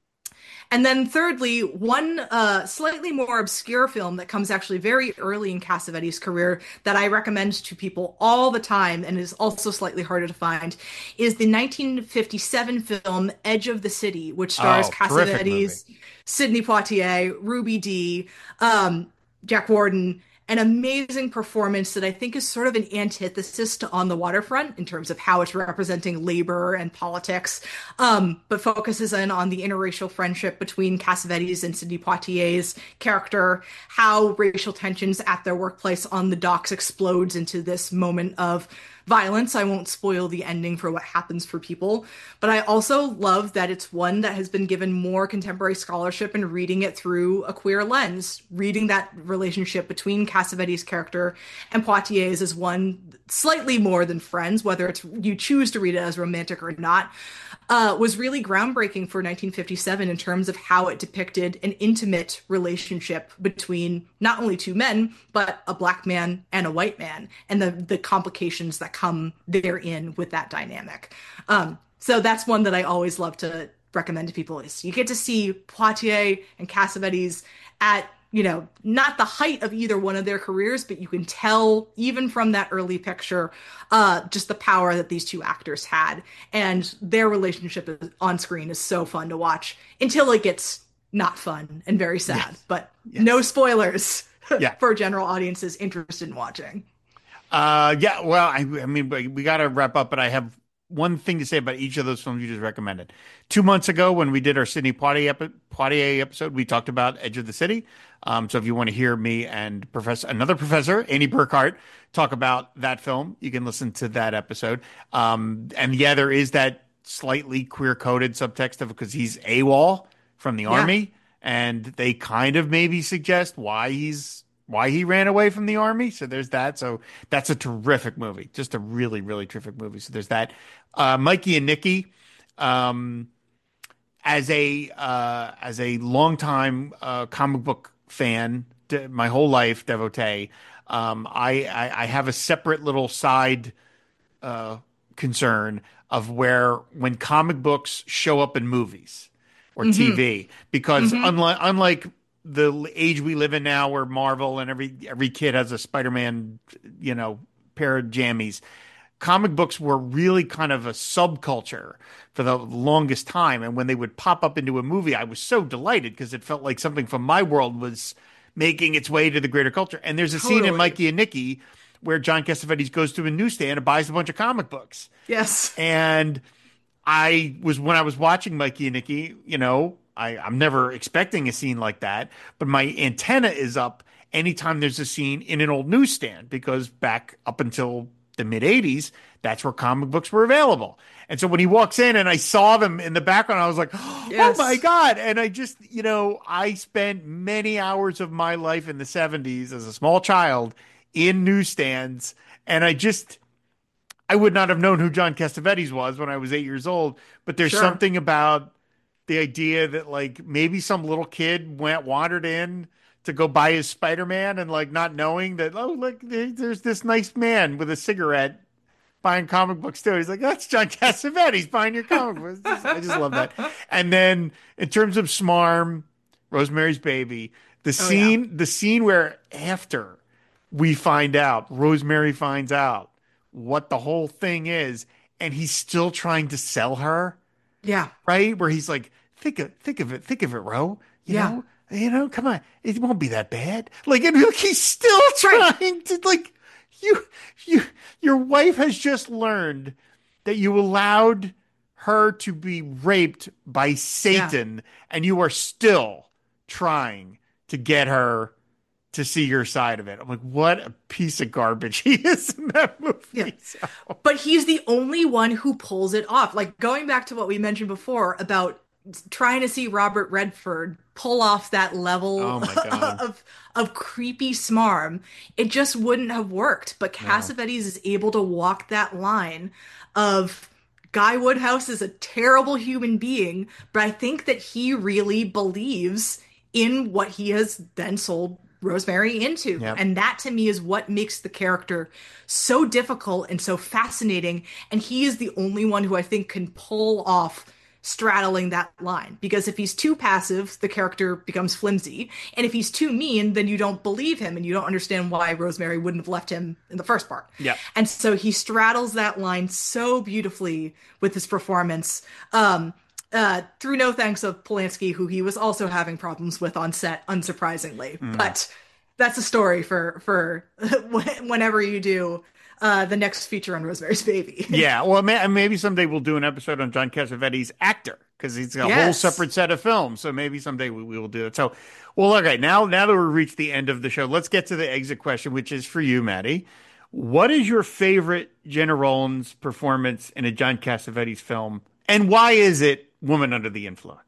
And then thirdly, one uh, slightly more obscure film that comes actually very early in Cassavetes' career that I recommend to people all the time and is also slightly harder to find is the nineteen fifty-seven film Edge of the City, which stars Oh, terrific movie. Cassavetes, Sidney Poitier, Ruby Dee, um, Jack Warden, an amazing performance that I think is sort of an antithesis to On the Waterfront in terms of how it's representing labor and politics, um, but focuses in on the interracial friendship between Cassavetes and Sidney Poitier's character, how racial tensions at their workplace on the docks explodes into this moment of violence. I won't spoil the ending for what happens for people, but I also love that it's one that has been given more contemporary scholarship and reading it through a queer lens, reading that relationship between Cassavetes' character and Poitier's as one slightly more than friends, whether it's you choose to read it as romantic or not, uh, was really groundbreaking for nineteen fifty-seven in terms of how it depicted an intimate relationship between not only two men, but a black man and a white man, and the, the complications that come therein with that dynamic. Um, so that's one that I always love to recommend to people is you get to see Poitier and Cassavetes at, you know, not the height of either one of their careers, but you can tell even from that early picture, uh, just the power that these two actors had. And their relationship is, on screen is so fun to watch until it gets not fun and very sad. Yes. But Yes. no spoilers Yeah. for general audiences interested in watching. Uh, yeah. Well, I, I mean, we we got to wrap up, but I have one thing to say about each of those films you just recommended. Two months ago, when we did our Sidney Poitier, epi- Poitier episode, we talked about Edge of the City. Um, so if you want to hear me and professor another professor, Annie Burkhart, talk about that film, you can listen to that episode. Um, and yeah, there is that slightly queer coded subtext of because he's AWOL from the Yeah. army, and they kind of maybe suggest why he's why he ran away from the army. So there's that. So that's a terrific movie, just a really, really terrific movie. So there's that. Uh, Mikey and Nicky, um, as a uh, as a longtime uh, comic book fan, de- my whole life devotee, um, I, I I have a separate little side uh, concern of where when comic books show up in movies or Mm-hmm. T V, because Mm-hmm. unlike unlike the age we live in now, where Marvel and every every kid has a Spider-Man, you know, pair of jammies. comic books were really kind of a subculture for the longest time. And when they would pop up into a movie, I was so delighted because it felt like something from my world was making its way to the greater culture. And there's a scene in Totally. Mikey and Nicky where John Cassavetes goes to a newsstand and buys a bunch of comic books. Yes. And I was, when I was watching Mikey and Nicky, you know, I, I'm never expecting a scene like that, but my antenna is up anytime there's a scene in an old newsstand because back up until the mid eighties, that's where comic books were available. And so when he walks in and I saw them in the background, I was like, oh Yes. my God. And I just, you know, I spent many hours of my life in the seventies as a small child in newsstands. And I just, I would not have known who John Cassavetes was when I was eight years old. But there's Sure. something about the idea that like maybe some little kid went wandered in to go buy his Spider-Man and like not knowing that, oh, look, there, there's this nice man with a cigarette buying comic books too. He's like, that's John Cassavetes buying your comic books. Just- I just love that. And then in terms of Smarm, Rosemary's Baby, the Oh, yeah. scene, the scene where after we find out, Rosemary finds out what the whole thing is, and he's still trying to sell her, Yeah. right? Where he's like, think of think of it, think of it, Ro. You Yeah. know, you know, come on, it won't be that bad. Like, and look, he's still Right. trying to like, you, you, your wife has just learned that you allowed her to be raped by Satan, and you are still trying to get her to see your side of it. I'm like, what a piece of garbage he is in that movie. Yeah. So, But he's the only one who pulls it off. Like going back to what we mentioned before about trying to see Robert Redford pull off that level Oh my God. of of creepy smarm, it just wouldn't have worked. But Cassavetes is able to walk that line of Guy Woodhouse is a terrible human being, but I think that he really believes in what he has then sold Rosemary into. Yep. And that to me is what makes the character so difficult and so fascinating. And he is the only one who I think can pull off straddling that line. Because if he's too passive, the character becomes flimsy. And if he's too mean, then you don't believe him and you don't understand why Rosemary wouldn't have left him in the first part. Yeah. And so he straddles that line so beautifully with his performance. Um, uh, through no thanks of Polanski, who he was also having problems with on set, unsurprisingly. Mm. But that's a story for for whenever you do uh, the next feature on Rosemary's Baby. Yeah, well, may, maybe someday we'll do an episode on John Cassavetes' actor because he's got a whole Yes. separate set of films. So maybe someday we, we will do it. So, well, okay, now now that we've reached the end of the show, let's get to the exit question, which is for you, Maddie. What is your favorite Jenna Rollins performance in a John Cassavetes film, and why is it Woman Under the Influence?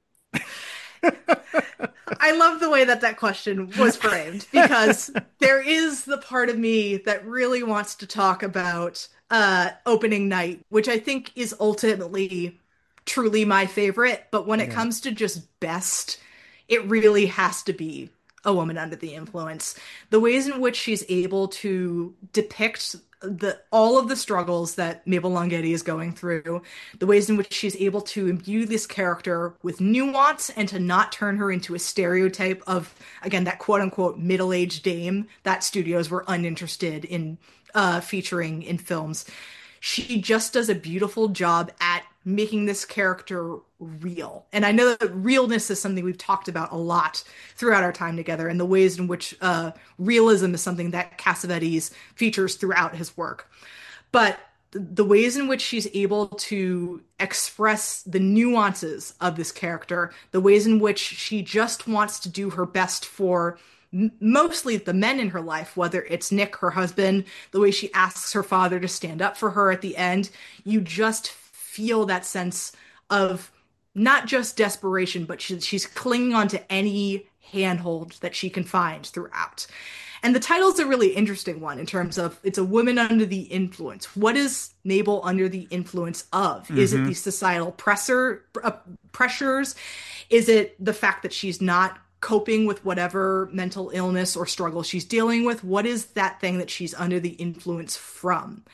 I love the way that that question was framed because there is the part of me that really wants to talk about uh, opening night, which I think is ultimately truly my favorite. But when it Yeah. comes to just best, it really has to be A Woman Under the Influence. The ways in which she's able to depict the all of the struggles that Mabel Longetti is going through, the ways in which she's able to imbue this character with nuance and to not turn her into a stereotype of, again, that quote unquote middle-aged dame that studios were uninterested in uh, featuring in films. She just does a beautiful job at making this character real. And I know that realness is something we've talked about a lot throughout our time together, and the ways in which uh, realism is something that Cassavetes features throughout his work. But the ways in which she's able to express the nuances of this character, the ways in which she just wants to do her best for m- mostly the men in her life, whether it's Nick, her husband, the way she asks her father to stand up for her at the end, you just feel that sense of not just desperation, but she, she's clinging on to any handhold that she can find throughout. And the title's a really interesting one in terms of it's a woman under the influence. What is Mabel under the influence of? Mm-hmm. Is it the societal pressure, uh, pressures? Is it the fact that she's not coping with whatever mental illness or struggle she's dealing with? What is that thing that she's under the influence from?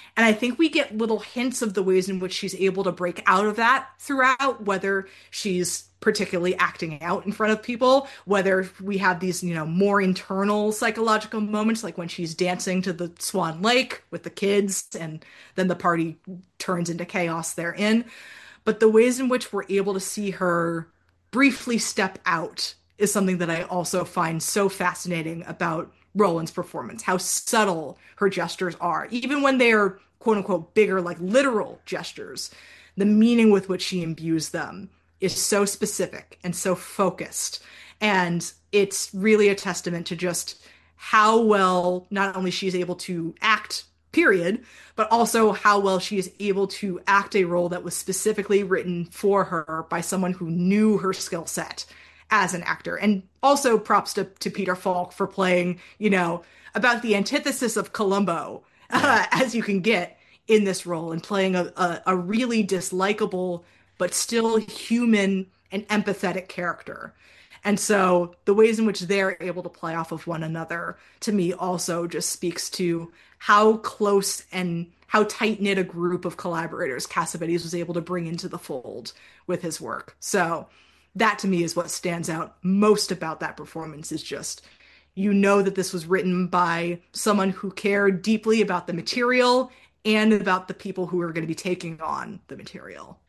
And I think we get little hints of the ways in which she's able to break out of that throughout, whether she's particularly acting out in front of people, whether we have these, you know, more internal psychological moments, like when she's dancing to the Swan Lake with the kids, and then the party turns into chaos therein. But the ways in which we're able to see her briefly step out is something that I also find so fascinating about Roland's performance, how subtle her gestures are, even when they are quote unquote bigger, like literal gestures. The meaning with which she imbues them is so specific and so focused. And it's really a testament to just how well not only she's able to act, period, but also how well she is able to act a role that was specifically written for her by someone who knew her skill set as an actor. And also props to, to Peter Falk for playing, you know, about the antithesis of Columbo uh, as you can get in this role, and playing a, a, a really dislikable but still human and empathetic character. And so the ways in which they're able to play off of one another, to me, also just speaks to how close and how tight-knit a group of collaborators Cassavetes was able to bring into the fold with his work. So that, to me, is what stands out most about that performance, is just, you know that this was written by someone who cared deeply about the material and about the people who are going to be taking on the material.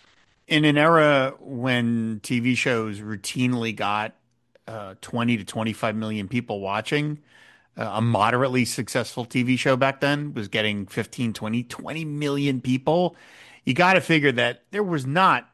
In an era when T V shows routinely got uh, twenty to twenty-five million people watching, uh, a moderately successful T V show back then was getting fifteen, twenty, twenty million people. You got to figure that there was not,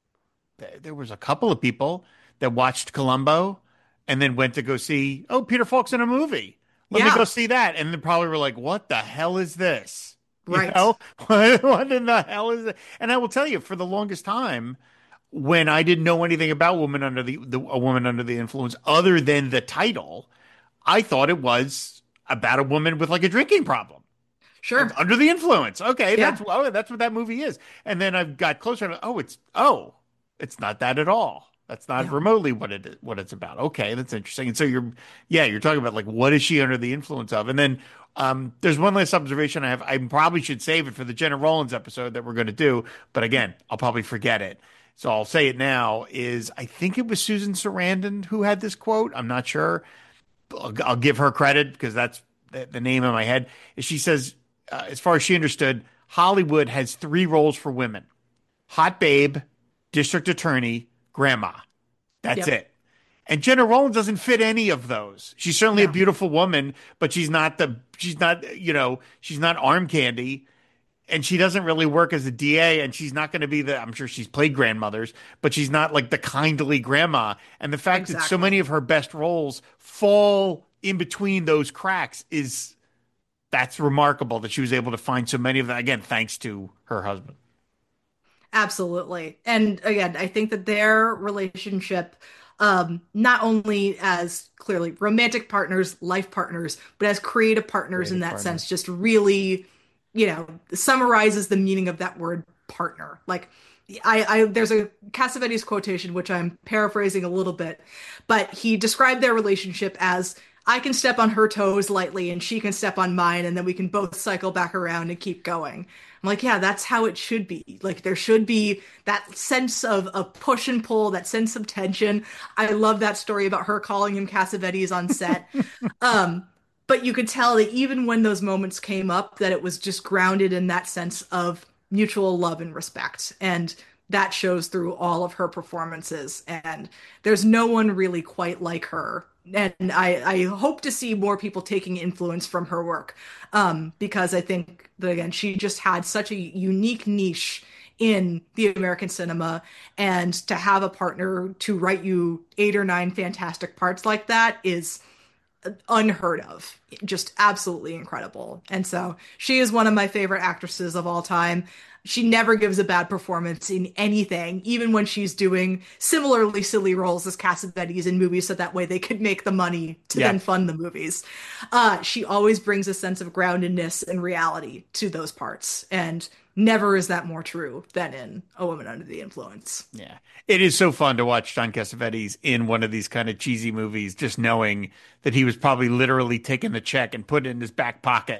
there was a couple of people that watched Columbo and then went to go see, oh, Peter Falk's in a movie. Let Yeah. me go see that. And then probably were like, what the hell is this? You Right. know, what, what in the hell is it? And I will tell you, for the longest time, when I didn't know anything about Woman Under the, the A Woman Under the Influence, other than the title, I thought it was about a woman with like a drinking problem. Sure. Under the Influence. Okay, Yeah. that's oh, that's what that movie is. And then I got closer and oh, it's oh, it's not that at all. That's not Yeah. remotely what it is, what it's about. Okay, that's interesting. And so you're, yeah, you're talking about like what is she under the influence of? And then um, there's one last observation I have. I probably should save it for the Jenna Rollins episode that we're going to do, but again, I'll probably forget it. So I'll say it now. Is I think it was Susan Sarandon who had this quote. I'm not sure. I'll, I'll give her credit because that's the, the name in my head. She says, uh, as far as she understood, Hollywood has three roles for women: hot babe, district attorney, grandma. That's Yep. it. And Jenna Rollins doesn't fit any of those. She's certainly No. a beautiful woman, but she's not the, she's not, you know, she's not arm candy. And she doesn't really work as a D A. And she's not going to be the, I'm sure she's played grandmothers, but she's not like the kindly grandma. And the fact that so Exactly. many of her best roles fall in between those cracks is, that's remarkable that she was able to find so many of them. Again, thanks to her husband. Absolutely. And again, I think that their relationship, um, not only as clearly romantic partners, life partners, but as creative partners in Creative that partners. sense, just really, you know, summarizes the meaning of that word partner. Like, I, I there's a Cassavetes quotation, which I'm paraphrasing a little bit, but he described their relationship as, I can step on her toes lightly and she can step on mine, and then we can both cycle back around and keep going. I'm like, yeah, that's how it should be. Like, there should be that sense of, of push and pull, that sense of tension. I love that story about her calling him Cassavetes on set. um, but you could tell that even when those moments came up, that it was just grounded in that sense of mutual love and respect. And that shows through all of her performances. And there's no one really quite like her. And I, I hope to see more people taking influence from her work, um, because I think that, again, she just had such a unique niche in the American cinema. And to have a partner to write you eight or nine fantastic parts like that is unheard of. Just absolutely incredible. And so she is one of my favorite actresses of all time. She never gives a bad performance in anything, even when she's doing similarly silly roles as Cassavetes in movies, so that way they could make the money to Yeah. then fund the movies. Uh, she always brings a sense of groundedness and reality to those parts. And never is that more true than in A Woman Under the Influence. Yeah. It is so fun to watch John Cassavetes in one of these kind of cheesy movies, just knowing that he was probably literally taking the check and put it in his back pocket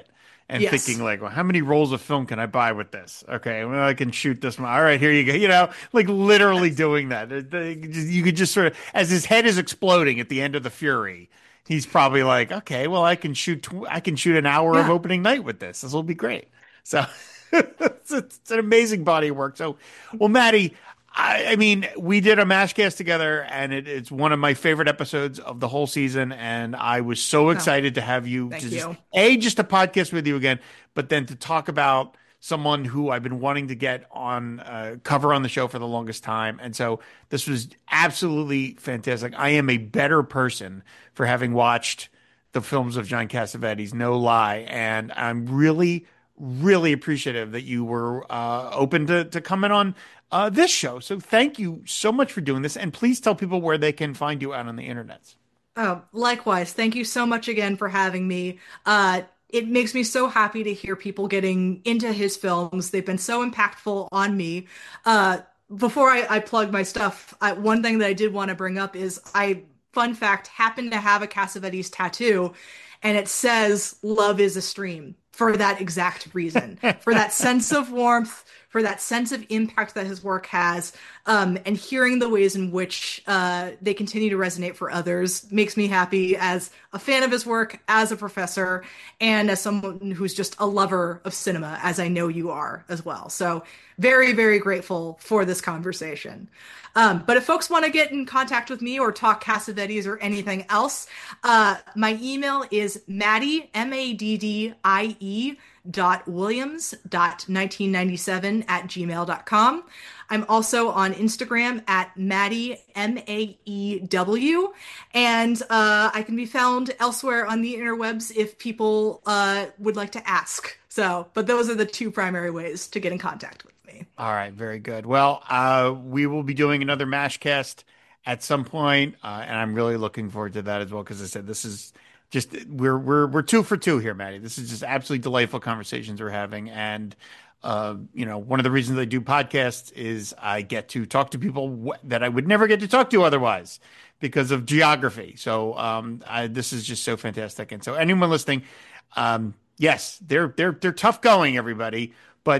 and Yes. thinking like, well, how many rolls of film can I buy with this? Okay, well, I can shoot this one. All right, here you go. You know, like literally doing that. You could just sort of, as his head is exploding at the end of The Fury, he's probably like, okay, well, I can shoot, tw- I can shoot an hour of Yeah. opening night with this. This will be great. So it's, it's an amazing body of work. So, well, Maddie, I, I mean, we did a Mashcast together, and it, it's one of my favorite episodes of the whole season. And I was so Oh, excited to have you thank to just you. a just to podcast with you again, but then to talk about someone who I've been wanting to get on uh, cover on the show for the longest time. And so this was absolutely fantastic. I am a better person for having watched the films of John Cassavetes, no lie, and I'm really really appreciative that you were uh, open to, to coming on uh, this show. So thank you so much for doing this. And please tell people where they can find you out on the internet. Oh, likewise. Thank you so much again for having me. Uh, it makes me so happy to hear people getting into his films. They've been so impactful on me. Uh, before I, I plug my stuff, I, one thing that I did want to bring up is I, fun fact, happen to have a Cassavetes tattoo, and it says "Love is a stream" for that exact reason, for that sense of warmth, for that sense of impact that his work has, um, and hearing the ways in which uh, they continue to resonate for others makes me happy as a fan of his work, as a professor, and as someone who's just a lover of cinema, as I know you are as well. So very, very grateful for this conversation. Um, but if folks want to get in contact with me or talk Cassavetes or anything else, uh, my email is Maddie, M A D D I E dot Williams dot nineteen ninety-seven at gmail dot com. I'm also on Instagram at Maddie, M A E W, and uh, I can be found elsewhere on the interwebs if people uh, would like to ask. So, but those are the two primary ways to get in contact with me. All right, very good. Well, uh, we will be doing another Mashcast at some point, uh, and I'm really looking forward to that as well. Because I said this is just we're we're we're two for two here, Maddie. This is just absolutely delightful conversations we're having, and uh, you know, one of the reasons I do podcasts is I get to talk to people w- that I would never get to talk to otherwise because of geography. So um, I, this is just so fantastic, and so anyone listening, um, yes, they're they're they're tough going, everybody. But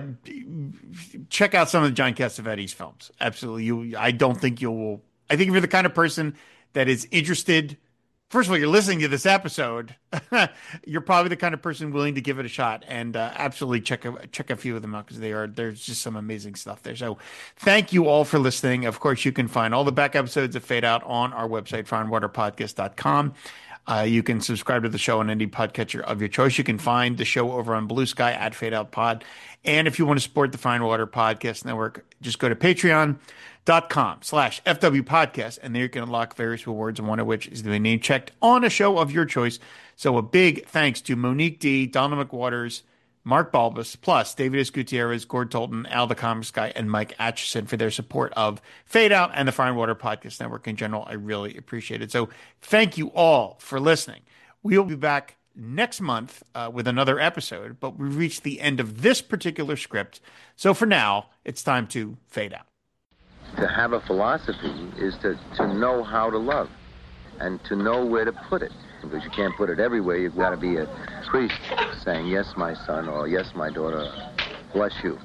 check out some of the John Cassavetes films. Absolutely. You, I don't think you will. I think if you're the kind of person that is interested, first of all, you're listening to this episode, you're probably the kind of person willing to give it a shot, and uh, absolutely check a, check a few of them out because they are, there's just some amazing stuff there. So thank you all for listening. Of course, you can find all the back episodes of Fade Out on our website, fire and water podcast dot com. Uh, you can subscribe to the show on any podcatcher of your choice. You can find the show over on Blue Sky at Fade Out Pod. And if you want to support the Fire and Water Podcast Network, just go to patreon.com slash FW Podcast. And there you can unlock various rewards, one of which is to be name checked on a show of your choice. So a big thanks to Monique D, Donald McWaters, Mark Balbus, plus David S. Gutierrez, Gord Tolton, Al the Comics Guy, and Mike Atchison for their support of Fade Out and the Fire and Water Podcast Network in general. I really appreciate it. So thank you all for listening. We'll be back next month uh, with another episode, but we've reached the end of this particular script. So for now, it's time to fade out. To have a philosophy is to, to know how to love and to know where to put it. Because you can't put it everywhere. You've got to be a priest saying, yes, my son, or yes, my daughter, bless you.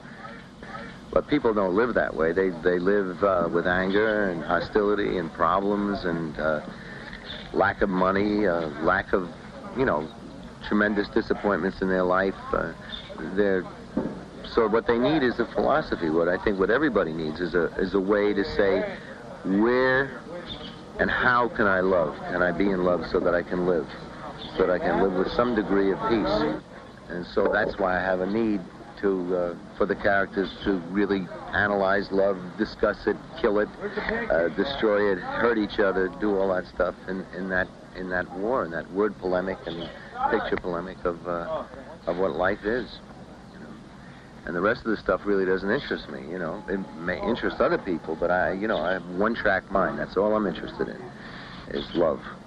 But people don't live that way. They, they live uh, with anger and hostility and problems and uh, lack of money, uh, lack of, you know, tremendous disappointments in their life. Uh, they're, so what they need is a philosophy. What I think what everybody needs is a, is a way to say, where and how can I love? Can I be in love so that I can live? So that I can live with some degree of peace. And so that's why I have a need to, uh, for the characters to really analyze love, discuss it, kill it, uh, destroy it, hurt each other, do all that stuff in, in that in that war, in that word polemic and picture polemic of uh, of what life is. You know? And the rest of the stuff really doesn't interest me. You know, it may interest other people, but I, you know, I have one track mind. That's all I'm interested in, is love.